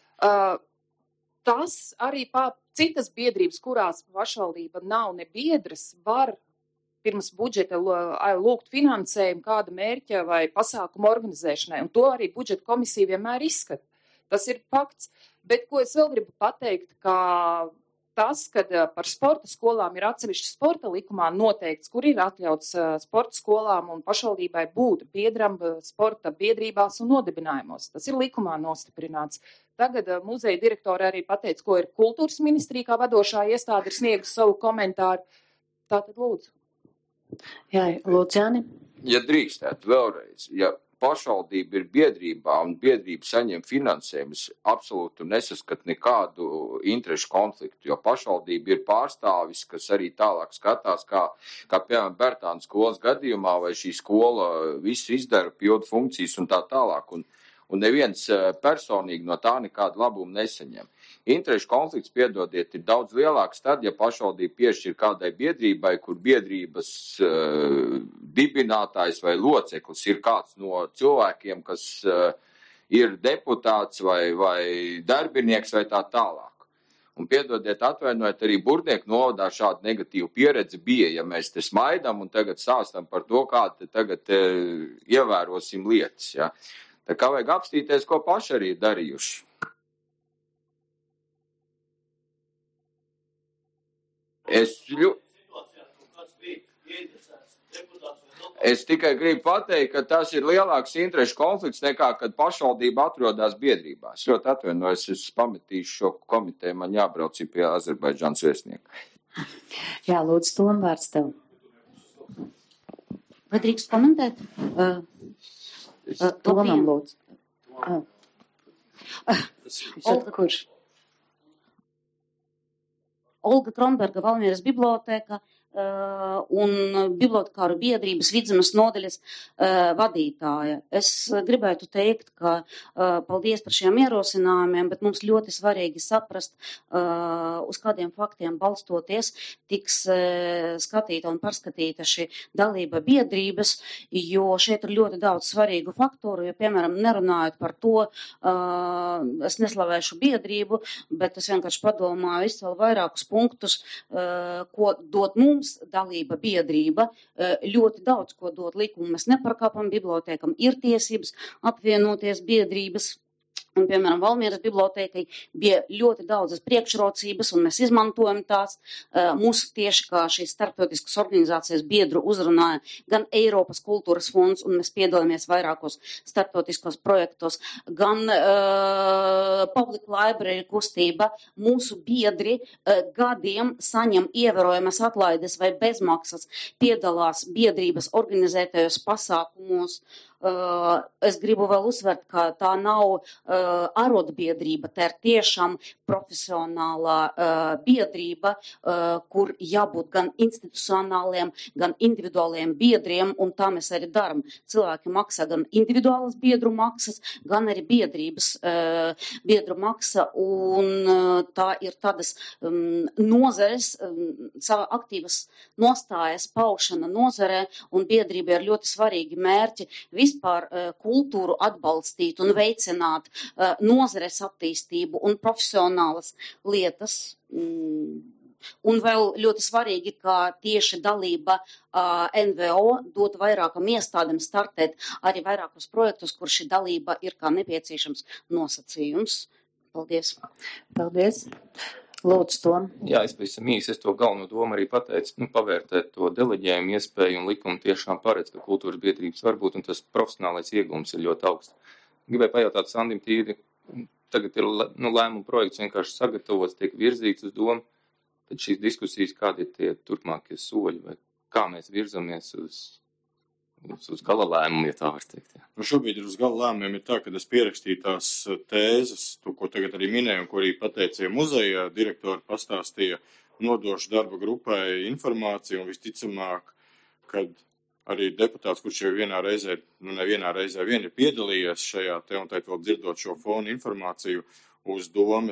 Tas arī citas biedrības, kurās pašvaldība nav ne biedras, var pirms budžeta lūgt finansējumu kāda mērķa vai pasākuma organizēšanai, un to arī budžeta komisija vienmēr izskata. Tas ir fakts. Bet ko es vēl gribu pateikt, kā tas, ka par sporta skolām ir atsevišķi sporta likumā noteikts, kur ir atļauts sporta skolām un pašvaldībai būt biedram sporta biedrībās un nodibinājumos. Tas ir likumā nostiprināts. Tagad muzeja direktori arī pateica, ko ir kultūras ministrija kā vadošā iestāde ir sniegusi savu komentāru. Tātad lūdzu. Jā, lūdzu, Jāni. Ja drīkstētu vēlreiz, ja pašvaldība ir biedrībā un biedrība saņem finansējumu, es absolūti nesaskatu nekādu interešu konfliktu, jo pašvaldība ir pārstāvis, kas arī tālāk skatās, kā piemēram Bērtāna skolas gadījumā, vai šī skola visu izdara, pilda funkcijas un tā tālāk. Un neviens personīgi no tā nekādu labumu nesaņem. Interešu konflikts, piedodiet, ir daudz lielāks tad, ja pašvaldība piešķir kādai biedrībai, kur biedrības dibinātājs vai loceklis ir kāds no cilvēkiem, kas ir deputāts vai darbinieks vai tā tālāk. Un piedodiet, atvainojiet, arī Burnieku novadā šāda negatīva pieredze bija, ja mēs te smaidam un tagad stāstam par to, kā te tagad ievērosim lietas, ja. Tā kā vajag apstīties, ko paši arī ir darījuši. Es tikai gribu pateikt, ka tas ir lielāks interešu konflikts nekā, kad pašvaldība atrodas biedrībā. Es ļoti atvainojos, es pametīšu šo komiteju, man jābrauc pie Azerbaidžānas vēstnieka. Jā, lūdzu, Tom, vārds tev. Vai drīkst komentēt? Tomam, lūdzu. Kurš? Olga Kronberga, Valmieras biblioteka un bibliotekāru biedrības Vidzemes nodaļas vadītāja. Es gribētu teikt, ka paldies par šiem ierosinājumiem, bet mums ļoti svarīgi saprast, uz kādiem faktiem balstoties tiks skatīta un pārskatīta šī dalība biedrības, jo šeit ir ļoti daudz svarīgu faktoru, jo, piemēram, nerunājot par to, es neslavēšu biedrību, bet es vienkārši padomāju izcēlu vairākus punktus, ko dod mums dalība biedrība, ļoti daudz, ko dod likumu. Mēs neparkāpam bibliotēkam, ir tiesības apvienoties biedrības. Un, piemēram, Valmieras bibliotekai bija ļoti daudzas priekšrocības, un mēs izmantojam tās. Mūsu tieši kā šīs starptautiskas organizācijas biedru uzrunāja gan Eiropas kultūras fonds, un mēs piedalāmies vairākos starptautiskos projektos, gan Public Library kustība. Mūsu biedri gadiem saņem ievērojamas atlaides vai bezmaksas, piedalās biedrības organizētajos pasākumos. Es gribu vēl uzsvert, ka tā nav arotbiedrība, tā ir tiešām profesionālā biedrība, kur jābūt gan institucionāliem, gan individuāliem biedriem, un tā mēs arī daram. Cilvēki maksā gan individuālas biedru maksas, gan arī biedrības biedru maksa, un tā ir tādas nozares, sava aktīvas nostājas paušana nozarē, un biedrība ir ļoti svarīgi mērķi vispār kultūru atbalstīt un veicināt nozares attīstību un profesionālas lietas. Un vēl ļoti svarīgi, ka tieši dalība NVO dot vairākam iestādēm startēt arī vairākus projektus, kur šī dalība ir kā nepieciešams nosacījums. Paldies. Paldies. Lūdzu, Tom. Jā, es pavisam īsi, es to galveno domu arī pateicu, pavērtēt to deleģējumu iespēju un likumu tiešām paredz, ka kultūras biedrības var būt, un tas profesionālais iegums ir ļoti augsts. Gribēju pajautāt Sandim tīri, tagad ir lēmuma projekts vienkārši sagatavots, tiek virzīts uz domu, tad šīs diskusijas, kādi ir tie turpmākie soļi, vai kā mēs virzamies uz gala lēmumu, ja tā var teikt. Jā. Šobrīd uz gala lēmumiem ir tā, ka es pierakstīju tās tēzes, to, ko tagad arī minēju, un ko arī pateica muzeja direktori pastāstīja, nodošu darba grupai informāciju, un visticamāk, kad arī deputāts, kurš jau vienā reizē, vien ir piedalījies šajā te, un tēt vēl dzirdot šo fonu informāciju, uz domu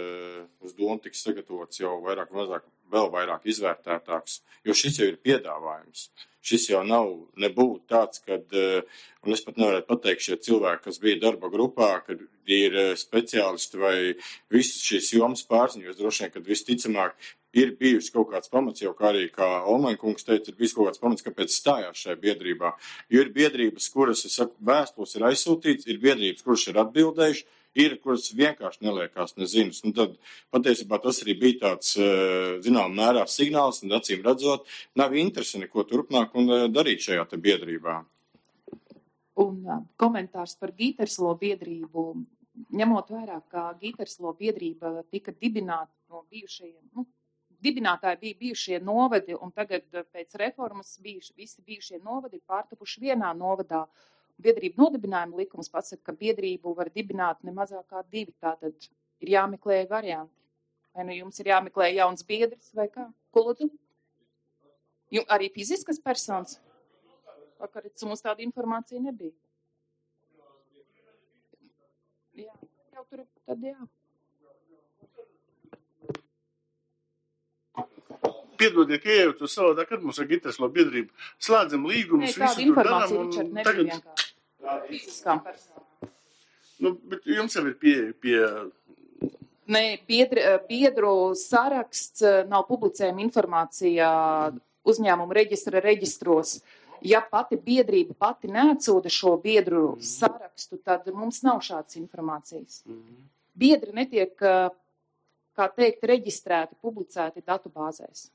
tiks sagatavots jau vairāk, mazāk, vēl vairāk izvērtētāks, jo šis jau ir piedāvājums. Šis jau nav nebūt tāds, kad, un es pat nevarētu pateikt, šie cilvēki, kas bija darba grupā, kad ir speciālisti vai visas šīs jomas pārziņos, droši vien, kad visticamāk ir bijusi kaut kāds pamats, jau kā arī, kā Olmaņkungs teica, ir bijis kaut kāds pamats, kāpēc stājās šajā biedrībā. Jo ir biedrības, kuras, es saku, vēstules ir aizsūtīts, ir biedrības, kuras ir atbildējuši, Ir, kuras vienkārši neliekās nezinas. Nu, tad patiesībā tas arī bija tāds, zinām, mērā signāls, un acīm redzot, nav interesi neko turpmāk un darīt šajā te biedrībā. Un komentārs par Gīterslo biedrību. Ņemot vērā, ka Gīterslo biedrība tika dibināta no bijušajiem, dibinātāji bija bijušie novadi, un tagad pēc reformas visi bijušie novadi ir pārtapuši vienā novadā. Biedrību nodibinājuma likums pasaka, ka biedrību var dibināt ne mazāk kā 2, tātad ir jāmeklē varianti. Vai nu jums ir jāmeklē jauns biedrs vai kā? Ko lūdzu? Arī fiziskas personas? Vakar mums tāda informācija nebija. Jā, jau tur tad jā. Piedodiet, ka ejot uz savādāk, kad mums ar Gīterslo biedrību slēdzam līgumus, tāda informācija, Ričard, nebija vienkārši. Fiziskām personām. Bet jums jau ir pie... Nē, biedru saraksts nav publicējama informācija uzņēmumu reģistros. Ja pati biedrība pati neatsūda šo biedru sarakstu, tad mums nav šādas informācijas. Biedri netiek, kā teikt, reģistrēti, publicēti datubāzēs.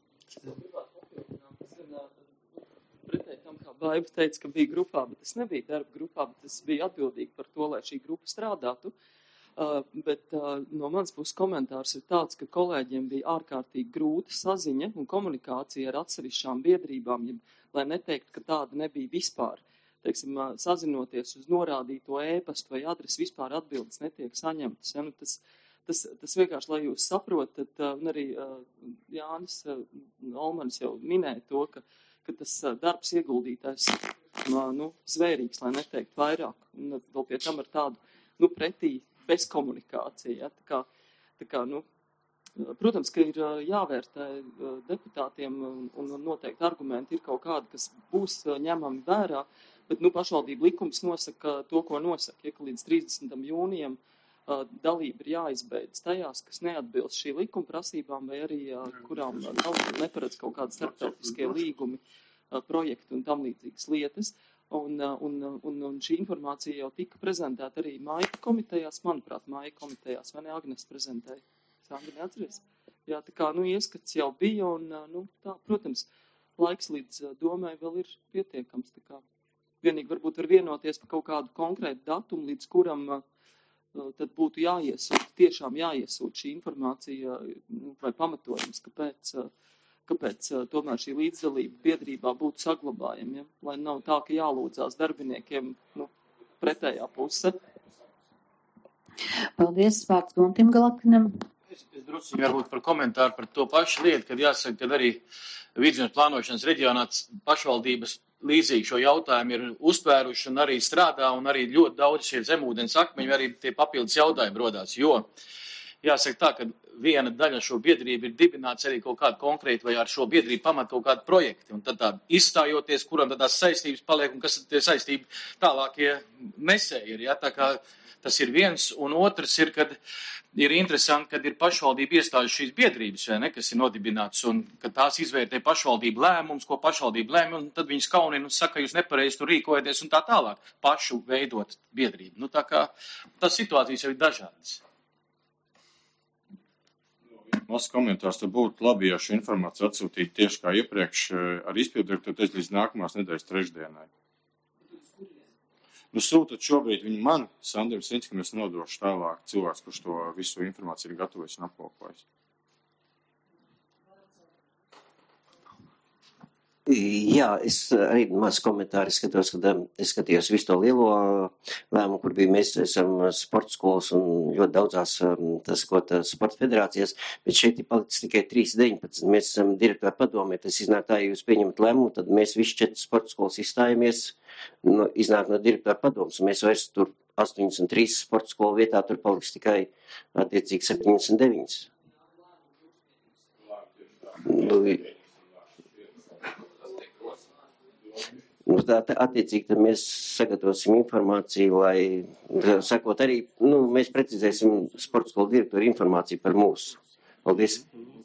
Pretēji tam, kā Baiba teica, ka bija grupā, bet es nebiju darba grupā, bet es biju atbildīgi par to, lai šī grupa strādātu. Bet no manas puses komentārs ir tāds, ka kolēģiem bija ārkārtīgi grūta saziņa un komunikācija ar atsevišķām biedrībām, lai neteikt, ka tāda nebija vispār. Teiksim, sazinoties uz norādīto ēpastu vai adresi, vispār atbildes netiek saņemtas. Ja? Tas vienkārši, lai jūs saprotat, un arī Jānis Olmanis jau minēja to, ka tas darbs ieguldītais zvērīgs, lai neteikt vairāk, un vēl pie tam ar tādu pretī bezkomunikāciju. Ja? Tā kā, protams, ka ir jāvērtē deputātiem un noteikti argumenti ir kaut kādi, kas būs ņemami vērā, bet pašvaldību likums nosaka to, ko nosaka, ja, ka līdz 30. jūnijam dalība ir jāizbeidz tajās, kas neatbilst šī likuma prasībām vai arī kurām neparedz kaut kādi starptautiskie līgumi, projekti un tam līdzīgas lietas. Un šī informācija jau tika prezentēta arī Maija komitejās, manuprāt, Maija komitejās, vai ne Agnes prezentēja? Sandra neatceries? Jā, tā kā, ieskats jau bija un, tā, protams, laiks līdz domai vēl ir pietiekams. Tā kā vienīgi varbūt var vienoties par kaut kādu konkrētu datumu, līdz kuram tad būtu tiešām jāiesūt šī informācija vai pamatojums, kāpēc tomēr šī līdzdalība biedrībā būtu saglabājama, ja? Lai nav tā, ka jālūdzās darbiniekiem pretējā puse. Paldies, vārds Guntim Galapinam. Es drusciņi varbūt par komentāru par to pašu lietu, kad jāsaka, ka arī vidzemes plānošanas reģionā pašvaldības līdzīgi šo jautājumu ir uztvēruši un arī strādā, un arī ļoti daudz šie zemūdens akmeņi, arī tie papildus jautājumi rodās, jo jāsaka tā, ka viena daļa šo biedrību ir dibināts arī kaut kādu konkrētu vai ar šo biedrību pamat kaut kādu projektu, un tad tā izstājoties, kuram tad tās saistības paliek, un kas tie saistību tālākie nesēji ir, ja, tā kā tas ir viens, un otrs ir, kad ir interesanti, kad ir pašvaldība iestāžu šīs biedrības, vai ne, kas ir nodibināts, un kad tās izvērtē pašvaldību lēmums, ko pašvaldība lēma, un tad viņas kaunina un saka, jūs nepareizi tur rīkojaties un tā tālāk, pašu veidot biedrību. Tā kā tas situācijas jau ir dažādas. Mūsu komentārs te būtu labi, ja šo informāciju atsūtītu tieši kā iepriekš ar izpilddirektoru līdz nākamās nedēļas trešdienai. Sūtat šobrīd viņu man, Sandrim Sinskam, es nodošu tālāk cilvēks, kurš to visu informāciju ir gatavojis un apkopojis. Jā, es arī maz komentāri skatos, kad es skatījos visu to lielo lēmumu, kur bija mēs esam sporta skolas un ļoti daudzās sporta federācijas, bet šeit ir palicis tikai 3.19. Mēs esam direktori padomē, tas iznāk tā, ja jūs pieņemat lēmumu, tad mēs visi 4 sporta skolas izstājamies, iznāk no direktora padomas, un mēs vairs tur 83 sporta skolu vietā, tur paliks tikai attiecīgi 79. Attiecīgi, tad mēs sagatavosim informāciju, lai, sakot arī, mēs precizēsim sporta skolu direktoru informāciju par mūsu. Paldies.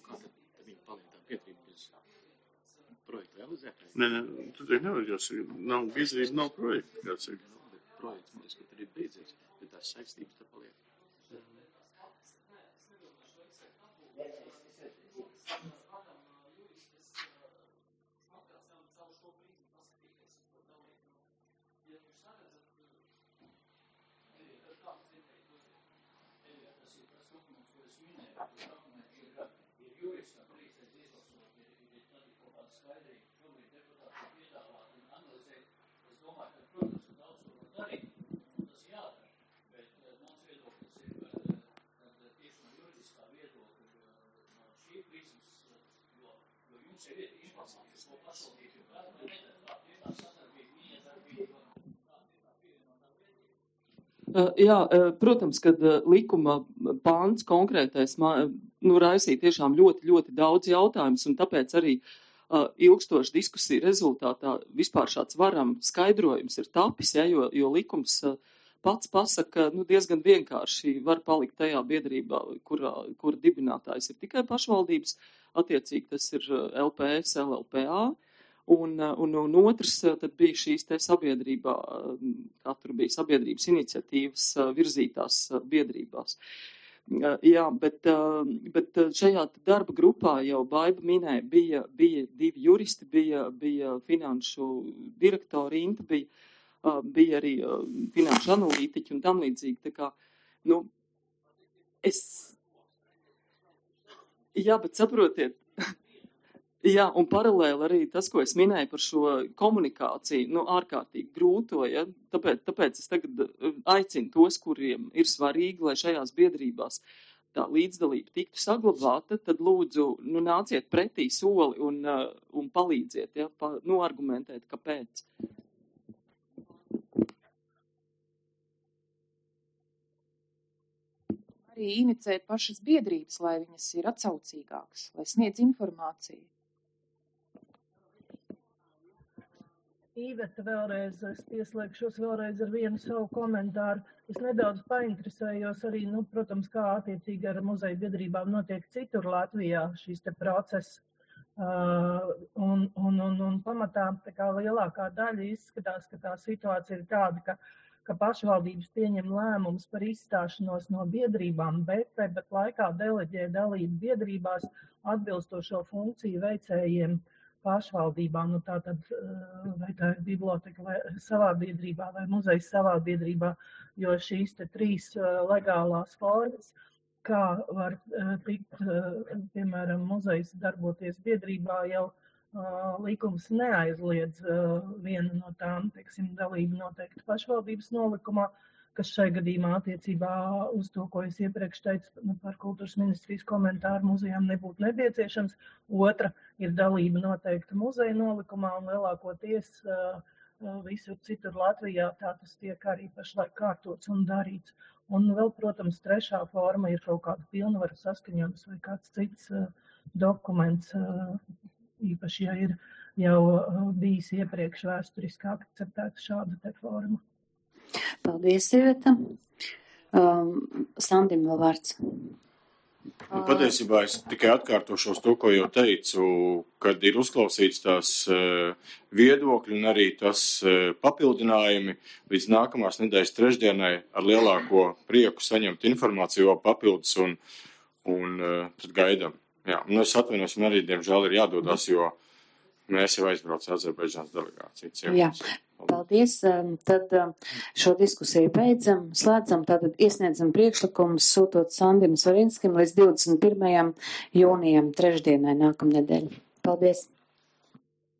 Nē, tu te nevar jāsaka, nav biedrība, nav projekta, jāsaka. Projekts, man liekas, ka tur ir beidzies, bet tās saistības te paliek. Jā, protams, kad likuma pāns konkrētais raisīja tiešām ļoti, ļoti daudz jautājumus, un tāpēc arī ilgstoša diskusija rezultātā vispār šāds varam skaidrojums ir tapis, ja, jo likums pats pasaka, diezgan vienkārši var palikt tajā biedrībā, kura dibinātājs ir tikai pašvaldības, attiecīgi tas ir LPS, LLPA, un otrs tad bija šīs te sabiedrībā, katru bija sabiedrības iniciatīvas virzītās biedrībās. Jā, bet šajā darba grupā jau Baiba minēja, bija 2 juristi, bija finanšu direktori, Inta bija arī finanšu analītiķi un tam līdzīgi. Tā kā, jā, bet saprotiet, jā, un paralēli arī tas, ko es minēju par šo komunikāciju, ārkārtīgi grūto, ja, tāpēc es tagad aicinu tos, kuriem ir svarīgi, lai šajās biedrībās tā līdzdalība tiktu saglabāta, tad lūdzu, nāciet pretī soli un palīdziet, ja, argumentēt, kāpēc. Arī inicēt pašas biedrības, lai viņas ir atsaucīgākas, lai sniedz informāciju. Īveta vēlreiz, es pieslēgšos vēlreiz ar vienu savu komentāru. Es nedaudz painteresējos arī, protams, kā attiecīgi ar muzeju biedrībām notiek citur Latvijā šīs te procesi. Un pamatā tā kā lielākā daļa izskatās, ka tā situācija ir tāda, ka pašvaldības pieņem lēmumus par izstāšanos no biedrībām, bet tāpat laikā deleģē dalību biedrībās atbilstošo funkciju veicējiem pašvaldībām, tātad vai tā ir biblioteka vai savā biedrībā vai muzejs savā biedrībā, jo šīs te 3 legālās formas, kā var tikt, piemēram, muzejs darboties biedrībā, jau likums neaizliedz vienu no tām, dalību noteikti pašvaldības nolikumā, kas šai gadījumā attiecībā uz to, ko es iepriekš teicu par kultūras ministrijas komentāru muzejām nebūtu nepieciešams. Otra ir dalība noteikta muzeja nolikumā un lielākoties visur citur Latvijā tā tas tiek arī pašlaik kārtots un darīts. Un vēl, protams, 3. forma ir kaut kāda pilnvaru saskaņojums vai kāds cits dokuments, īpaši, ja ir jau bijis iepriekš vēsturiski akceptēta šāda te forma. Paldies, Iveta. Sandim vēl vārds. Patiesībā es tikai atkārtošos to, ko jau teicu, kad ir uzklausīts tās viedokļi un arī tas papildinājumi līdz nākamās nedēļas trešdienai ar lielāko prieku saņemt informāciju vēl papildus un tad gaidam. Jā, un es atvainojos, man arī, diemžēl, ir jādodās, jo mēs jau aizbraucam Azerbaidžānas delegāciju. Jā, paldies. Tad šo diskusiju beidzam, slēdzam, tātad iesniedzam priekšlikumus, sūtot Sandim Svarinskim līdz 21. jūnijam, trešdienai nākamnedēļ. Paldies!